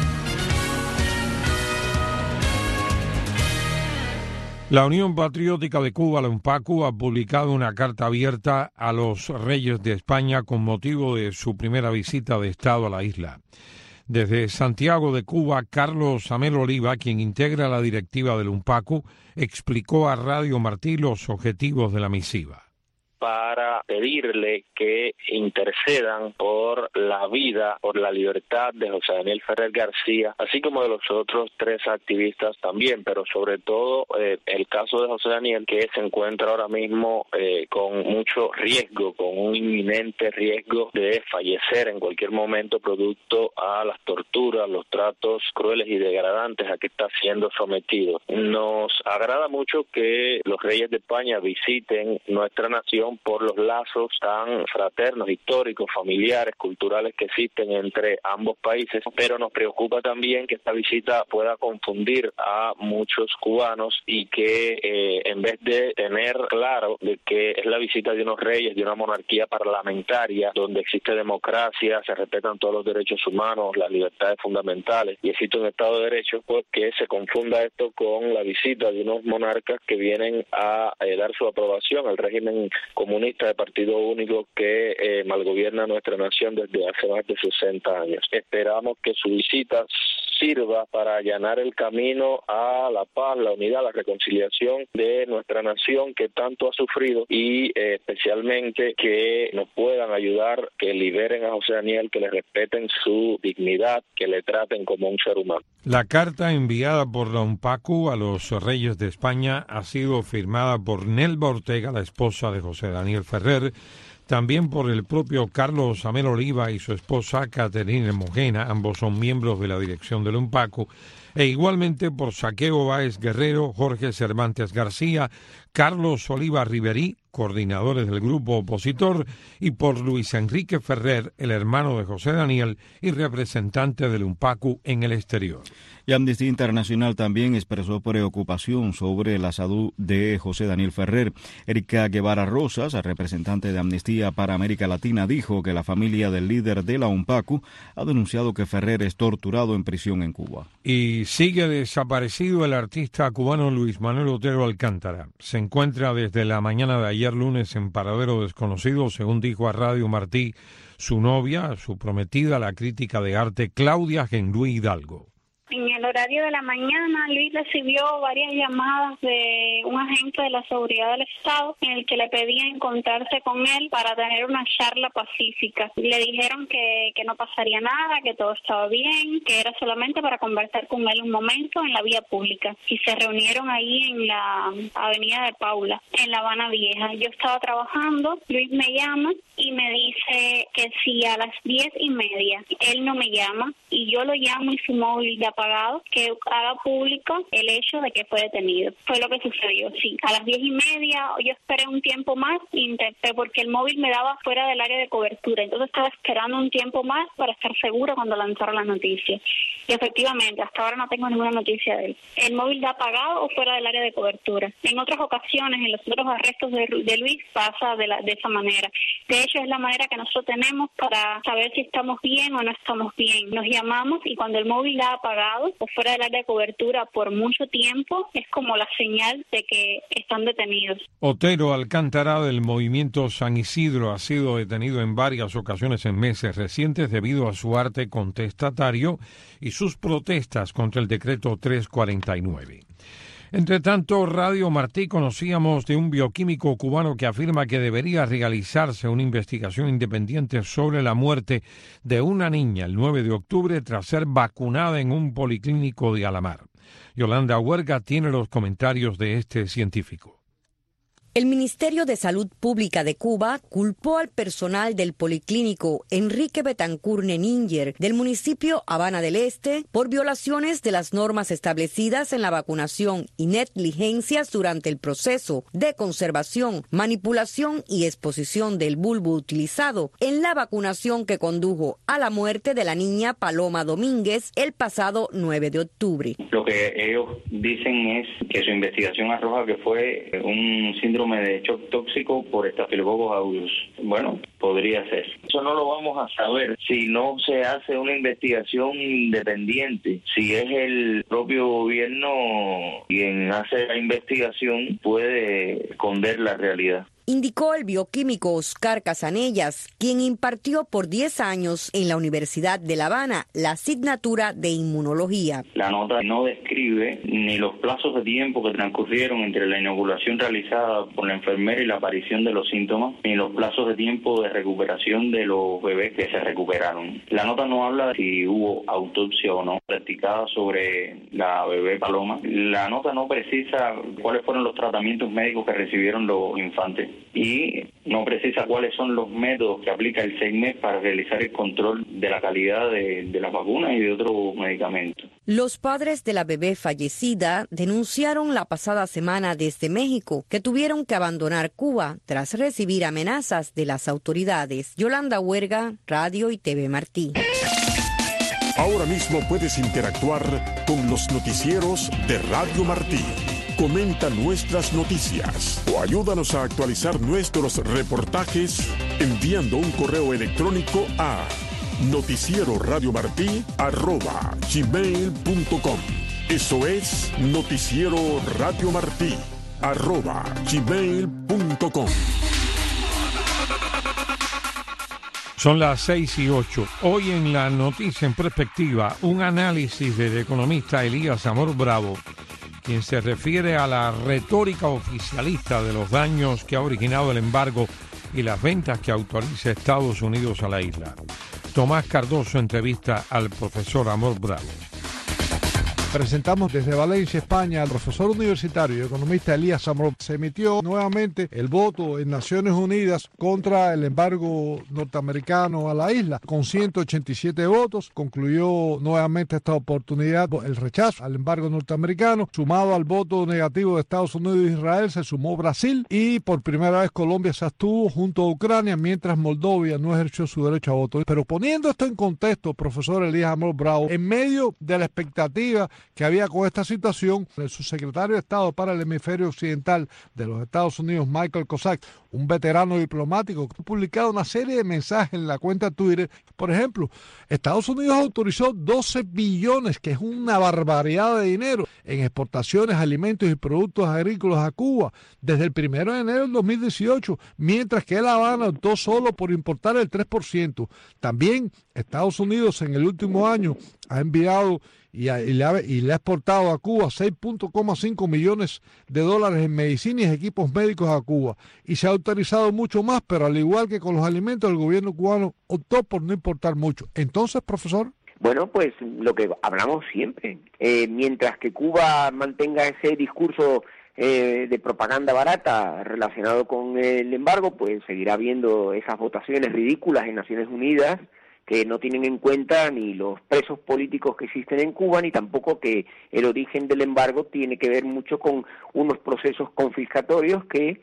[SPEAKER 1] La Unión Patriótica de Cuba, la UNPACU, ha publicado una carta abierta a los reyes de España con motivo de su primera visita de Estado a la isla. Desde Santiago de Cuba, Carlos Amel Oliva, quien integra la directiva del UNPACU, explicó a Radio Martí los objetivos de la misiva.
[SPEAKER 22] Para pedirle que intercedan por la vida, por la libertad de José Daniel Ferrer García, así como de los otros 3 activistas también, pero sobre todo el caso de José Daniel, que se encuentra ahora mismo con mucho riesgo, con un inminente riesgo de fallecer en cualquier momento producto a las torturas, los tratos crueles y degradantes a que está siendo sometido. Nos agrada mucho que los reyes de España visiten nuestra nación por los lazos tan fraternos, históricos, familiares, culturales que existen entre ambos países, pero nos preocupa también que esta visita pueda confundir a muchos cubanos y que en vez de tener claro de que es la visita de unos reyes, de una monarquía parlamentaria, donde existe democracia, se respetan todos los derechos humanos, las libertades fundamentales y existe un Estado de Derecho, pues que se confunda esto con la visita de unos monarcas que vienen a dar su aprobación al régimen comunista de partido único que malgobierna nuestra nación desde hace más de 60 años. Esperamos que su visita sirva para allanar el camino a la paz, la unidad, la reconciliación de nuestra nación que tanto ha sufrido y especialmente que nos puedan ayudar, que liberen a José Daniel, que le respeten su dignidad, que le traten como un ser humano.
[SPEAKER 1] La carta enviada por la UNPACU a los reyes de España ha sido firmada por Nelva Ortega, la esposa de José Daniel Ferrer, también por el propio Carlos Amel Oliva y su esposa Caterine Mojena, ambos son miembros de la dirección del UNPACU, e igualmente por Saqueo Báez Guerrero, Jorge Cervantes García, Carlos Oliva Riverí, coordinadores del grupo opositor, y por Luis Enrique Ferrer, el hermano de José Daniel y representante del UNPACU en el exterior.
[SPEAKER 2] Y Amnistía Internacional también expresó preocupación sobre la salud de José Daniel Ferrer. Erika Guevara Rosas, representante de Amnistía para América Latina, dijo que la familia del líder de la UNPACU ha denunciado que Ferrer es torturado en prisión en Cuba.
[SPEAKER 1] Y sigue desaparecido el artista cubano Luis Manuel Otero Alcántara. Se encuentra desde la mañana de ayer lunes en paradero desconocido, según dijo a Radio Martí su novia, su prometida, la crítica de arte Claudia Genruí Hidalgo.
[SPEAKER 6] En el horario de la mañana, Luis recibió varias llamadas de un agente de la seguridad del Estado en el que le pedía encontrarse con él para tener una charla pacífica. Le dijeron que no pasaría nada, que todo estaba bien, que era solamente para conversar con él un momento en la vía pública. Y se reunieron ahí en la avenida de Paula, en La Habana Vieja. Yo estaba trabajando, Luis me llama y me dice que si a las 10:30 él no me llama y yo lo llamo y su móvil de apagado, que haga público el hecho de que fue detenido. Fue lo que sucedió, sí. A las 10:30 yo esperé un tiempo más, intenté, porque el móvil me daba fuera del área de cobertura, entonces estaba esperando un tiempo más para estar segura cuando lanzaron las noticias. Y efectivamente, hasta ahora no tengo ninguna noticia de él. El móvil da apagado o fuera del área de cobertura. En otras ocasiones, en los otros arrestos de Luis, pasa de esa manera. De hecho, es la manera que nosotros tenemos para saber si estamos bien o no estamos bien. Nos llamamos y cuando el móvil da apagado o fuera del área de cobertura por mucho tiempo, es como la señal de que están detenidos.
[SPEAKER 1] Otero Alcántara, del movimiento San Isidro, ha sido detenido en varias ocasiones en meses recientes debido a su arte contestatario y sus protestas contra el decreto 349. Entre tanto, Radio Martí conocíamos de un bioquímico cubano que afirma que debería realizarse una investigación independiente sobre la muerte de una niña el 9 de octubre tras ser vacunada en un policlínico de Alamar. Yolanda Huerga tiene los comentarios de este científico.
[SPEAKER 5] El Ministerio de Salud Pública de Cuba culpó al personal del policlínico Enrique Betancourt Neninger del municipio Habana del Este por violaciones de las normas establecidas en la vacunación y negligencias durante el proceso de conservación, manipulación y exposición del bulbo utilizado en la vacunación que condujo a la muerte de la niña Paloma Domínguez el pasado 9 de octubre.
[SPEAKER 23] Lo que ellos dicen es que su investigación arroja que fue un síndrome de shock tóxico por Staphylococcus aureus. Bueno, podría ser. Eso no lo vamos a saber si no se hace una investigación independiente. Si es el propio gobierno quien hace la investigación, puede esconder la realidad.
[SPEAKER 5] Indicó el bioquímico Oscar Casanellas, quien impartió por 10 años en la Universidad de La Habana la asignatura de inmunología.
[SPEAKER 23] La nota no describe ni los plazos de tiempo que transcurrieron entre la inoculación realizada por la enfermera y la aparición de los síntomas, ni los plazos de tiempo de recuperación de los bebés que se recuperaron. La nota no habla de si hubo autopsia o no practicada sobre la bebé Paloma. La nota no precisa cuáles fueron los tratamientos médicos que recibieron los infantes y no precisa cuáles son los métodos que aplica el CEIMED para realizar el control de la calidad de las vacunas y de otros medicamentos.
[SPEAKER 5] Los padres de la bebé fallecida denunciaron la pasada semana desde México que tuvieron que abandonar Cuba tras recibir amenazas de las autoridades. Yolanda Huerga, Radio y TV Martí.
[SPEAKER 7] Ahora mismo puedes interactuar con los noticieros de Radio Martí. Comenta nuestras noticias o ayúdanos a actualizar nuestros reportajes enviando un correo electrónico a noticieroradiomartí@gmail.com. Eso es noticieroradiomartí@gmail.com.
[SPEAKER 1] Son las 6:08. Hoy en la Noticia en Perspectiva, un análisis del economista Elías Amor Bravo, quien se refiere a la retórica oficialista de los daños que ha originado el embargo y las ventas que autoriza Estados Unidos a la isla. Tomás Cardoso entrevista al profesor Amor Bravo.
[SPEAKER 15] Presentamos desde Valencia, España, al profesor universitario y economista Elías Amrop. Se emitió nuevamente el voto en Naciones Unidas contra el embargo norteamericano a la isla. Con 187 votos, concluyó nuevamente esta oportunidad el rechazo al embargo norteamericano. Sumado al voto negativo de Estados Unidos e Israel, se sumó Brasil y por primera vez Colombia se abstuvo junto a Ucrania, mientras Moldovia no ejerció su derecho a voto. Pero poniendo esto en contexto, profesor Elías Amrop Bravo, en medio de la expectativa que había con esta situación, el subsecretario de Estado para el hemisferio occidental de los Estados Unidos, Michael Kozak, un veterano diplomático, que ha publicado una serie de mensajes en la cuenta Twitter. Por ejemplo, Estados Unidos autorizó 12 billones, que es una barbaridad de dinero, en exportaciones, alimentos y productos agrícolas a Cuba desde el 1 de enero del 2018, mientras que La Habana optó solo por importar el 3%. También Estados Unidos en el último año ha enviado y le ha exportado a Cuba 6.5 millones de dólares en medicinas y equipos médicos a Cuba. Y se ha autorizado mucho más, pero al igual que con los alimentos, el gobierno cubano optó por no importar mucho. Entonces, profesor.
[SPEAKER 16] Bueno, pues lo que hablamos siempre. Mientras que Cuba mantenga ese discurso de propaganda barata relacionado con el embargo, pues seguirá habiendo esas votaciones ridículas en Naciones Unidas que no tienen en cuenta ni los presos políticos que existen en Cuba, ni tampoco que el origen del embargo tiene que ver mucho con unos procesos confiscatorios que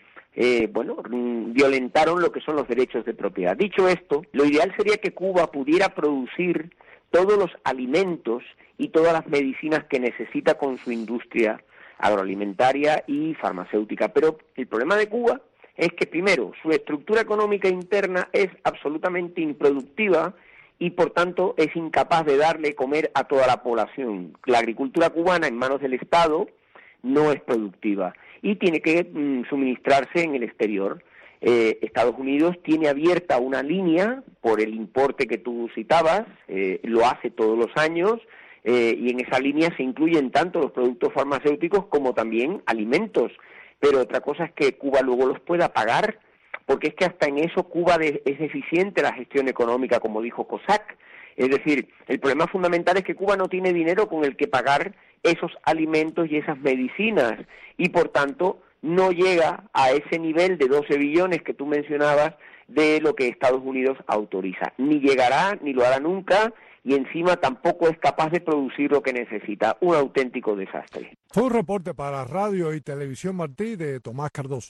[SPEAKER 16] violentaron lo que son los derechos de propiedad. Dicho esto, lo ideal sería que Cuba pudiera producir todos los alimentos y todas las medicinas que necesita con su industria agroalimentaria y farmacéutica. Pero el problema de Cuba es que, primero, su estructura económica interna es absolutamente improductiva y, por tanto, es incapaz de darle comer a toda la población. La agricultura cubana en manos del Estado no es productiva y tiene que suministrarse en el exterior. Estados Unidos tiene abierta una línea por el importe que tú citabas, lo hace todos los años, y en esa línea se incluyen tanto los productos farmacéuticos como también alimentos. Pero otra cosa es que Cuba luego los pueda pagar, porque es que hasta en eso Cuba es deficiente la gestión económica, como dijo Kozak. Es decir, el problema fundamental es que Cuba no tiene dinero con el que pagar esos alimentos y esas medicinas, y por tanto no llega a ese nivel de 12 billones que tú mencionabas de lo que Estados Unidos autoriza. Ni llegará, ni lo hará nunca, y encima tampoco es capaz de producir lo que necesita. Un auténtico desastre.
[SPEAKER 15] Fue un reporte para Radio y Televisión Martí de Tomás Cardoso.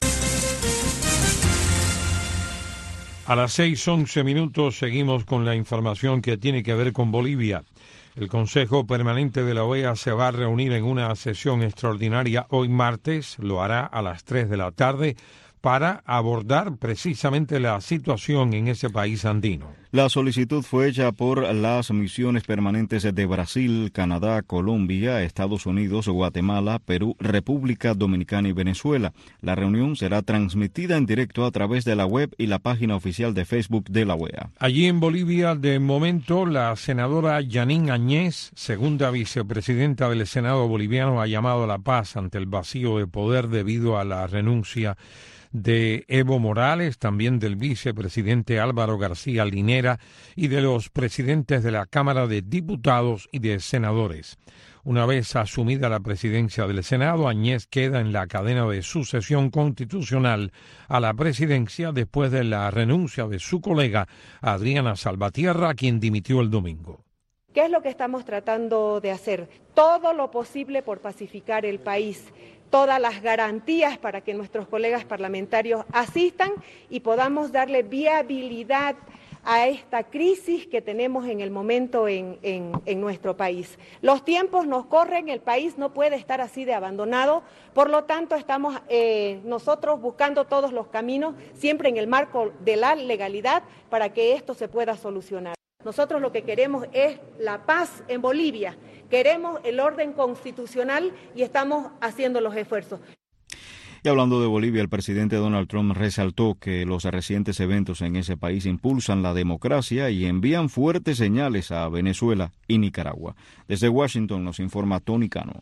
[SPEAKER 1] A las 6:11 seguimos con la información que tiene que ver con Bolivia. El Consejo Permanente de la OEA se va a reunir en una sesión extraordinaria hoy martes, lo hará a las 3 de la tarde, para abordar precisamente la situación en ese país andino.
[SPEAKER 2] La solicitud fue hecha por las misiones permanentes de Brasil, Canadá, Colombia, Estados Unidos, Guatemala, Perú, República Dominicana y Venezuela. La reunión será transmitida en directo a través de la web y la página oficial de Facebook de la OEA.
[SPEAKER 1] Allí en Bolivia, de momento, la senadora Yanín Añez, segunda vicepresidenta del Senado boliviano, ha llamado a la paz ante el vacío de poder debido a la renuncia de Evo Morales, también del vicepresidente Álvaro García Linera y de los presidentes de la Cámara de Diputados y de Senadores. Una vez asumida la presidencia del Senado, Añez queda en la cadena de sucesión constitucional a la presidencia después de la renuncia de su colega Adriana Salvatierra, quien dimitió el domingo.
[SPEAKER 18] ¿Qué es lo que estamos tratando de hacer? Todo lo posible por pacificar el país, todas las garantías para que nuestros colegas parlamentarios asistan y podamos darle viabilidad a esta crisis que tenemos en el momento en nuestro país. Los tiempos nos corren, el país no puede estar así de abandonado, por lo tanto estamos nosotros buscando todos los caminos, siempre en el marco de la legalidad, para que esto se pueda solucionar. Nosotros lo que queremos es la paz en Bolivia, queremos el orden constitucional y estamos haciendo los esfuerzos.
[SPEAKER 2] Y hablando de Bolivia, el presidente Donald Trump resaltó que los recientes eventos en ese país impulsan la democracia y envían fuertes señales a Venezuela y Nicaragua. Desde Washington nos informa Tony Cano.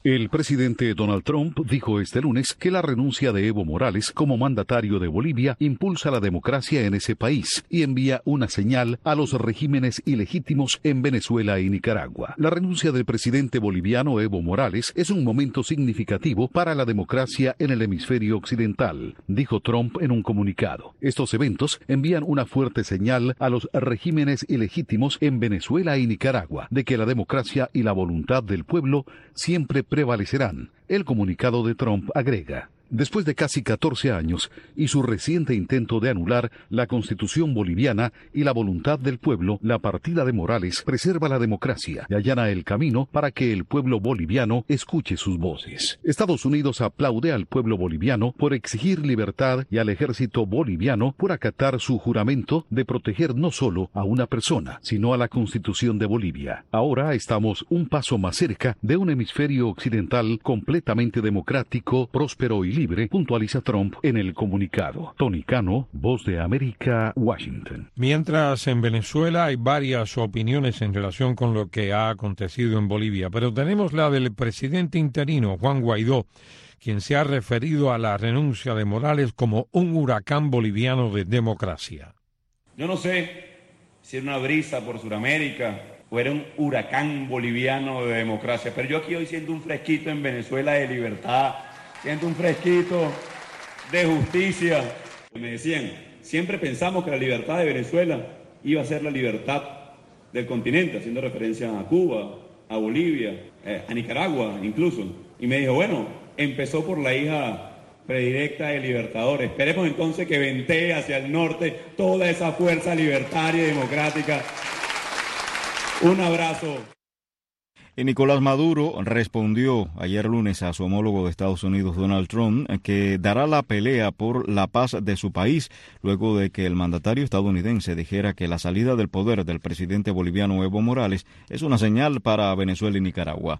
[SPEAKER 4] El presidente Donald Trump dijo este lunes que la renuncia de Evo Morales como mandatario de Bolivia impulsa la democracia en ese país y envía una señal a los regímenes ilegítimos en Venezuela y Nicaragua. La renuncia del presidente boliviano Evo Morales es un momento significativo para la democracia en el hemisferio occidental, dijo Trump en un comunicado. Estos eventos envían una fuerte señal a los regímenes ilegítimos en Venezuela y Nicaragua de que la democracia y la voluntad del pueblo siempre prevalecerán. El comunicado de Trump agrega: después de casi 14 años y su reciente intento de anular la Constitución boliviana y la voluntad del pueblo, la partida de Morales preserva la democracia y allana el camino para que el pueblo boliviano escuche sus voces. Estados Unidos aplaude al pueblo boliviano por exigir libertad y al ejército boliviano por acatar su juramento de proteger no solo a una persona, sino a la Constitución de Bolivia. Ahora estamos un paso más cerca de un hemisferio occidental completamente democrático, próspero y libre, puntualiza Trump en el comunicado. Tony Cano, Voz de América, Washington.
[SPEAKER 1] Mientras en Venezuela hay varias opiniones en relación con lo que ha acontecido en Bolivia, pero tenemos la del presidente interino, Juan Guaidó, quien se ha referido a la renuncia de Morales como un huracán boliviano de democracia.
[SPEAKER 19] Yo no sé si era una brisa por Sudamérica o era un huracán boliviano de democracia, pero yo aquí hoy siento un fresquito en Venezuela de libertad, siento un fresquito de justicia. Me decían, siempre pensamos que la libertad de Venezuela iba a ser la libertad del continente, haciendo referencia a Cuba, a Bolivia, a Nicaragua incluso. Y me dijo, bueno, empezó por la hija predilecta de Libertador. Esperemos entonces que ventee hacia el norte toda esa fuerza libertaria y democrática. Un abrazo.
[SPEAKER 2] Y Nicolás Maduro respondió ayer lunes a su homólogo de Estados Unidos, Donald Trump, que dará la pelea por la paz de su país, luego de que el mandatario estadounidense dijera que la salida del poder del presidente boliviano Evo Morales es una señal para Venezuela y Nicaragua.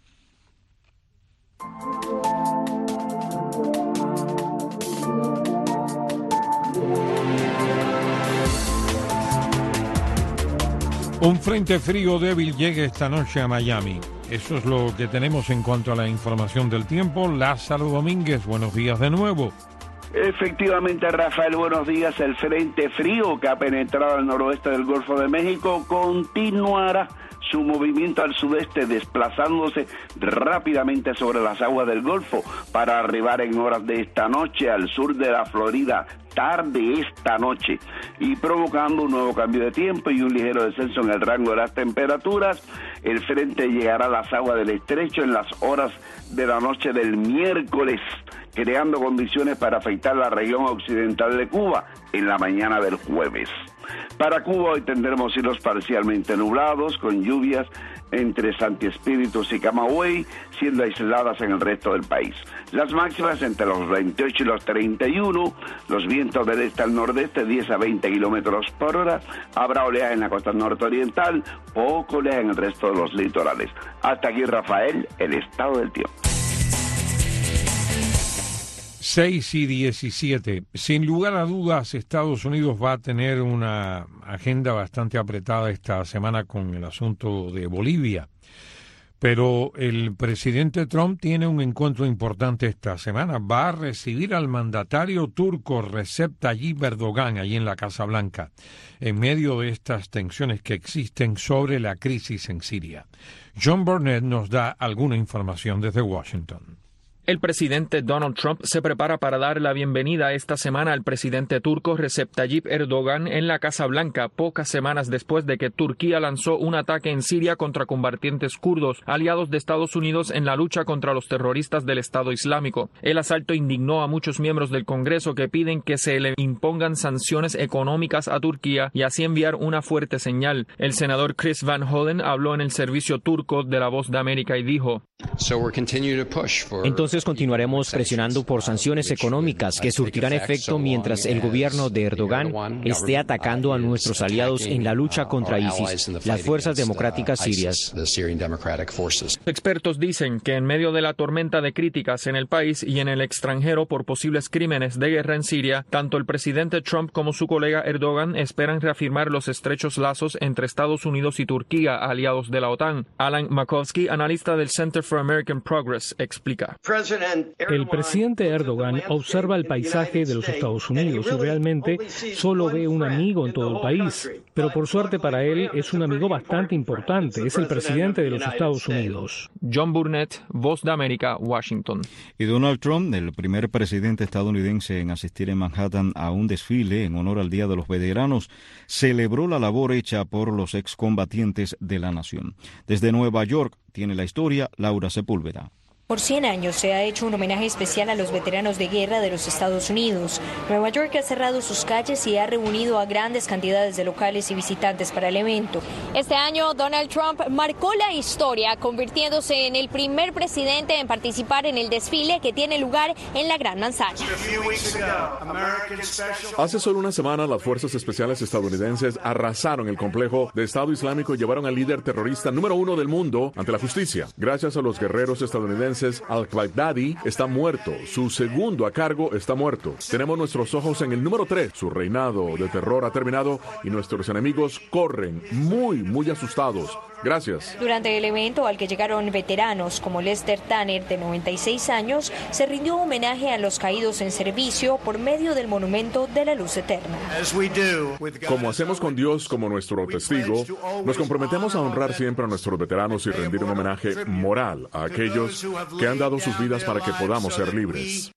[SPEAKER 1] Un frente frío débil llega esta noche a Miami. Eso es lo que tenemos en cuanto a la información del tiempo. Lázaro Domínguez, buenos días de nuevo.
[SPEAKER 13] Efectivamente, Rafael, buenos días. El frente frío que ha penetrado al noroeste del Golfo de México continuará su movimiento al sudeste, desplazándose rápidamente sobre las aguas del Golfo para arribar en horas de esta noche al sur de la Florida, tarde esta noche, y provocando un nuevo cambio de tiempo y un ligero descenso en el rango de las temperaturas. El frente llegará a las aguas del estrecho en las horas de la noche del miércoles, creando condiciones para afectar la región occidental de Cuba en la mañana del jueves. Para Cuba hoy tendremos cielos parcialmente nublados, con lluvias entre Santi Espíritus y Camagüey, siendo aisladas en el resto del país. Las máximas entre los 28 y los 31, los vientos del este al nordeste 10 a 20 kilómetros por hora, habrá oleaje en la costa norteoriental, poco oleaje en el resto de los litorales. Hasta aquí, Rafael, el estado del tiempo.
[SPEAKER 1] 6:17. Sin lugar a dudas, Estados Unidos va a tener una agenda bastante apretada esta semana con el asunto de Bolivia. Pero el presidente Trump tiene un encuentro importante esta semana. Va a recibir al mandatario turco Recep Tayyip Erdogan allí en la Casa Blanca, en medio de estas tensiones que existen sobre la crisis en Siria. John Burnett nos da alguna información desde Washington.
[SPEAKER 20] El presidente Donald Trump se prepara para dar la bienvenida esta semana al presidente turco Recep Tayyip Erdogan en la Casa Blanca, pocas semanas después de que Turquía lanzó un ataque en Siria contra combatientes kurdos, aliados de Estados Unidos en la lucha contra los terroristas del Estado Islámico. El asalto indignó a muchos miembros del Congreso que piden que se le impongan sanciones económicas a Turquía y así enviar una fuerte señal. El senador Chris Van Hollen habló en el servicio turco de La Voz de América y dijo:
[SPEAKER 21] Entonces continuaremos presionando por sanciones económicas que surtirán efecto mientras el gobierno de Erdogan esté atacando a nuestros aliados en la lucha contra ISIS, las fuerzas democráticas sirias.
[SPEAKER 20] Expertos dicen que en medio de la tormenta de críticas en el país y en el extranjero por posibles crímenes de guerra en Siria, tanto el presidente Trump como su colega Erdogan esperan reafirmar los estrechos lazos entre Estados Unidos y Turquía, aliados de la OTAN. Alan Makovsky, analista del Center for American Progress explica.
[SPEAKER 8] El presidente Erdogan observa el paisaje de los Estados Unidos y realmente solo ve un amigo en todo el país. Pero por suerte para él es un amigo bastante importante. Es el presidente de los Estados Unidos.
[SPEAKER 20] John Burnett, Voz de América, Washington.
[SPEAKER 2] Y Donald Trump, el primer presidente estadounidense en asistir en Manhattan a un desfile en honor al Día de los Veteranos, celebró la labor hecha por los excombatientes de la nación. Desde Nueva York tiene la historia Laura Sepúlveda.
[SPEAKER 9] Por 100 años se ha hecho un homenaje especial a los veteranos de guerra de los Estados Unidos. Nueva York ha cerrado sus calles y ha reunido a grandes cantidades de locales y visitantes para el evento. Este año, Donald Trump marcó la historia, convirtiéndose en el primer presidente en participar en el desfile que tiene lugar en la Gran Manzana.
[SPEAKER 17] Hace solo una semana, las fuerzas especiales estadounidenses arrasaron el complejo de Estado Islámico y llevaron al líder terrorista número 1 del mundo ante la justicia. Gracias a los guerreros estadounidenses, al-Baghdadi está muerto. Su segundo a cargo está muerto. Tenemos nuestros ojos en el número 3. Su reinado de terror ha terminado y nuestros enemigos corren muy asustados. Gracias.
[SPEAKER 9] Durante el evento al que llegaron veteranos como Lester Tanner, de 96 años, se rindió homenaje a los caídos en servicio por medio del monumento de la luz eterna.
[SPEAKER 17] Como hacemos con Dios como nuestro testigo, nos comprometemos a honrar siempre a nuestros veteranos y rendir un homenaje moral a aquellos que han dado sus vidas para que podamos ser libres.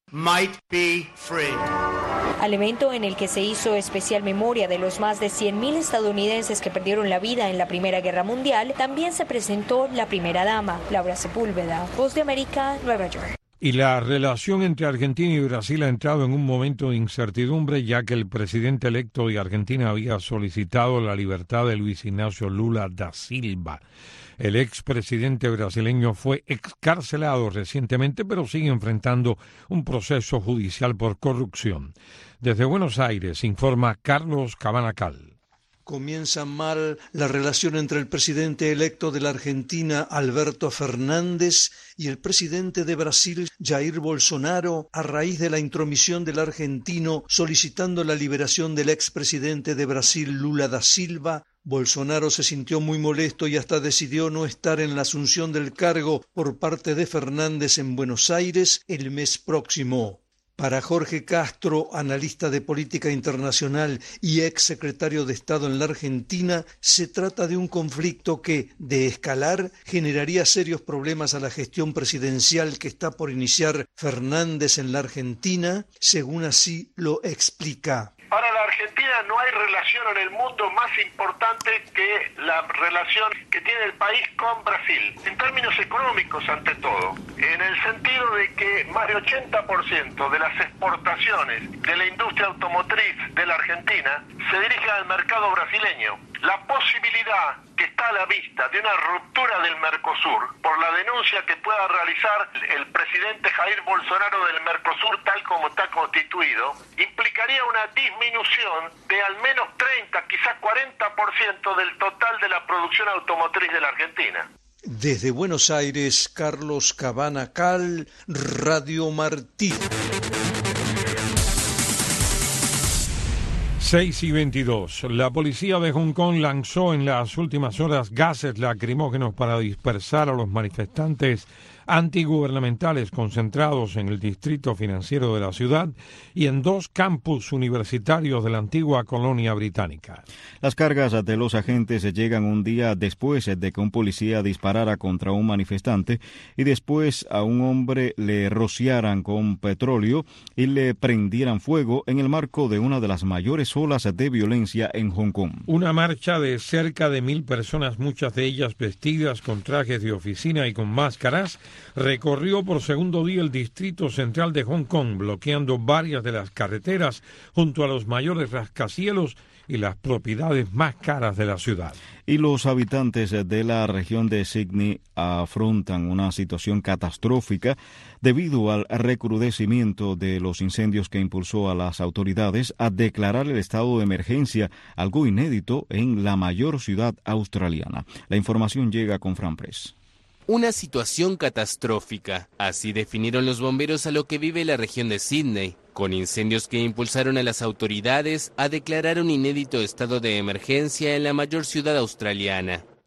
[SPEAKER 9] Al evento en el que se hizo especial memoria de los más de 100.000 estadounidenses que perdieron la vida en la Primera Guerra Mundial, también se presentó la primera dama, Laura Sepúlveda, Voz de América, Nueva York.
[SPEAKER 1] Y la relación entre Argentina y Brasil ha entrado en un momento de incertidumbre, ya que el presidente electo de Argentina había solicitado la libertad de Luis Ignacio Lula da Silva. El expresidente brasileño fue excarcelado recientemente, pero sigue enfrentando un proceso judicial por corrupción. Desde Buenos Aires informa Carlos Cabanacal.
[SPEAKER 10] Comienza mal la relación entre el presidente electo de la Argentina, Alberto Fernández, y el presidente de Brasil, Jair Bolsonaro, a raíz de la intromisión del argentino solicitando la liberación del expresidente de Brasil, Lula da Silva. Bolsonaro se sintió muy molesto y hasta decidió no estar en la asunción del cargo por parte de Fernández en Buenos Aires el mes próximo. Para Jorge Castro, analista de política internacional y ex secretario de Estado en la Argentina, se trata de un conflicto que, de escalar, generaría serios problemas a la gestión presidencial que está por iniciar Fernández en la Argentina, según así lo explica.
[SPEAKER 14] Para la Argentina no hay relación en el mundo más importante que la relación que tiene el país con Brasil, en términos económicos ante todo, en el sentido de que más de 80% de las exportaciones de la industria automotriz de la Argentina se dirigen al mercado brasileño. La posibilidad que está a la vista de una ruptura del Mercosur por la denuncia que pueda realizar el presidente Jair Bolsonaro del Mercosur tal como está constituido, implicaría una disminución de al menos 30, quizás 40% del total de la producción automotriz de la Argentina.
[SPEAKER 10] Desde Buenos Aires, Carlos Cabanacal, Radio Martí.
[SPEAKER 1] 6:22. La policía de Hong Kong lanzó en las últimas horas gases lacrimógenos para dispersar a los manifestantes antigubernamentales concentrados en el distrito financiero de la ciudad y en 2 campus universitarios de la antigua colonia británica.
[SPEAKER 2] Las cargas de los agentes llegan un día después de que un policía disparara contra un manifestante y después a un hombre le rociaran con petróleo y le prendieran fuego en el marco de una de las mayores olas de violencia en Hong Kong.
[SPEAKER 1] Una marcha de cerca de 1,000 personas, muchas de ellas vestidas con trajes de oficina y con máscaras, recorrió por segundo día el distrito central de Hong Kong, bloqueando varias de las carreteras junto a los mayores rascacielos y las propiedades más caras de la ciudad.
[SPEAKER 2] Y los habitantes de la región de Sydney afrontan una situación catastrófica debido al recrudecimiento de los incendios que impulsó a las autoridades a declarar el estado de emergencia, algo inédito en la mayor ciudad australiana. La información llega con Fran Press.
[SPEAKER 25] Una situación catastrófica, así definieron los bomberos a lo que vive la región de Sydney, con incendios que impulsaron a las autoridades a declarar un inédito estado de emergencia en la mayor ciudad australiana.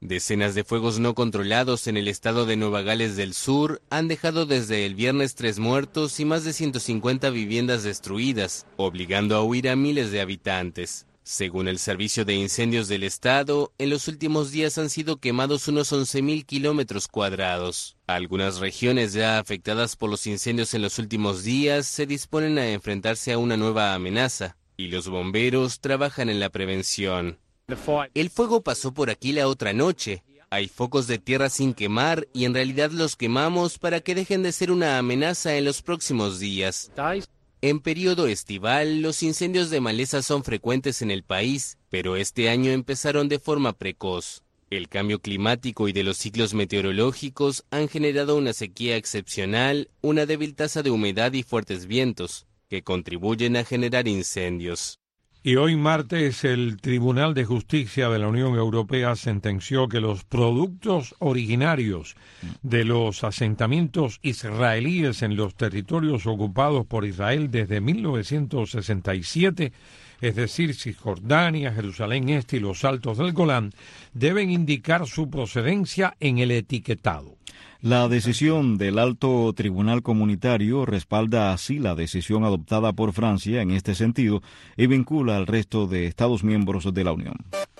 [SPEAKER 25] Decenas de fuegos no controlados en el estado de Nueva Gales del Sur han dejado desde el viernes 3 muertos y más de 150 viviendas destruidas, obligando a huir a miles de habitantes. Según el Servicio de Incendios del Estado, en los últimos días han sido quemados unos 11.000 kilómetros cuadrados. Algunas regiones ya afectadas por los incendios en los últimos días se disponen a enfrentarse a una nueva amenaza, y los bomberos trabajan en la prevención. El fuego pasó por aquí la otra noche. Hay focos de tierra sin quemar y en realidad los quemamos para que dejen de ser una amenaza en los próximos días. En periodo estival, los incendios de maleza son frecuentes en el país, pero este año empezaron de forma precoz. El cambio climático y de los ciclos meteorológicos han generado una sequía excepcional, una débil tasa de humedad y fuertes vientos, que contribuyen a generar incendios.
[SPEAKER 1] Y hoy martes el Tribunal de Justicia de la Unión Europea sentenció que los productos originarios de los asentamientos israelíes en los territorios ocupados por Israel desde 1967, es decir, Cisjordania, Jerusalén Este y los Altos del Golán, deben indicar su procedencia en el etiquetado.
[SPEAKER 2] La decisión del Alto Tribunal Comunitario respalda así la decisión adoptada por Francia en este sentido y vincula al resto de Estados miembros de la Unión.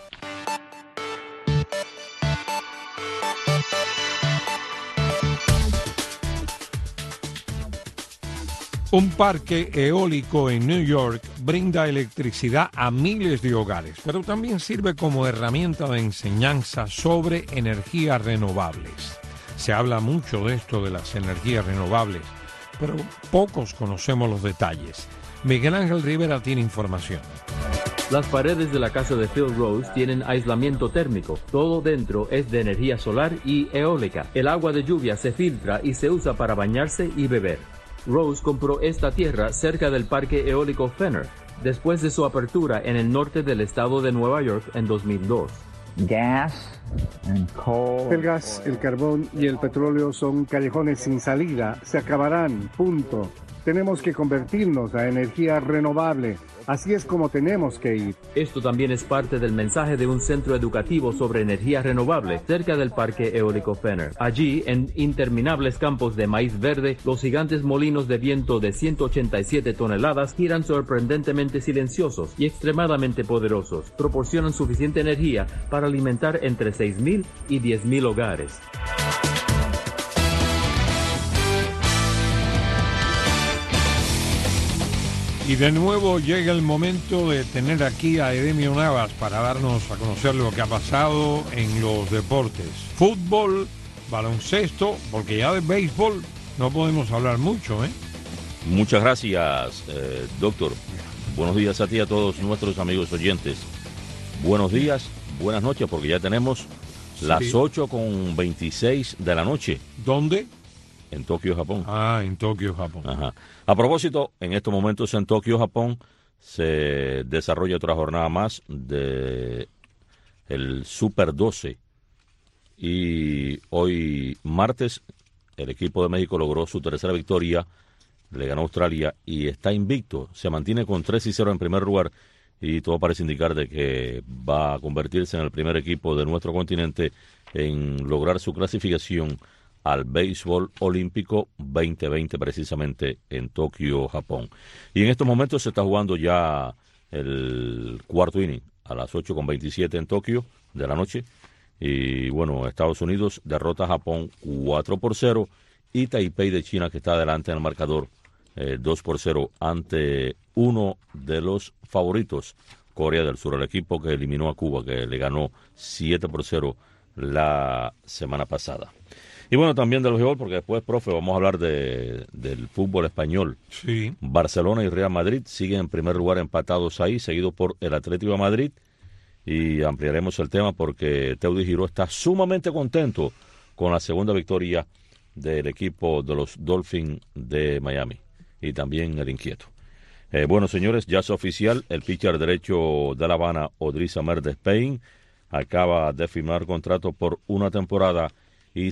[SPEAKER 1] Un parque eólico en New York brinda electricidad a miles de hogares, pero también sirve como herramienta de enseñanza sobre energías renovables. Se habla mucho de esto de las energías renovables, pero pocos conocemos los detalles. Miguel Ángel Rivera tiene información.
[SPEAKER 3] Las paredes de la casa de Phil Rose tienen aislamiento térmico. Todo dentro es de energía solar y eólica. El agua de lluvia se filtra y se usa para bañarse y beber. Rose compró esta tierra cerca del parque eólico Fenner, después de su apertura en el norte del estado de Nueva York en 2002.
[SPEAKER 11] El gas, el carbón y el petróleo son callejones sin salida. Se acabarán, punto. Tenemos que convertirnos a energía renovable. Así es como tenemos que ir.
[SPEAKER 3] Esto también es parte del mensaje de un centro educativo sobre energía renovable cerca del parque eólico Fenner. Allí, en interminables campos de maíz verde, los gigantes molinos de viento de 187 toneladas giran sorprendentemente silenciosos y extremadamente poderosos. Proporcionan suficiente energía para alimentar entre 6.000 y 10.000 hogares.
[SPEAKER 1] Y de nuevo llega el momento de tener aquí a Edemio Navas para darnos a conocer lo que ha pasado en los deportes. Fútbol, baloncesto, porque ya de béisbol no podemos hablar mucho, ¿eh?
[SPEAKER 12] Muchas gracias, doctor. Buenos días a ti y a todos nuestros amigos oyentes. Buenos días, buenas noches, porque ya tenemos las 8:26 de la noche.
[SPEAKER 1] ¿Dónde?
[SPEAKER 12] En Tokio, Japón.
[SPEAKER 1] Ah, en Tokio, Japón.
[SPEAKER 12] Ajá. A propósito, en estos momentos en Tokio, Japón, se desarrolla otra jornada más de el Super 12. Y hoy, martes, el equipo de México logró su tercera victoria, le ganó a Australia y está invicto. Se mantiene con 3-0 en primer lugar y todo parece indicar de que va a convertirse en el primer equipo de nuestro continente en lograr su clasificación al béisbol olímpico 2020, precisamente en Tokio, Japón. Y en estos momentos se está jugando ya el cuarto inning a las 8:27 en Tokio de la noche. Y bueno, Estados Unidos derrota a Japón 4-0 y Taipei de China, que está adelante en el marcador 2-0 ante uno de los favoritos, Corea del Sur, el equipo que eliminó a Cuba, que le ganó 7-0 la semana pasada. Y bueno, también del béisbol, porque después, profe, vamos a hablar del fútbol español.
[SPEAKER 1] Sí.
[SPEAKER 12] Barcelona y Real Madrid siguen en primer lugar empatados ahí, seguido por el Atlético de Madrid. Y ampliaremos el tema porque Teudy Giró está sumamente contento con la segunda victoria del equipo de los Dolphins de Miami. Y también el inquieto. Bueno, señores, ya es oficial, el pitcher derecho de La Habana, Odriz Amer de Spain, acaba de firmar contrato por una temporada y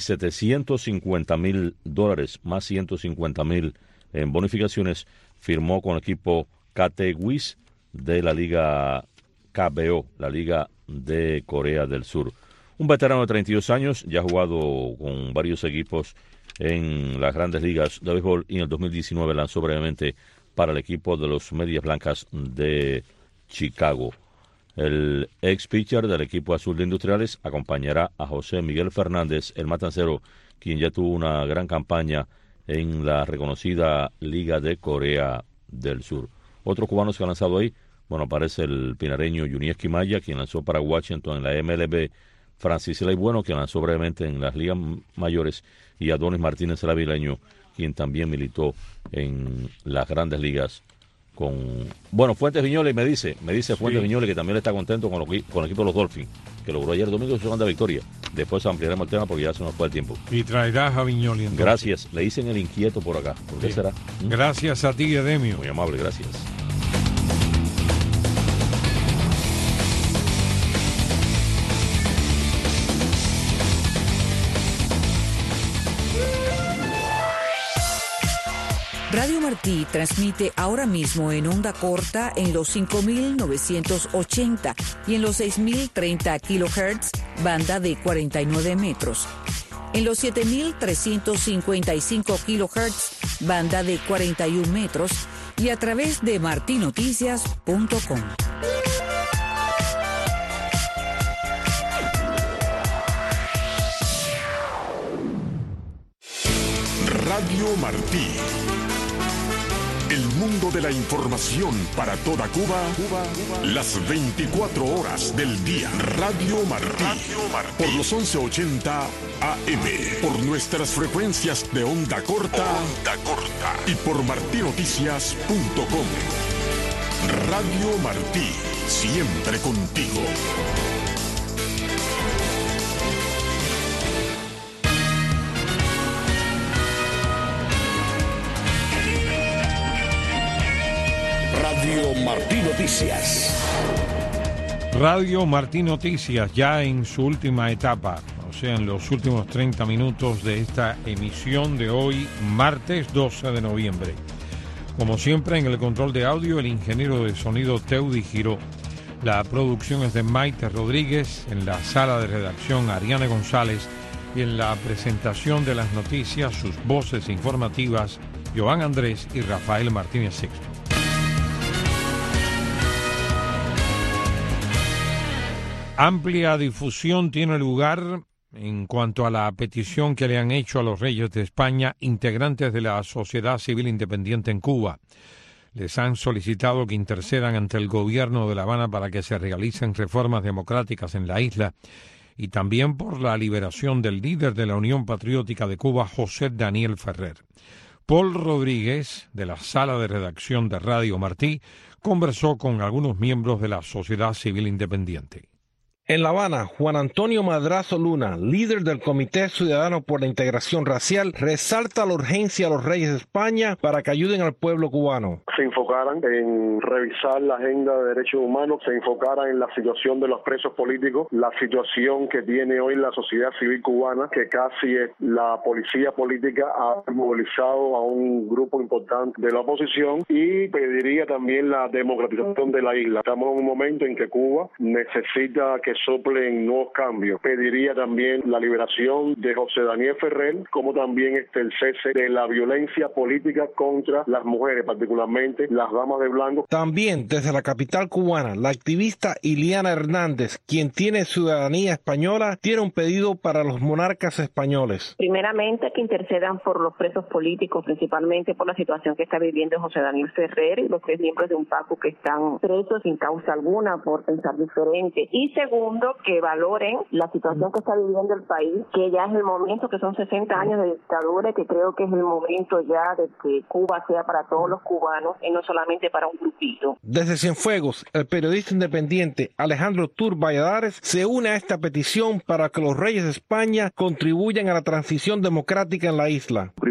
[SPEAKER 12] $750,000 más $150,000 en bonificaciones. Firmó con el equipo KT Wiz de la Liga KBO, la Liga de Corea del Sur. Un veterano de 32 años, ya ha jugado con varios equipos en las grandes ligas de béisbol y en el 2019 lanzó brevemente para el equipo de los Medias Blancas de Chicago. El ex pitcher del equipo azul de Industriales acompañará a José Miguel Fernández, el matancero, quien ya tuvo una gran campaña en la reconocida Liga de Corea del Sur. Otros cubanos que han lanzado ahí, bueno, aparece el pinareño Yuniesky Maya, quien lanzó para Washington en la MLB, Francis Ley Bueno, quien lanzó brevemente en las ligas mayores, y Adonis Martínez, el avileño, quien también militó en las grandes ligas con... Bueno, Fuentes Viñoles me dice Fuentes Viñoles que también está contento con el equipo de los Dolphins, que logró ayer domingo su segunda victoria. Después ampliaremos el tema porque ya se nos fue el tiempo.
[SPEAKER 1] Y traerás a Viñoles entonces.
[SPEAKER 12] Gracias, le dicen el inquieto por acá. ¿Por qué será?
[SPEAKER 1] Gracias a ti, Edemio.
[SPEAKER 12] Muy amable, gracias.
[SPEAKER 5] Radio Martí transmite ahora mismo en onda corta en los 5.980 y en los 6.030 kHz, banda de 49 metros. En los 7.355 kHz, banda de 41 metros y a través de martinoticias.com.
[SPEAKER 7] Radio Martí. El mundo de la información para toda Cuba, las 24 horas del día. Radio Martí. Por los 1180 AM. Por nuestras frecuencias de onda corta. Y por martinoticias.com. Radio Martí. Siempre contigo.
[SPEAKER 6] Radio Martí Noticias.
[SPEAKER 1] Radio Martí Noticias, ya en su última etapa, o sea, en los últimos 30 minutos de esta emisión de hoy, martes 12 de noviembre. Como siempre, en el control de audio, el ingeniero de sonido Teudi Giró. La producción es de Maite Rodríguez, en la sala de redacción Ariane González y en la presentación de las noticias, sus voces informativas, Joan Andrés y Rafael Martínez Sixto. Amplia difusión tiene lugar en cuanto a la petición que le han hecho a los reyes de España integrantes de la sociedad civil independiente en Cuba. Les han solicitado que intercedan ante el gobierno de La Habana para que se realicen reformas democráticas en la isla y también por la liberación del líder de la Unión Patriótica de Cuba, José Daniel Ferrer. Paul Rodríguez, de la sala de redacción de Radio Martí, conversó con algunos miembros de la sociedad civil independiente.
[SPEAKER 22] En La Habana, Juan Antonio Madrazo Luna, líder del Comité Ciudadano por la Integración Racial, resalta la urgencia a los reyes de España para que ayuden al pueblo cubano.
[SPEAKER 23] Se enfocaran en revisar la agenda de derechos humanos, se enfocaran en la situación de los presos políticos, la situación que tiene hoy la sociedad civil cubana, que casi la policía política ha movilizado a un grupo importante de la oposición, y pediría también la democratización de la isla. Estamos en un momento en que Cuba necesita que soplen nuevos cambios. Pediría también la liberación de José Daniel Ferrer, como también el cese de la violencia política contra las mujeres, particularmente las damas de blanco.
[SPEAKER 22] También desde la capital cubana, la activista Iliana Hernández, quien tiene ciudadanía española, tiene un pedido para los monarcas españoles.
[SPEAKER 24] Primeramente, que intercedan por los presos políticos, principalmente por la situación que está viviendo José Daniel Ferrer y los 3 miembros de UNPACU que están presos sin causa alguna por pensar diferente. Y segundo, que valoren la situación que está viviendo el país, que ya es el momento, que son 60 años de dictadura, y que creo que es el momento ya de que Cuba sea para todos los cubanos y no solamente para un grupito.
[SPEAKER 22] Desde Cienfuegos, el periodista independiente Alejandro Tur Valladares se une a esta petición para que los reyes de España contribuyan a la transición democrática en la isla.
[SPEAKER 26] Primero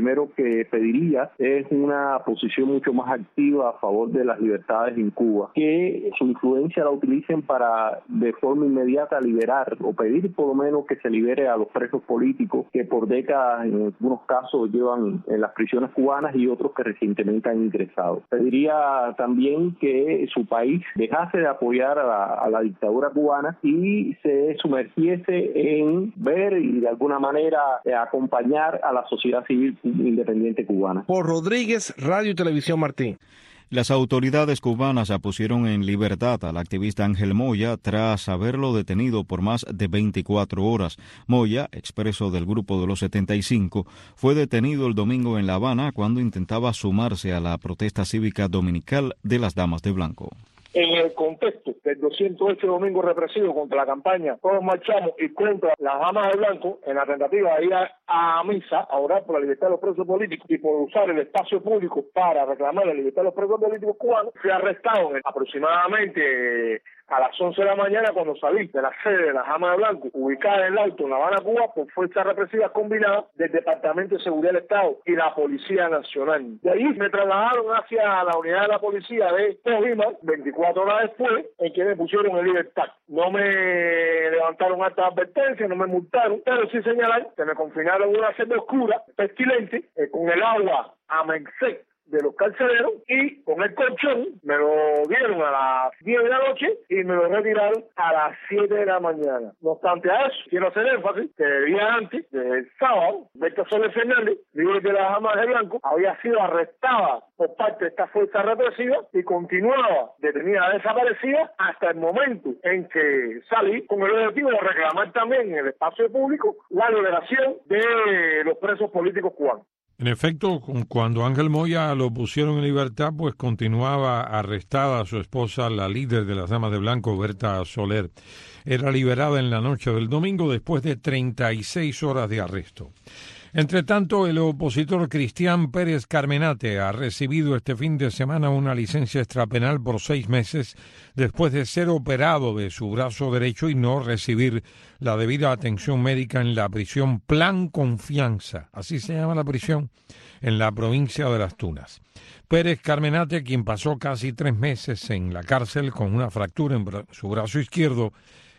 [SPEAKER 23] primero que pediría es una posición mucho más activa a favor de las libertades en Cuba, que su influencia la utilicen para de forma inmediata liberar o pedir por lo menos que se libere a los presos políticos que por décadas en algunos casos llevan en las prisiones cubanas y otros que recientemente han ingresado. Pediría también que su país dejase de apoyar a la dictadura cubana y se sumergiese en ver y de alguna manera acompañar a la sociedad civil independiente cubana.
[SPEAKER 22] Por Rodríguez, Radio y Televisión Martí.
[SPEAKER 2] Las autoridades cubanas pusieron en libertad al activista Ángel Moya tras haberlo detenido por más de 24 horas. Moya, expreso del Grupo de los 75, fue detenido el domingo en La Habana cuando intentaba sumarse a la protesta cívica dominical de las Damas de Blanco.
[SPEAKER 4] En el contexto del 208 domingo represivo contra la campaña Todos Marchamos y contra las Damas de Blanco, en la tentativa de ir a misa a orar por la libertad de los presos políticos y por usar el espacio público para reclamar la libertad de los presos políticos cubanos, fui arrestado aproximadamente a las 11 de la mañana cuando salí de la sede de las Damas de Blanco, ubicada en el Alto, en La Habana, Cuba, por fuerzas represivas combinadas del Departamento de Seguridad del Estado y la Policía Nacional. De ahí me trasladaron hacia la unidad de la policía de Cojima, 24 horas después, en que me pusieron en libertad. No me levantaron alta advertencia, no me multaron, pero sí señalar que me confinaron en una celda oscura, pestilente, con el agua a merced de los carceleros y con el colchón me lo dieron a las 10 de la noche y me lo retiraron a las 7 de la mañana. No obstante a eso, quiero hacer énfasis que el día antes, el sábado, Berta Soler Fernández, líder de las Damas de Blanco, había sido arrestada por parte de esta fuerza represiva y continuaba detenida desaparecida hasta el momento en que salí con el objetivo de reclamar también en el espacio público la liberación de los presos políticos cubanos.
[SPEAKER 1] En efecto, cuando Ángel Moya lo pusieron en libertad, pues continuaba arrestada su esposa, la líder de las Damas de Blanco, Berta Soler. Era liberada en la noche del domingo después de 36 horas de arresto. Entre tanto, el opositor Cristian Pérez Carmenate ha recibido este fin de semana una licencia extrapenal por 6 meses después de ser operado de su brazo derecho y no recibir la debida atención médica en la prisión Plan Confianza, así se llama la prisión, en la provincia de Las Tunas. Pérez Carmenate, quien pasó casi 3 meses en la cárcel con una fractura en su brazo izquierdo,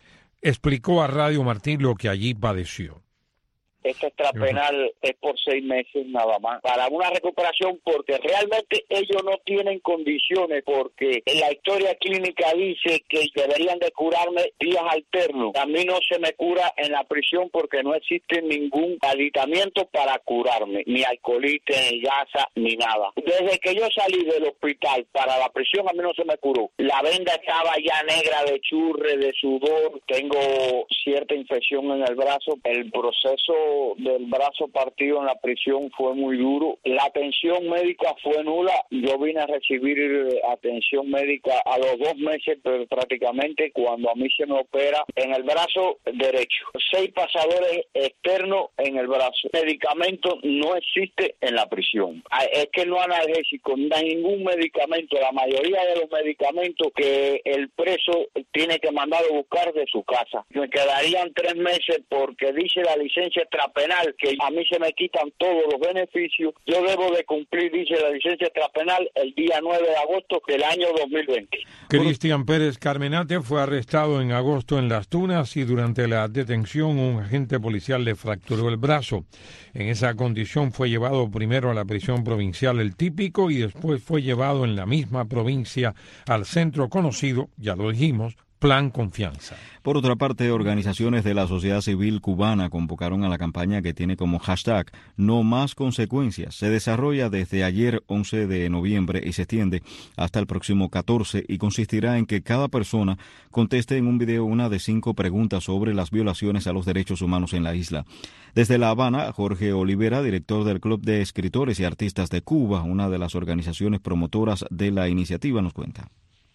[SPEAKER 1] explicó a Radio Martí lo que allí padeció.
[SPEAKER 15] Este extrapenal es por 6 meses nada más, para una recuperación, porque realmente ellos no tienen condiciones, porque la historia clínica dice que deberían de curarme días alternos. A mí no se me cura en la prisión porque no existe ningún aditamiento para curarme, ni alcoholite, ni gasa, ni nada. Desde que yo salí del hospital para la prisión, a mí no se me curó. La venda estaba ya negra de churre, de sudor, tengo cierta infección en el brazo. El proceso del brazo partido en la prisión fue muy duro. La atención médica fue nula. Yo vine a recibir atención médica a los 2 meses prácticamente cuando a mí se me opera en el brazo derecho. 6 pasadores externos en el brazo. Medicamento no existe en la prisión. Es que no analgésico, no hay ningún medicamento. La mayoría de los medicamentos que el preso tiene que mandar a buscar de su casa. Me quedarían 3 meses porque dice la licencia extrapenal que a mí se me quitan todos los beneficios. Yo debo de cumplir, dice la licencia extrapenal, el día 9 de agosto del año 2020.
[SPEAKER 1] Cristian Pérez Carmenate fue arrestado en agosto en Las Tunas y durante la detención un agente policial le fracturó el brazo. En esa condición fue llevado primero a la prisión provincial El Típico y después fue llevado en la misma provincia al centro conocido, ya lo dijimos, Plan Confianza.
[SPEAKER 2] Por otra parte, organizaciones de la sociedad civil cubana convocaron a la campaña que tiene como hashtag No Más Consecuencias. Se desarrolla desde ayer 11 de noviembre y se extiende hasta el próximo 14 y consistirá en que cada persona conteste en un video una de 5 preguntas sobre las violaciones a los derechos humanos en la isla. Desde La Habana, Jorge Olivera, director del Club de Escritores y Artistas de Cuba, una de las organizaciones promotoras de la iniciativa, nos cuenta.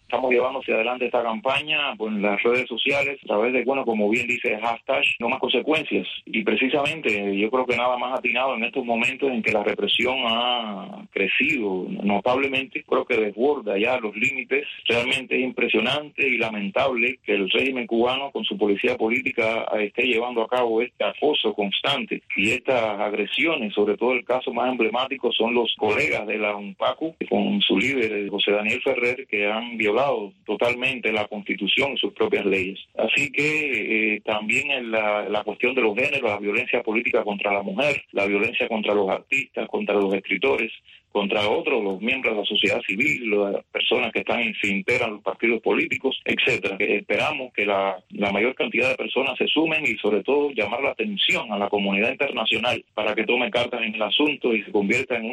[SPEAKER 13] Estamos llevando hacia adelante esta campaña en las redes sociales a través de, como bien dice el hashtag, no más consecuencias. Y precisamente yo creo que nada más atinado en estos momentos en que la represión ha crecido notablemente, creo que desborda ya los límites. Realmente es impresionante y lamentable que el régimen cubano con su policía política esté llevando a cabo este acoso constante y estas agresiones. Sobre todo el caso más emblemático son los colegas de la UNPACU con su líder José Daniel Ferrer, que han violado totalmente la Constitución y sus propias leyes. Así que también en la cuestión de los géneros, la violencia política contra la mujer, la violencia contra los artistas, contra los escritores, contra otros, los miembros de la sociedad civil, las personas que se integran a los partidos políticos, etcétera. Esperamos que la mayor cantidad de personas se sumen y sobre todo llamar la atención a la comunidad internacional para que tome cartas en el asunto y se convierta en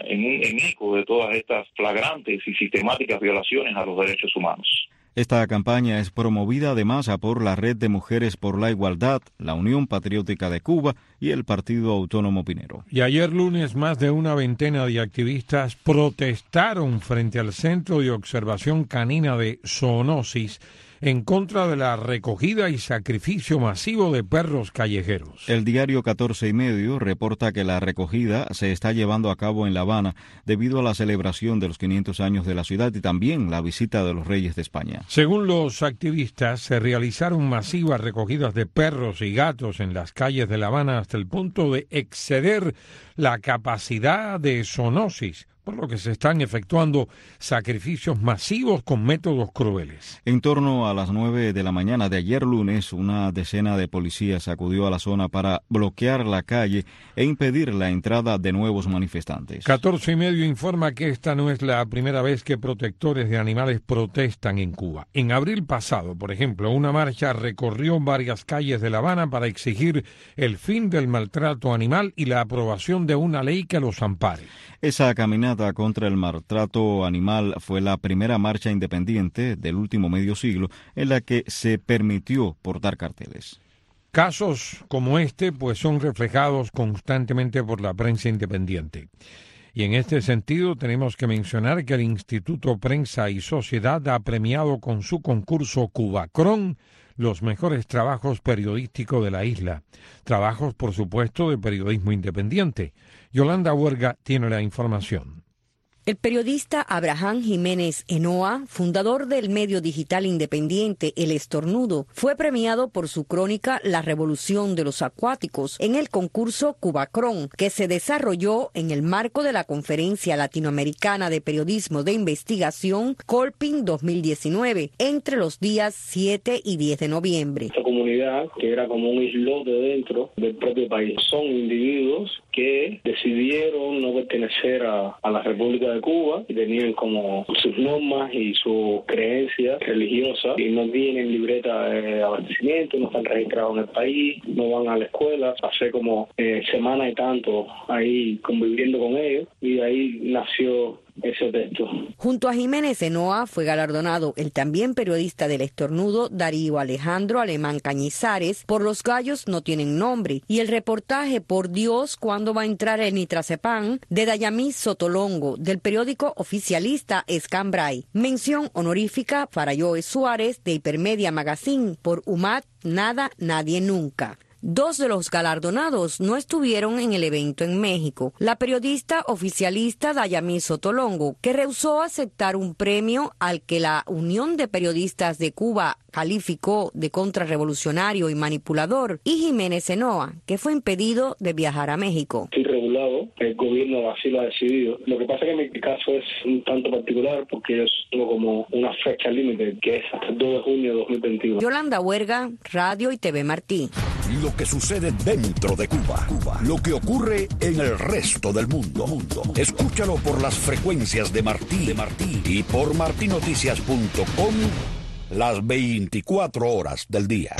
[SPEAKER 13] un eco de todas estas flagrantes y sistemáticas violaciones a los derechos humanos.
[SPEAKER 2] Esta campaña es promovida además por la Red de Mujeres por la Igualdad, la Unión Patriótica de Cuba y el Partido Autónomo Pinero.
[SPEAKER 1] Y ayer lunes más de una veintena de activistas protestaron frente al Centro de Observación Canina de Zoonosis en contra de la recogida y sacrificio masivo de perros callejeros.
[SPEAKER 2] El diario 14 y medio reporta que la recogida se está llevando a cabo en La Habana debido a la celebración de los 500 años de la ciudad y también la visita de los reyes de España.
[SPEAKER 1] Según los activistas, se realizaron masivas recogidas de perros y gatos en las calles de La Habana hasta el punto de exceder la capacidad de zoonosis, por lo que se están efectuando sacrificios masivos con métodos crueles.
[SPEAKER 2] En torno a las 9 de la mañana de ayer lunes, una decena de policías acudió a la zona para bloquear la calle e impedir la entrada de nuevos manifestantes.
[SPEAKER 1] 14 y medio informa que esta no es la primera vez que protectores de animales protestan en Cuba. En abril pasado, por ejemplo, una marcha recorrió varias calles de La Habana para exigir el fin del maltrato animal y la aprobación de una ley que los ampare.
[SPEAKER 2] Esa caminata contra el maltrato animal fue la primera marcha independiente del último medio siglo en la que se permitió portar carteles.
[SPEAKER 1] Casos como este son reflejados constantemente por la prensa independiente. Y en este sentido tenemos que mencionar que el Instituto Prensa y Sociedad ha premiado con su concurso Cubacron los mejores trabajos periodísticos de la isla. Trabajos, por supuesto, de periodismo independiente. Yolanda Huerga tiene la información.
[SPEAKER 16] El periodista Abraham Jiménez Enoa, fundador del medio digital independiente El Estornudo, fue premiado por su crónica La Revolución de los Acuáticos en el concurso Cubacron, que se desarrolló en el marco de la Conferencia Latinoamericana de Periodismo de Investigación Colpin 2019, entre los días 7 y 10 de noviembre.
[SPEAKER 18] Esta comunidad, que era como un islote dentro del propio país, son individuos que decidieron no pertenecer a la República de Cuba y tenían como sus normas y sus creencias religiosas y no tienen libreta de abastecimiento, no están registrados en el país, no van a la escuela, hace como semana y tanto ahí conviviendo con ellos y de ahí nació ese texto.
[SPEAKER 16] Junto a Jiménez Enoa fue galardonado el también periodista del Estornudo Darío Alejandro Alemán Cañizares por Los gallos no tienen nombre y el reportaje Por Dios, ¿cuándo va a entrar el nitrazepam? De Dayamí Sotolongo del periódico oficialista Escambray. Mención honorífica para Joe Suárez de Hipermedia Magazine por UMAT Nada, Nadie, Nunca. Dos de los galardonados no estuvieron en el evento en México. La periodista oficialista Dayamí Sotolongo, que rehusó aceptar un premio al que la Unión de Periodistas de Cuba calificó de contrarrevolucionario y manipulador, y Jiménez Enoa, que fue impedido de viajar a México.
[SPEAKER 18] Sí, regulado, el gobierno así lo ha decidido. Lo que pasa es que mi caso es un tanto particular porque yo tengo como una fecha límite que es hasta el 2 de junio de 2021.
[SPEAKER 16] Yolanda Huerga, Radio y TV Martí.
[SPEAKER 6] Lo que sucede dentro de Cuba. Lo que ocurre en el resto del mundo. Escúchalo por las frecuencias de Martí y por martinoticias.com las 24 horas del día.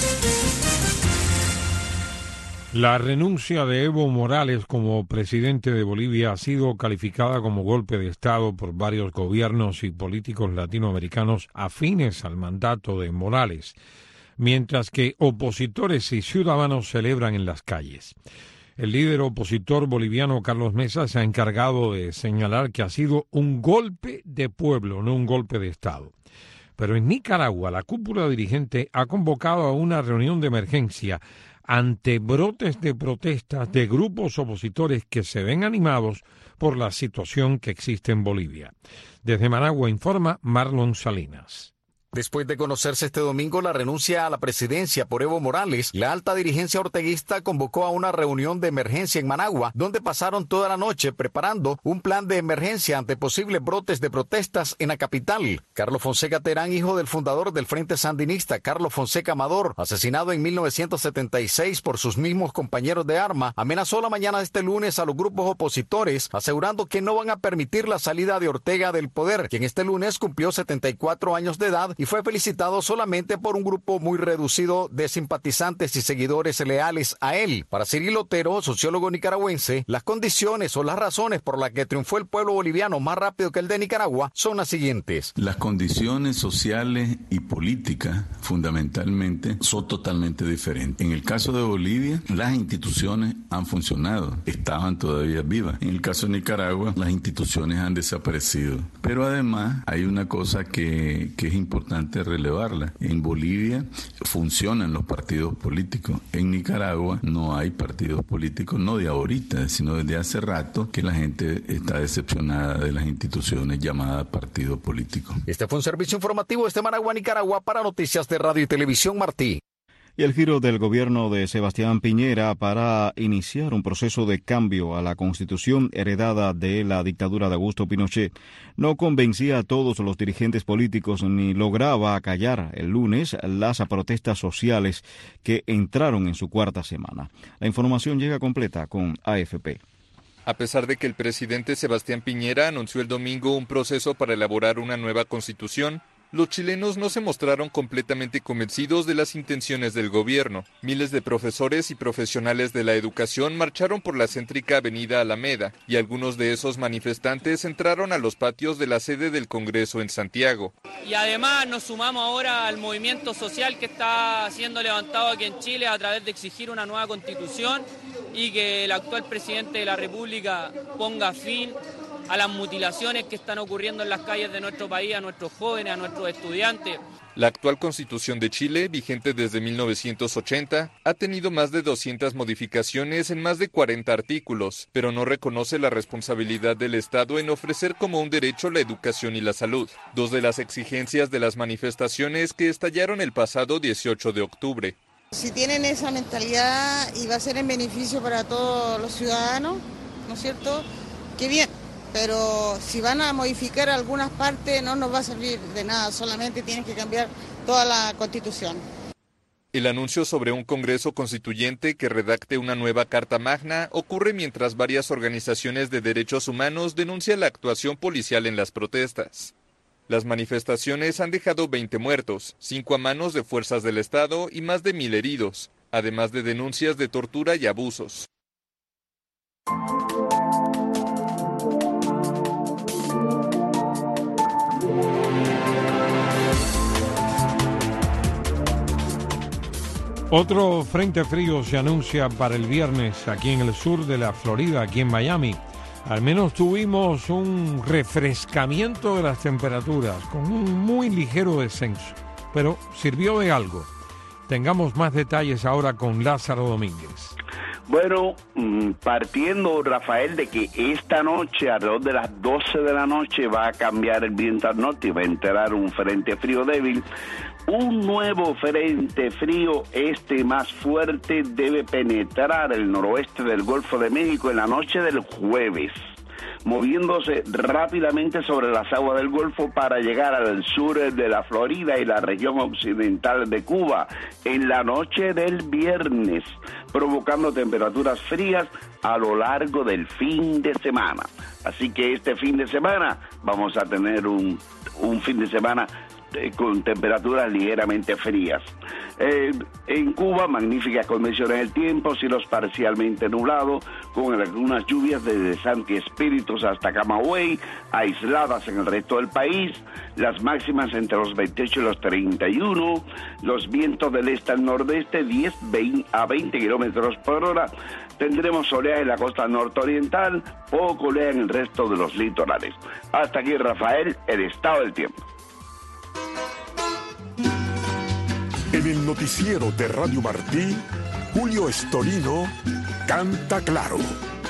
[SPEAKER 1] La renuncia de Evo Morales como presidente de Bolivia ha sido calificada como golpe de Estado por varios gobiernos y políticos latinoamericanos afines al mandato de Morales, mientras que opositores y ciudadanos celebran en las calles. El líder opositor boliviano Carlos Mesa se ha encargado de señalar que ha sido un golpe de pueblo, no un golpe de Estado. Pero en Nicaragua, la cúpula dirigente ha convocado a una reunión de emergencia ante brotes de protestas de grupos opositores que se ven animados por la situación que existe en Bolivia. Desde Managua informa Marlon Salinas.
[SPEAKER 8] Después de conocerse este domingo la renuncia a la presidencia por Evo Morales, la alta dirigencia orteguista convocó a una reunión de emergencia en Managua, donde pasaron toda la noche preparando un plan de emergencia ante posibles brotes de protestas en la capital. Carlos Fonseca Terán, hijo del fundador del Frente Sandinista, Carlos Fonseca Amador, asesinado en 1976 por sus mismos compañeros de arma, amenazó la mañana de este lunes a los grupos opositores, asegurando que no van a permitir la salida de Ortega del poder, quien este lunes cumplió 74 años de edad y fue felicitado solamente por un grupo muy reducido de simpatizantes y seguidores leales a él. Para Cirilo Otero, sociólogo nicaragüense, las condiciones o las razones por las que triunfó el pueblo boliviano más rápido que el de Nicaragua son las siguientes.
[SPEAKER 17] Las condiciones sociales y políticas, fundamentalmente, son totalmente diferentes. En el caso de Bolivia, las instituciones han funcionado, estaban todavía vivas. En el caso de Nicaragua, las instituciones han desaparecido. Pero además, hay una cosa que es importante relevarla. En Bolivia funcionan los partidos políticos. En Nicaragua no hay partidos políticos, no de ahorita, sino desde hace rato que la gente está decepcionada de las instituciones llamadas partidos políticos.
[SPEAKER 8] Este fue un servicio informativo desde Managua, Nicaragua, para Noticias de Radio y Televisión Martí.
[SPEAKER 2] Y el giro del gobierno de Sebastián Piñera para iniciar un proceso de cambio a la Constitución heredada de la dictadura de Augusto Pinochet no convencía a todos los dirigentes políticos ni lograba acallar el lunes las protestas sociales que entraron en su cuarta semana. La información llega completa con AFP.
[SPEAKER 19] A pesar de que el presidente Sebastián Piñera anunció el domingo un proceso para elaborar una nueva constitución, los chilenos no se mostraron completamente convencidos de las intenciones del gobierno. Miles de profesores y profesionales de la educación marcharon por la céntrica avenida Alameda y algunos de esos manifestantes entraron a los patios de la sede del Congreso en Santiago.
[SPEAKER 20] Y además nos sumamos ahora al movimiento social que está siendo levantado aquí en Chile a través de exigir una nueva constitución y que el actual presidente de la República ponga fin a las mutilaciones que están ocurriendo en las calles de nuestro país, a nuestros jóvenes, a nuestros estudiantes.
[SPEAKER 19] La actual Constitución de Chile, vigente desde 1980, ha tenido más de 200 modificaciones en más de 40 artículos, pero no reconoce la responsabilidad del Estado en ofrecer como un derecho la educación y la salud, dos de las exigencias de las manifestaciones que estallaron el pasado 18 de octubre.
[SPEAKER 21] Si tienen esa mentalidad y va a ser en beneficio para todos los ciudadanos, ¿no es cierto? ¡Qué bien! Pero si van a modificar algunas partes no nos va a servir de nada, solamente tienen que cambiar toda la Constitución.
[SPEAKER 19] El anuncio sobre un Congreso Constituyente que redacte una nueva Carta Magna ocurre mientras varias organizaciones de derechos humanos denuncian la actuación policial en las protestas. Las manifestaciones han dejado 20 muertos, 5 a manos de fuerzas del Estado y más de 1,000 heridos, además de denuncias de tortura y abusos.
[SPEAKER 1] Otro frente frío se anuncia para el viernes aquí en el sur de la Florida, aquí en Miami. Al menos tuvimos un refrescamiento de las temperaturas con un muy ligero descenso, pero sirvió de algo. Tengamos más detalles ahora con Lázaro Domínguez.
[SPEAKER 26] Bueno, partiendo, Rafael, de que esta noche, alrededor de las 12 de la noche, va a cambiar el viento al norte y va a entrar un frente frío débil. Un nuevo frente frío, más fuerte, debe penetrar el noroeste del Golfo de México en la noche del jueves, moviéndose rápidamente sobre las aguas del Golfo para llegar al sur de la Florida y la región occidental de Cuba en la noche del viernes, provocando temperaturas frías a lo largo del fin de semana. Así que este fin de semana vamos a tener un fin de semana con temperaturas ligeramente frías. En Cuba, magníficas condiciones del tiempo, cielos parcialmente nublados, con algunas lluvias desde Santi Espíritus hasta Camagüey, aisladas en el resto del país, las máximas entre los 28 y los 31, los vientos del este al nordeste 10 a 20 kilómetros por hora. Tendremos oleaje en la costa nororiental, poco oleaje en el resto de los litorales. Hasta aquí, Rafael, el estado del tiempo.
[SPEAKER 7] En el noticiero de Radio Martí, Julio Estorino canta claro.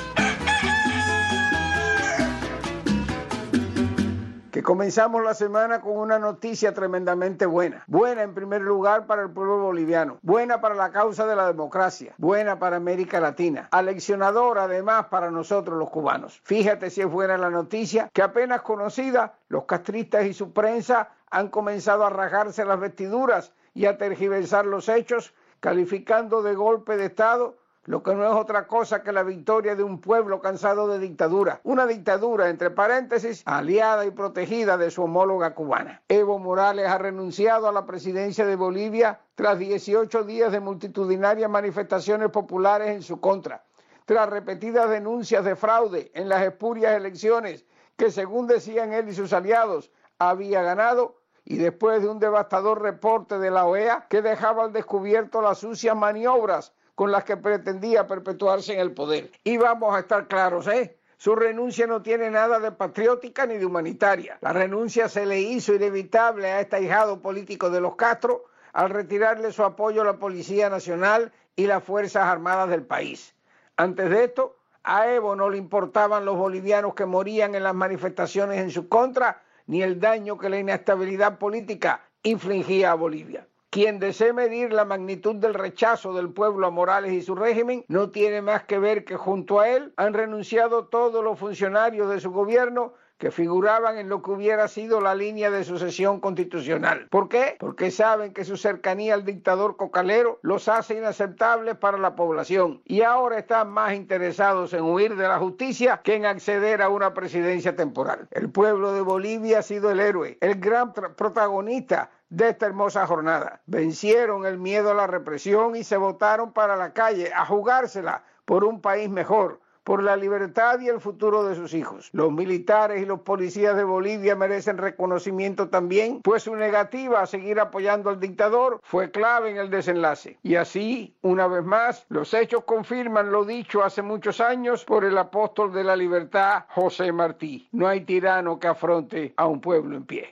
[SPEAKER 3] Que comenzamos la semana con una noticia tremendamente buena. Buena en primer lugar para el pueblo boliviano, buena para la causa de la democracia, buena para América Latina, aleccionadora además para nosotros los cubanos. Fíjate si es buena la noticia, que apenas conocida, los castristas y su prensa han comenzado a rasgarse las vestiduras y a tergiversar los hechos, calificando de golpe de Estado lo que no es otra cosa que la victoria de un pueblo cansado de dictadura. Una dictadura, entre paréntesis, aliada y protegida de su homóloga cubana. Evo Morales ha renunciado a la presidencia de Bolivia tras 18 días de multitudinarias manifestaciones populares en su contra, tras repetidas denuncias de fraude en las espurias elecciones que, según decían él y sus aliados, había ganado, y después de un devastador reporte de la OEA que dejaba al descubierto las sucias maniobras con las que pretendía perpetuarse en el poder. Y vamos a estar claros, su renuncia no tiene nada de patriótica ni de humanitaria. La renuncia se le hizo inevitable a este ahijado político de los Castro al retirarle su apoyo a la Policía Nacional y las Fuerzas Armadas del país. Antes de esto, a Evo no le importaban los bolivianos que morían en las manifestaciones en su contra, ni el daño que la inestabilidad política infligía a Bolivia. Quien desee medir la magnitud del rechazo del pueblo a Morales y su régimen no tiene más que ver que junto a él han renunciado todos los funcionarios de su gobierno que figuraban en lo que hubiera sido la línea de sucesión constitucional. ¿Por qué? Porque saben que su cercanía al dictador cocalero los hace inaceptables para la población y ahora están más interesados en huir de la justicia que en acceder a una presidencia temporal. El pueblo de Bolivia ha sido el héroe, el gran protagonista de esta hermosa jornada. Vencieron el miedo a la represión y se botaron para la calle a jugársela por un país mejor, por la libertad y el futuro de sus hijos. Los militares y los policías de Bolivia merecen reconocimiento también, pues su negativa a seguir apoyando al dictador fue clave en el desenlace. Y así, una vez más, los hechos confirman lo dicho hace muchos años por el apóstol de la libertad, José Martí. No hay tirano que afronte a un pueblo en pie.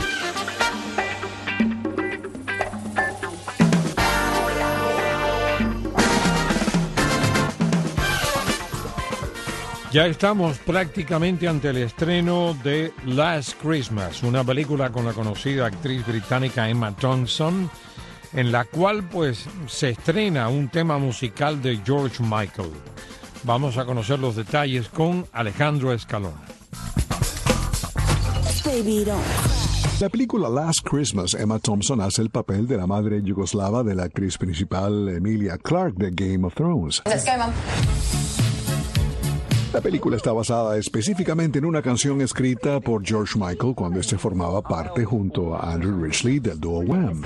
[SPEAKER 1] Ya estamos prácticamente ante el estreno de Last Christmas, una película con la conocida actriz británica Emma Thompson, en la cual pues se estrena un tema musical de George Michael. Vamos a conocer los detalles con Alejandro Escalona.
[SPEAKER 9] La película Last Christmas, Emma Thompson hace el papel de la madre yugoslava de la actriz principal Emilia Clarke de Game of Thrones.
[SPEAKER 10] Let's go, Mom.
[SPEAKER 9] La película está basada específicamente en una canción escrita por George Michael cuando este formaba parte junto a Andrew Ridgeley del dúo Wham.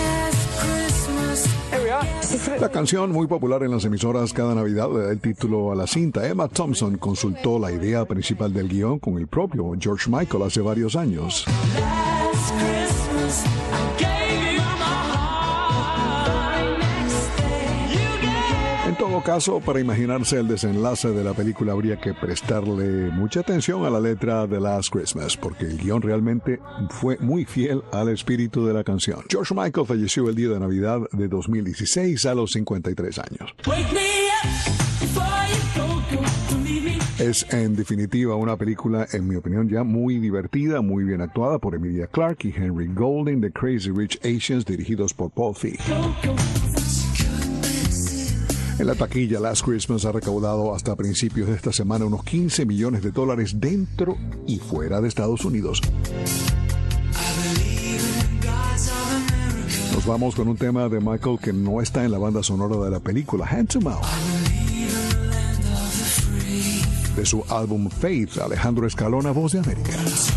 [SPEAKER 9] La canción, muy popular en las emisoras cada Navidad, le da el título a la cinta. Emma Thompson consultó la idea principal del guión con el propio George Michael hace varios años. En todo caso, para imaginarse el desenlace de la película habría que prestarle mucha atención a la letra de Last Christmas, porque el guión realmente fue muy fiel al espíritu de la canción. George Michael falleció el día de Navidad de 2016 a los 53 años. Es en definitiva una película, en mi opinión, ya muy divertida, muy bien actuada por Emilia Clarke y Henry Golding de Crazy Rich Asians, dirigidos por Paul Feig. En la taquilla, Last Christmas ha recaudado hasta principios de esta semana unos $15 millones dentro y fuera de Estados Unidos. Nos vamos con un tema de Michael que no está en la banda sonora de la película, Hand to Mouth. De su álbum Faith, Alejandro Escalona, Voz de América.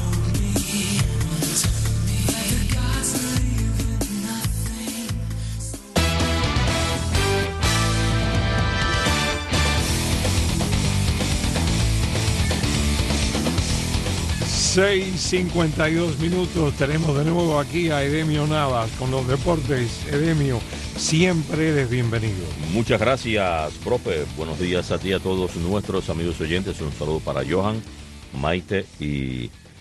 [SPEAKER 1] 6:52. Tenemos de nuevo aquí a Edemio Navas con los deportes. Edemio, siempre eres bienvenido.
[SPEAKER 12] Muchas gracias, profe. Buenos días a ti y a todos nuestros amigos oyentes. Un saludo para Johan, Maite y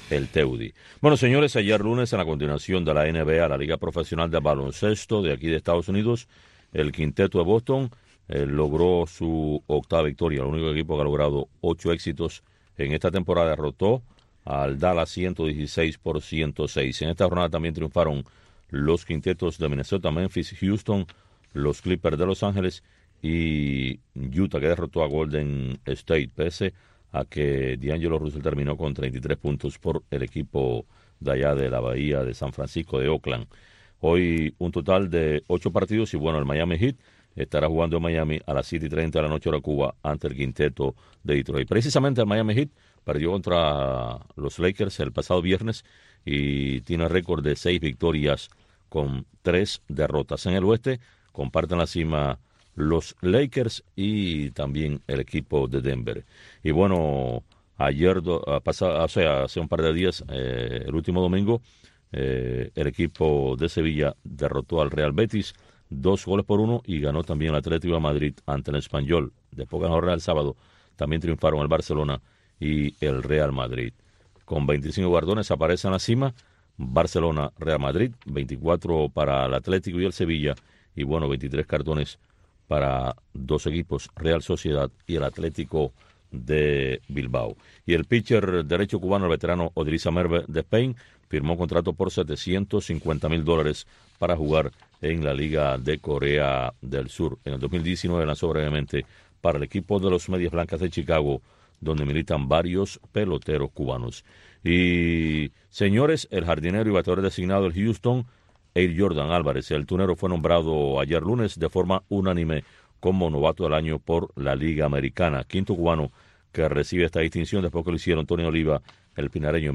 [SPEAKER 12] el Teudi. Bueno, señores, ayer lunes, en la continuación de la NBA, la Liga Profesional de Baloncesto de aquí de Estados Unidos, el quinteto de Boston logró su octava victoria. El único equipo que ha logrado 8 éxitos en esta temporada, derrotó al Dallas 116-106. En esta jornada también triunfaron los quintetos de Minnesota, Memphis, Houston, los Clippers de Los Ángeles y Utah, que derrotó a Golden State, pese a que D'Angelo Russell terminó con 33 puntos por el equipo de allá de la Bahía de San Francisco, de Oakland. Hoy un total de 8 partidos y bueno, el Miami Heat estará jugando en Miami a las 7:30 de la noche hora Cuba ante el quinteto de Detroit. Precisamente el Miami Heat perdió contra los Lakers el pasado viernes y tiene récord de 6 victorias con 3 derrotas. En el oeste comparten la cima los Lakers y también el equipo de Denver. Y bueno, ayer, hace un par de días, el último domingo, el equipo de Sevilla derrotó al Real Betis 2-1 y ganó también el Atlético de Madrid ante el Espanyol. Después ganó el Real sábado, también triunfaron el Barcelona y el Real Madrid. Con 25 galardones aparece en la cima Barcelona, Real Madrid, 24 para el Atlético y el Sevilla, y bueno, 23 cartones para 2 equipos, Real Sociedad y el Atlético de Bilbao. Y el pitcher derecho cubano, el veterano Odrissa Merve de Spain, firmó contrato por $750,000 para jugar en la Liga de Corea del Sur. En el 2019 lanzó brevemente para el equipo de los Medias Blancas de Chicago, donde militan varios peloteros cubanos. Y, señores, el jardinero y bateador designado del Houston, Air Jordan Álvarez, el tunero, fue nombrado ayer lunes de forma unánime como novato del año por la Liga Americana. Quinto cubano que recibe esta distinción después que lo hicieron Tony Oliva, el pinareño, en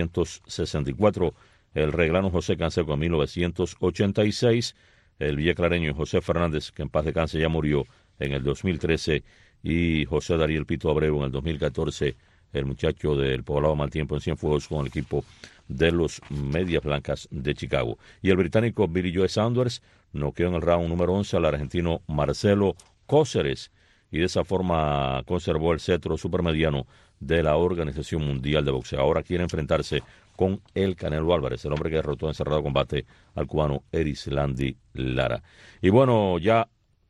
[SPEAKER 12] 1964, el reglano José Canseco en 1986, el villaclareño José Fernández, que en paz descanse ya murió, en el 2013, y José Dariel Pito Abreu en el 2014, el muchacho del poblado Mal Tiempo en Cienfuegos con el equipo de los Medias Blancas de Chicago. Y el británico Billy Joe Saunders noqueó en el round número 11 al argentino Marcelo Cóceres y de esa forma conservó el cetro supermediano de la Organización Mundial de Boxeo. Ahora quiere enfrentarse con el Canelo Álvarez, el hombre que derrotó en cerrado combate al cubano Erislandy Lara. Y bueno, ya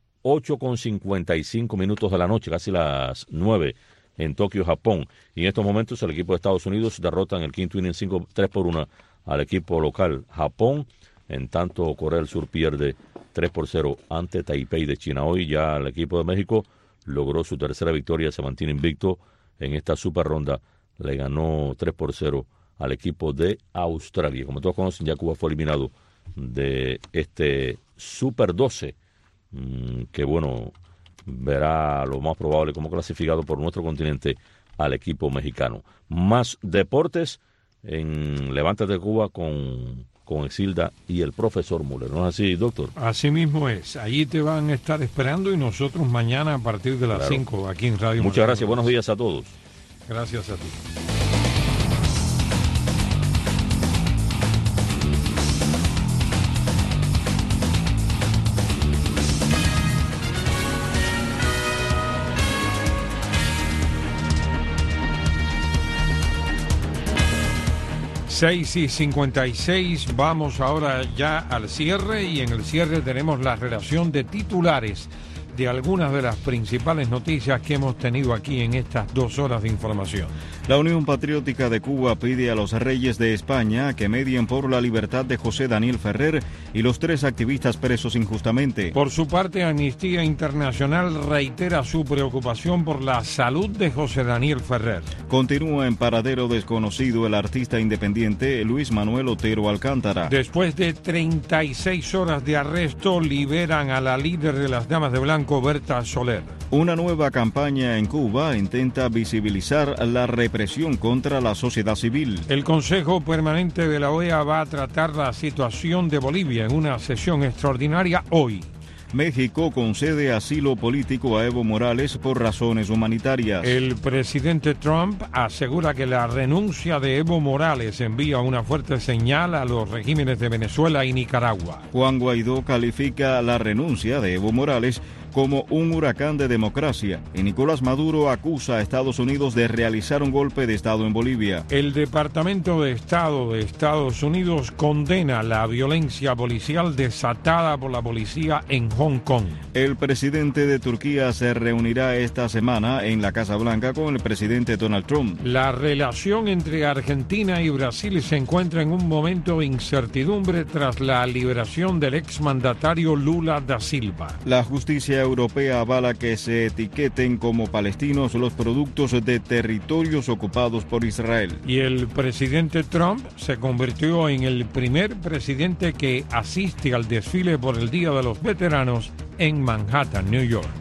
[SPEAKER 12] 8:55 de la noche, casi las 9 en Tokio, Japón. Y en estos momentos el equipo de Estados Unidos derrota en el quinto inning 3-1 al equipo local Japón. En tanto, Corea del Sur pierde 3-0 ante Taipei de China. Hoy ya el equipo de México logró su tercera victoria, se mantiene invicto en esta super ronda. Le ganó 3-0 al equipo de Australia. Como todos conocen, ya Cuba fue eliminado de este Super 12, que bueno, verá lo más probable como clasificado por nuestro continente al equipo mexicano. Más deportes en Levántate Cuba con Exilda y el profesor Müller. ¿No es así, doctor?
[SPEAKER 1] Así mismo es. Allí te van a estar esperando y nosotros mañana a partir de las 5 aquí en Radio
[SPEAKER 12] Muchas gracias. Buenos días a todos.
[SPEAKER 1] Gracias a ti. Seis y 56, vamos ahora ya al cierre y en el cierre tenemos la relación de titulares de algunas de las principales noticias que hemos tenido aquí en estas 2 horas de información.
[SPEAKER 2] La Unión Patriótica de Cuba pide a los reyes de España que medien por la libertad de José Daniel Ferrer y los 3 activistas presos injustamente.
[SPEAKER 1] Por su parte, Amnistía Internacional reitera su preocupación por la salud de José Daniel Ferrer.
[SPEAKER 2] Continúa en paradero desconocido el artista independiente Luis Manuel Otero Alcántara.
[SPEAKER 1] Después de 36 horas de arresto, liberan a la líder de las Damas de Blanco, Berta Soler.
[SPEAKER 2] Una nueva campaña en Cuba intenta visibilizar la represión contra la sociedad civil.
[SPEAKER 1] El Consejo Permanente de la OEA va a tratar la situación de Bolivia en una sesión extraordinaria hoy.
[SPEAKER 2] México concede asilo político a Evo Morales por razones humanitarias.
[SPEAKER 1] El presidente Trump asegura que la renuncia de Evo Morales envía una fuerte señal a los regímenes de Venezuela y Nicaragua.
[SPEAKER 2] Juan Guaidó califica la renuncia de Evo Morales como un huracán de democracia y Nicolás Maduro acusa a Estados Unidos de realizar un golpe de Estado en Bolivia.
[SPEAKER 1] El Departamento de Estado de Estados Unidos condena la violencia policial desatada por la policía en Hong Kong.
[SPEAKER 2] El presidente de Turquía se reunirá esta semana en la Casa Blanca con el presidente Donald Trump.
[SPEAKER 1] La relación entre Argentina y Brasil se encuentra en un momento de incertidumbre tras la liberación del exmandatario Lula da Silva.
[SPEAKER 2] La justicia europea avala que se etiqueten como palestinos los productos de territorios ocupados por Israel.
[SPEAKER 1] Y el presidente Trump se convirtió en el primer presidente que asiste al desfile por el Día de los Veteranos en Manhattan, New York.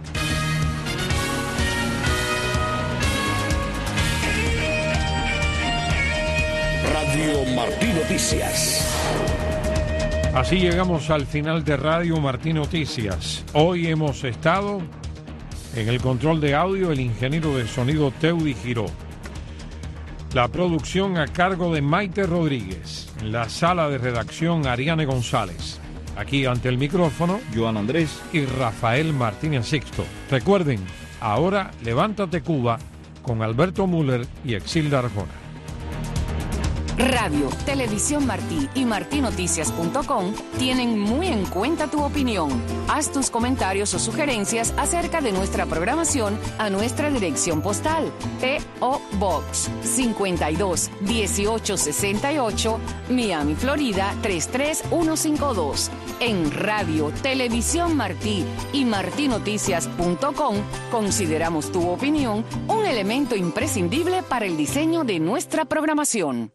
[SPEAKER 6] Radio Martí Noticias.
[SPEAKER 1] Así llegamos al final de Radio Martí Noticias. Hoy hemos estado en el control de audio el ingeniero de sonido Teudi Giró. La producción a cargo de Maite Rodríguez. En la sala de redacción Ariane González. Aquí ante el micrófono,
[SPEAKER 2] Joan Andrés
[SPEAKER 1] y Rafael Martínez Sixto. Recuerden, ahora Levántate Cuba con Alberto Müller y Exilda Arjona.
[SPEAKER 5] Radio, Televisión Martí y martinoticias.com tienen muy en cuenta tu opinión. Haz tus comentarios o sugerencias acerca de nuestra programación a nuestra dirección postal. P.O. Box 52 1868, Miami, Florida 33152. En Radio, Televisión Martí y martinoticias.com consideramos tu opinión un elemento imprescindible para el diseño de nuestra programación.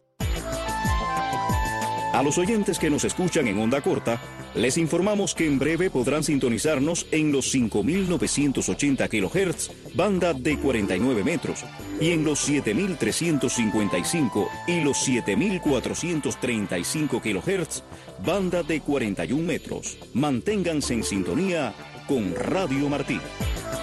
[SPEAKER 10] A los oyentes que nos escuchan en onda corta, les informamos que en breve podrán sintonizarnos en los 5.980 kHz, banda de 49 metros, y en los 7.355 y los 7.435 kHz, banda de 41 metros. Manténganse en sintonía con Radio Martí.